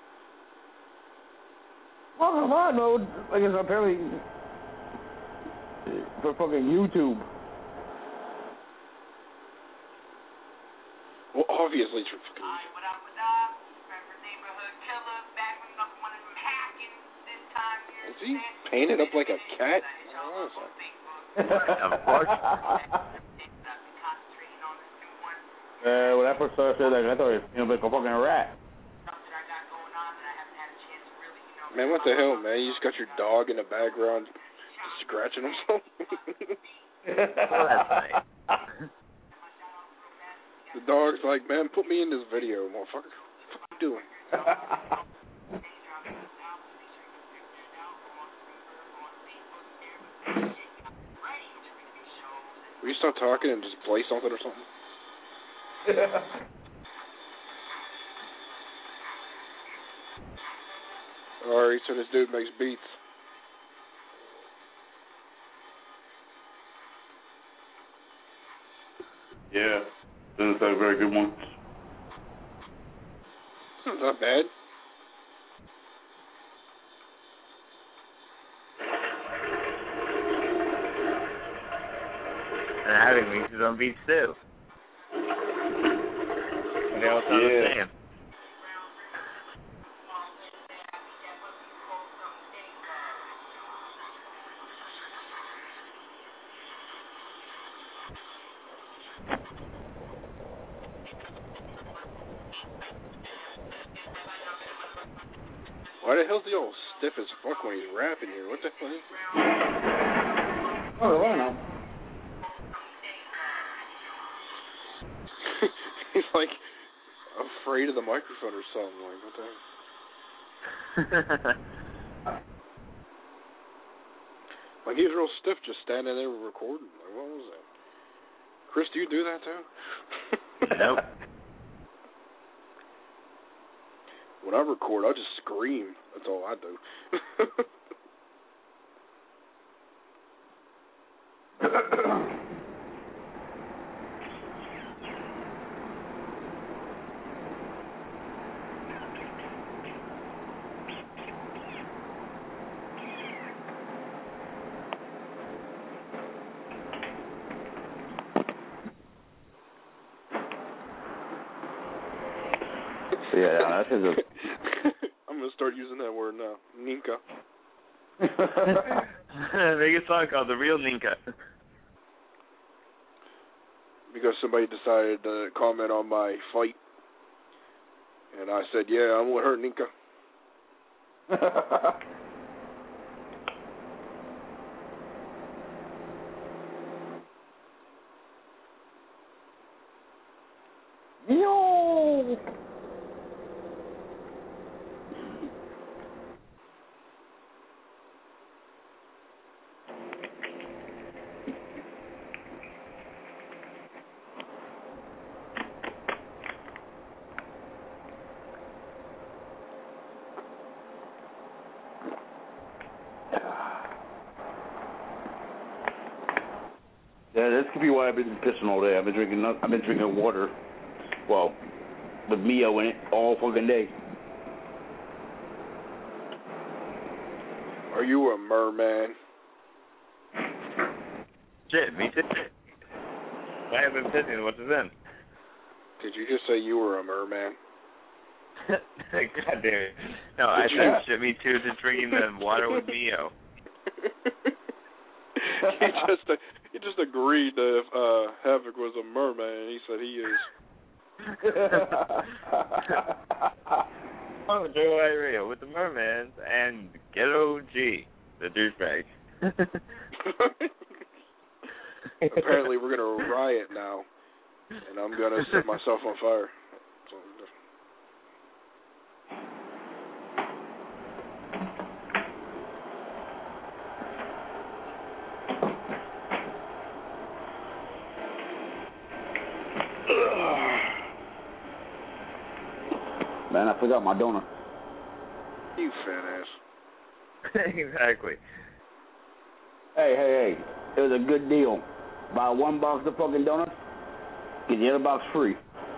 Fucking I know. I guess apparently for fucking YouTube. Well, obviously it's for fucking YouTube. Is he painted up like a cat? Of course. Uh, when I first started saying that, I thought it was, you know, like a fucking rat. Man, what the hell, man? You just got your dog in the background scratching himself? Oh, that's nice. The dog's like, man, put me in this video, motherfucker. What are you doing? Will you stop talking and just play something or something? Alright, so this dude makes beats. Yeah, doesn't say very good ones. Not bad. And having mixes on beats too. They all sound Yeah. the same. Why the hell's he all stiff as fuck when he's rapping here? What the hell is Oh, I don't know. He's like afraid of the microphone or something. Like, what the hell? Like, he's real stiff just standing there recording. Like, what was that? Chris, do you do that too? Nope. When I record, I just scream. That's all I do. Yeah, that's just a... I'm going to start using that word now. Ninka. Make a song called The Real Ninka. Because somebody decided to comment on my fight. And I said, yeah, I'm with her, Ninka. Yo! Yeah, this could be why I've been pissing all day. I've been drinking. I've been drinking water. Well, with Mio in it all fucking day. Are you a merman? Shit, me too. I have been pissing. What's it then? Did you just say you were a merman? God damn it. No, I said shit, me too, to drinking the water with Mio. he just uh, he just agreed that if uh, Havoc was a merman, he said he is. Oh, Joe White Radio with the mermans and Ghetto G, the douchebag. Apparently, we're gonna riot now, and I'm gonna set myself on fire. Man, I forgot my donut. You fat ass. Exactly. Hey, hey, hey. It was a good deal. Buy one box of fucking donuts, get the other box free.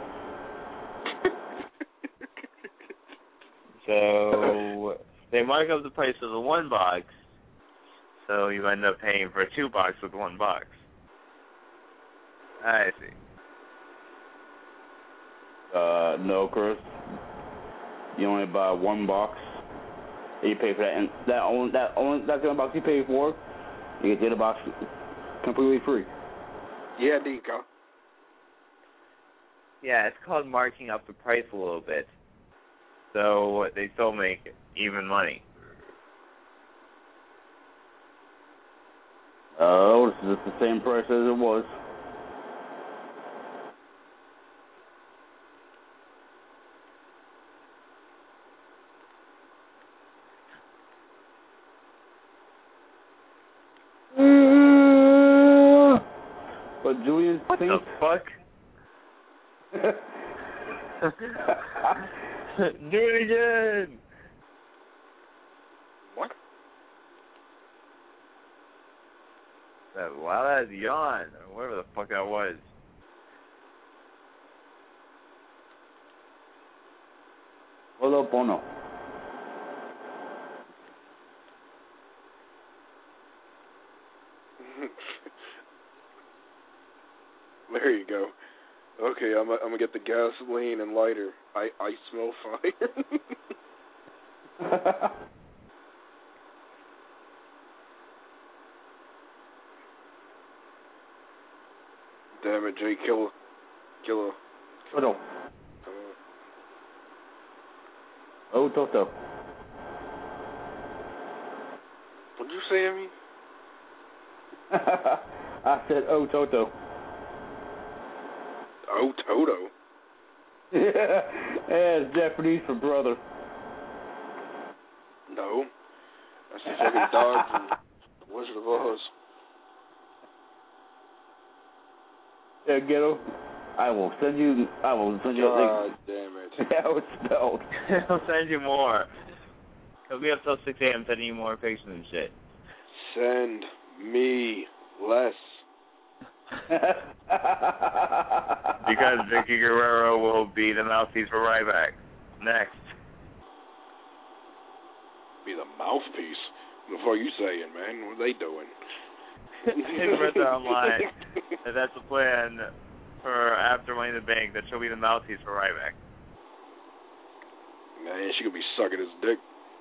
So they mark up the price of the one box, so you end up paying for two boxes with one box. I see. Uh, no, Chris. You only buy one box. And you pay for that, and that only that only that's the only box you pay for. You get the other box completely free. Yeah, Nico. Yeah, it's called marking up the price a little bit, so they still make even money. Oh, this is the same price as it was. But Julian what thinks... the fuck? Do it again! What? That wild ass yawn, or whatever the fuck that was. Hello, Bono. There you go. Okay, I'm I'm gonna get the gasoline and lighter. I I smell fire. Damn it, Jay, kill, kill. Toto. Uh, Oh, Toto. what'd you say to me? I said, oh, Toto. Oh, Toto. Yeah, it's Japanese for brother. No, that's the fucking dog from Wizard of Oz. Yeah, Ghetto. I will send you. I will send you. God a damn it. How it's spelled. I'll send you more. He'll be up till six a.m. sending you more pictures and shit. Send me less. Because Vicky Guerrero will be the mouthpiece for Ryback. Next. Be the mouthpiece? What the fuck are you saying, man? What are they doing? It's written online that that's the plan for after Money in the Bank, that she'll be the mouthpiece for Ryback. Man, she could be sucking his dick.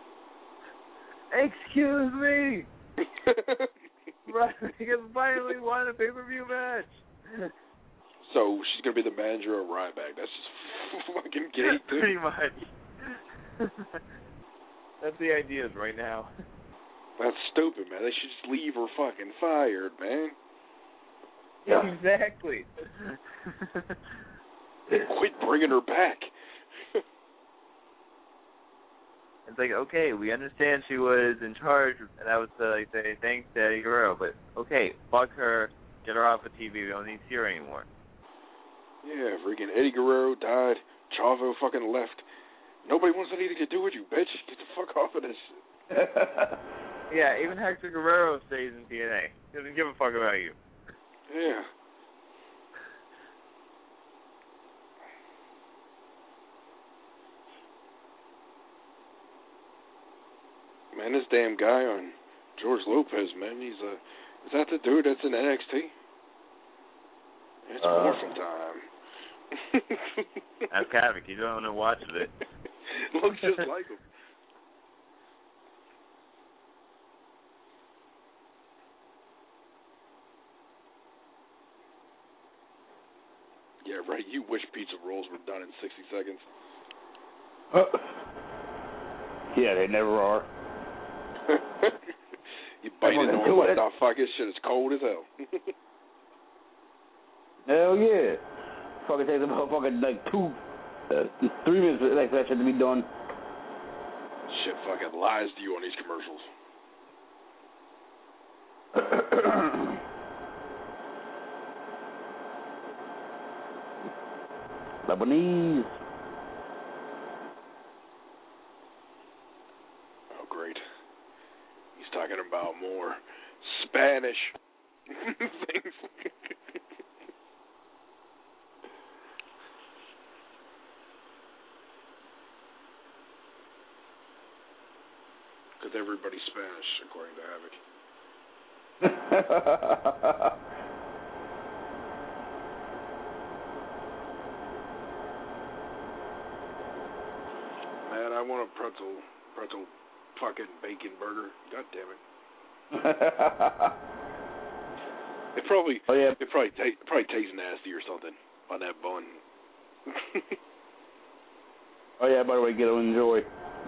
Excuse me! Ryback has finally won a pay-per-view match. So she's gonna be the manager of Ryback. That's just fucking gay, dude. Pretty much. That's the ideas right now. That's stupid, man. They should just leave her fucking fired, man. Yeah. Exactly. Quit bringing her back. It's like, okay, we understand she was in charge, and that was to like say thanks to Eddie Guerrero, but okay, fuck her, get her off of T V. We don't need to see her anymore. Yeah, freaking Eddie Guerrero died. Chavo fucking left. Nobody wants anything to do with you, bitch. Get the fuck off of this shit. Yeah, even Hector Guerrero stays in T N A. He doesn't give a fuck about you. Yeah. Man, this damn guy on George Lopez, man, he's uh, is that the dude that's in N X T? It's Uh, morphin' time. That's Havoc. You don't want to watch it. Looks just like him. Yeah, right. You wish pizza rolls were done in sixty seconds. Uh, yeah, they never are. You bite Everyone into do it, what it. the fuck? This shit is cold as hell. Hell yeah. Fucking takes about fucking like two, uh, three minutes for like, that shit to be done. Shit fucking lies to you on these commercials. Lebanese. Oh, great. He's talking about more Spanish things. Because everybody's Spanish, according to Havoc. Man, I want a pretzel, pretzel fucking bacon burger. God damn it. It probably, oh, yeah. it probably, ta- probably tastes nasty or something on that bun. Oh yeah, by the way, get to enjoy.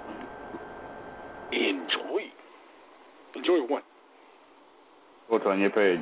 Enjoy. Enjoy what? What's on your page?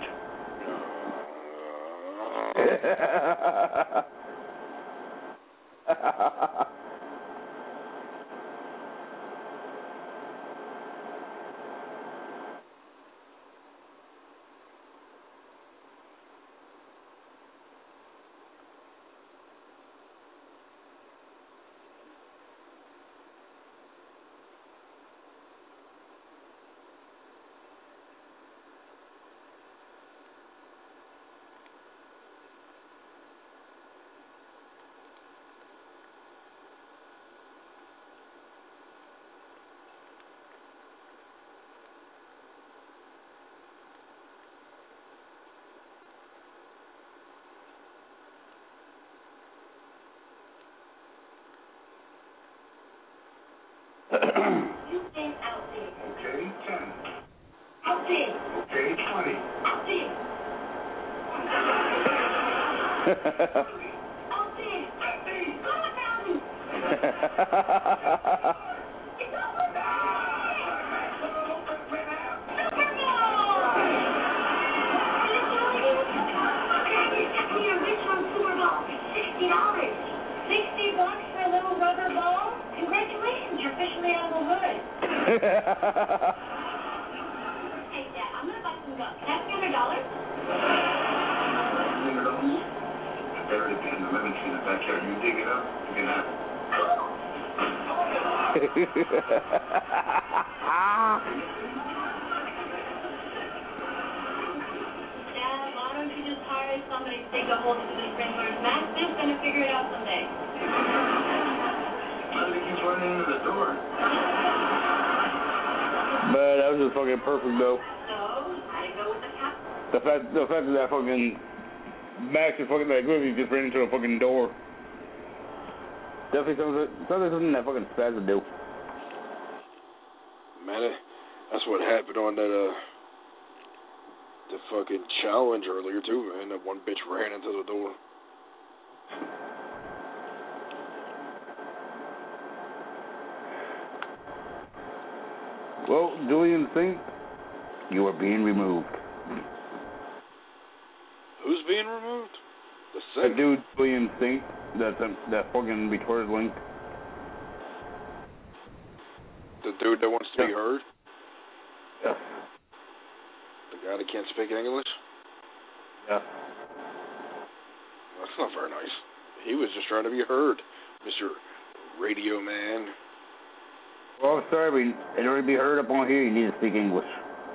You think out there. Okay, ten. Out there. Okay, twenty. Out there. Out there. fifty. Come on down. It's over sixty dollars. Sixty bucks for a little rubber ball? Congratulations, you're officially out of the hood. Hey, Dad, I'm gonna buy some gum. Can I have three hundred dollars? Three hundred dollars? Buried it in the lemon tree in the backyard. You dig it up, you can have it. Dad, why don't you just hire somebody to take a hold of the sprinklers? Master's gonna figure it out someday. Why do they keep running into the door? Man, that was just fucking perfect though. So, I go with the cap. The fact, the fact that that fucking Max is fucking that Griffey just ran into a fucking door. Definitely sounds like, sounds like something that fucking Spaz would do. Man, that's what happened on that uh, the fucking challenge earlier too, man. That one bitch ran into the door. Well, Julian Sink, you are being removed. Who's being removed? The That Sink? dude, Julian Sink, that that fucking retarded link. The dude that wants to Yeah. be heard? Yeah. The guy that can't speak English? Yeah. That's not very nice. He was just trying to be heard, Mister Radio Man. Well, I'm sorry, but in order to be heard up on here, you need to speak English.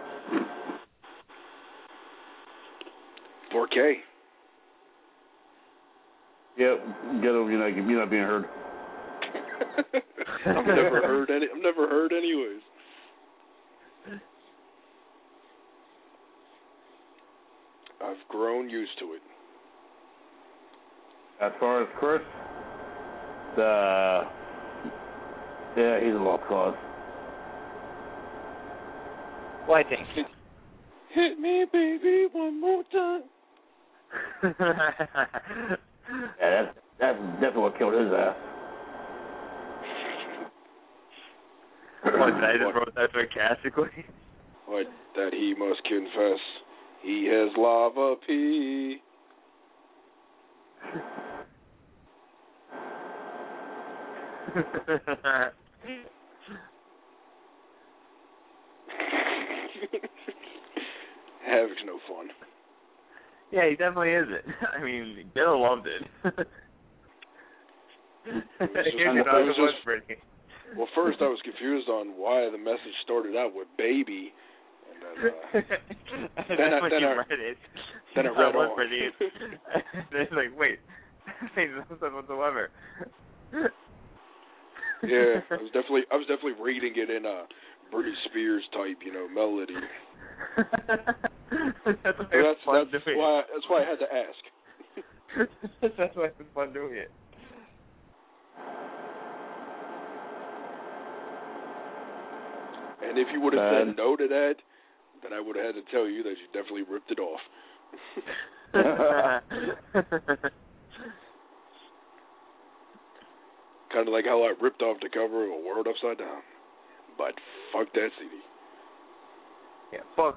four K. Yep, get over, you're not, you're not being heard. I've never heard any. I've never heard anyways. I've grown used to it. As far as Chris, the yeah, he's a lost cause. Well, I think. Hit, hit me, baby, one more time. Yeah, that's that's definitely what killed his ass. What, did I just wrote that sarcastically? What, that he must confess he has lava pee. Havoc's no fun. Yeah, he definitely isn't. I mean, Bill loved it. It was just, well, first I was confused on why the message started out with baby, and then, uh, then, then, I, when then, you I, read it, then I read on. Pretty, then it's like, wait, makes no sense whatsoever. Yeah, I was definitely, I was definitely reading it in a Britney Spears type, you know, melody. That's, so why, that's, fun that's doing why, that's why I had to ask. That's why it's fun doing it. And if you would have said no to that, then I would have had to tell you that you definitely ripped it off. Kind of like how I ripped off the cover of A World Upside Down. But fuck that C D. Yeah, fuck.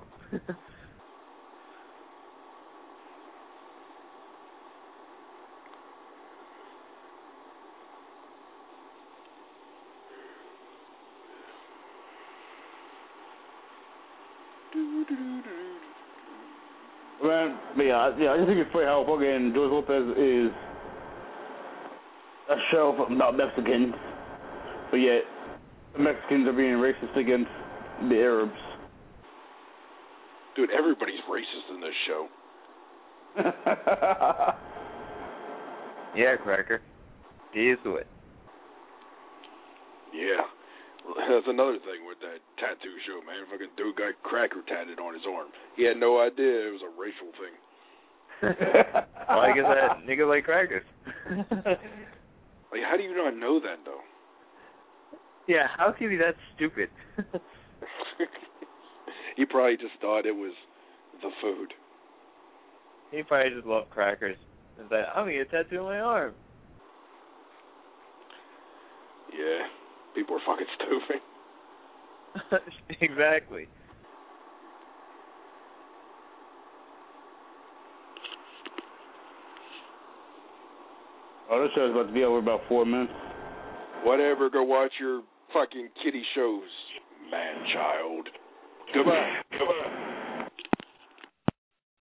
Man, but yeah, yeah, I just think it's funny how fucking George Lopez is a show about Mexicans, but yet the Mexicans are being racist against the Arabs. Dude, everybody's racist in this show. Yeah, Cracker. He is to it. Yeah. That's another thing with that tattoo show, man. Fucking dude got Cracker tatted on his arm. He had no idea it was a racial thing. Well, I guess that nigga like crackers. Like, how do you not know that, though? Yeah, how can you be that stupid? He probably just thought it was the food. He probably just loved crackers. And said, I'm going to get a tattoo on my arm. Yeah, people are fucking stupid. Exactly. Oh, this show's about to be over about four minutes. Whatever, go watch your fucking kiddie shows, man-child. Goodbye. Goodbye.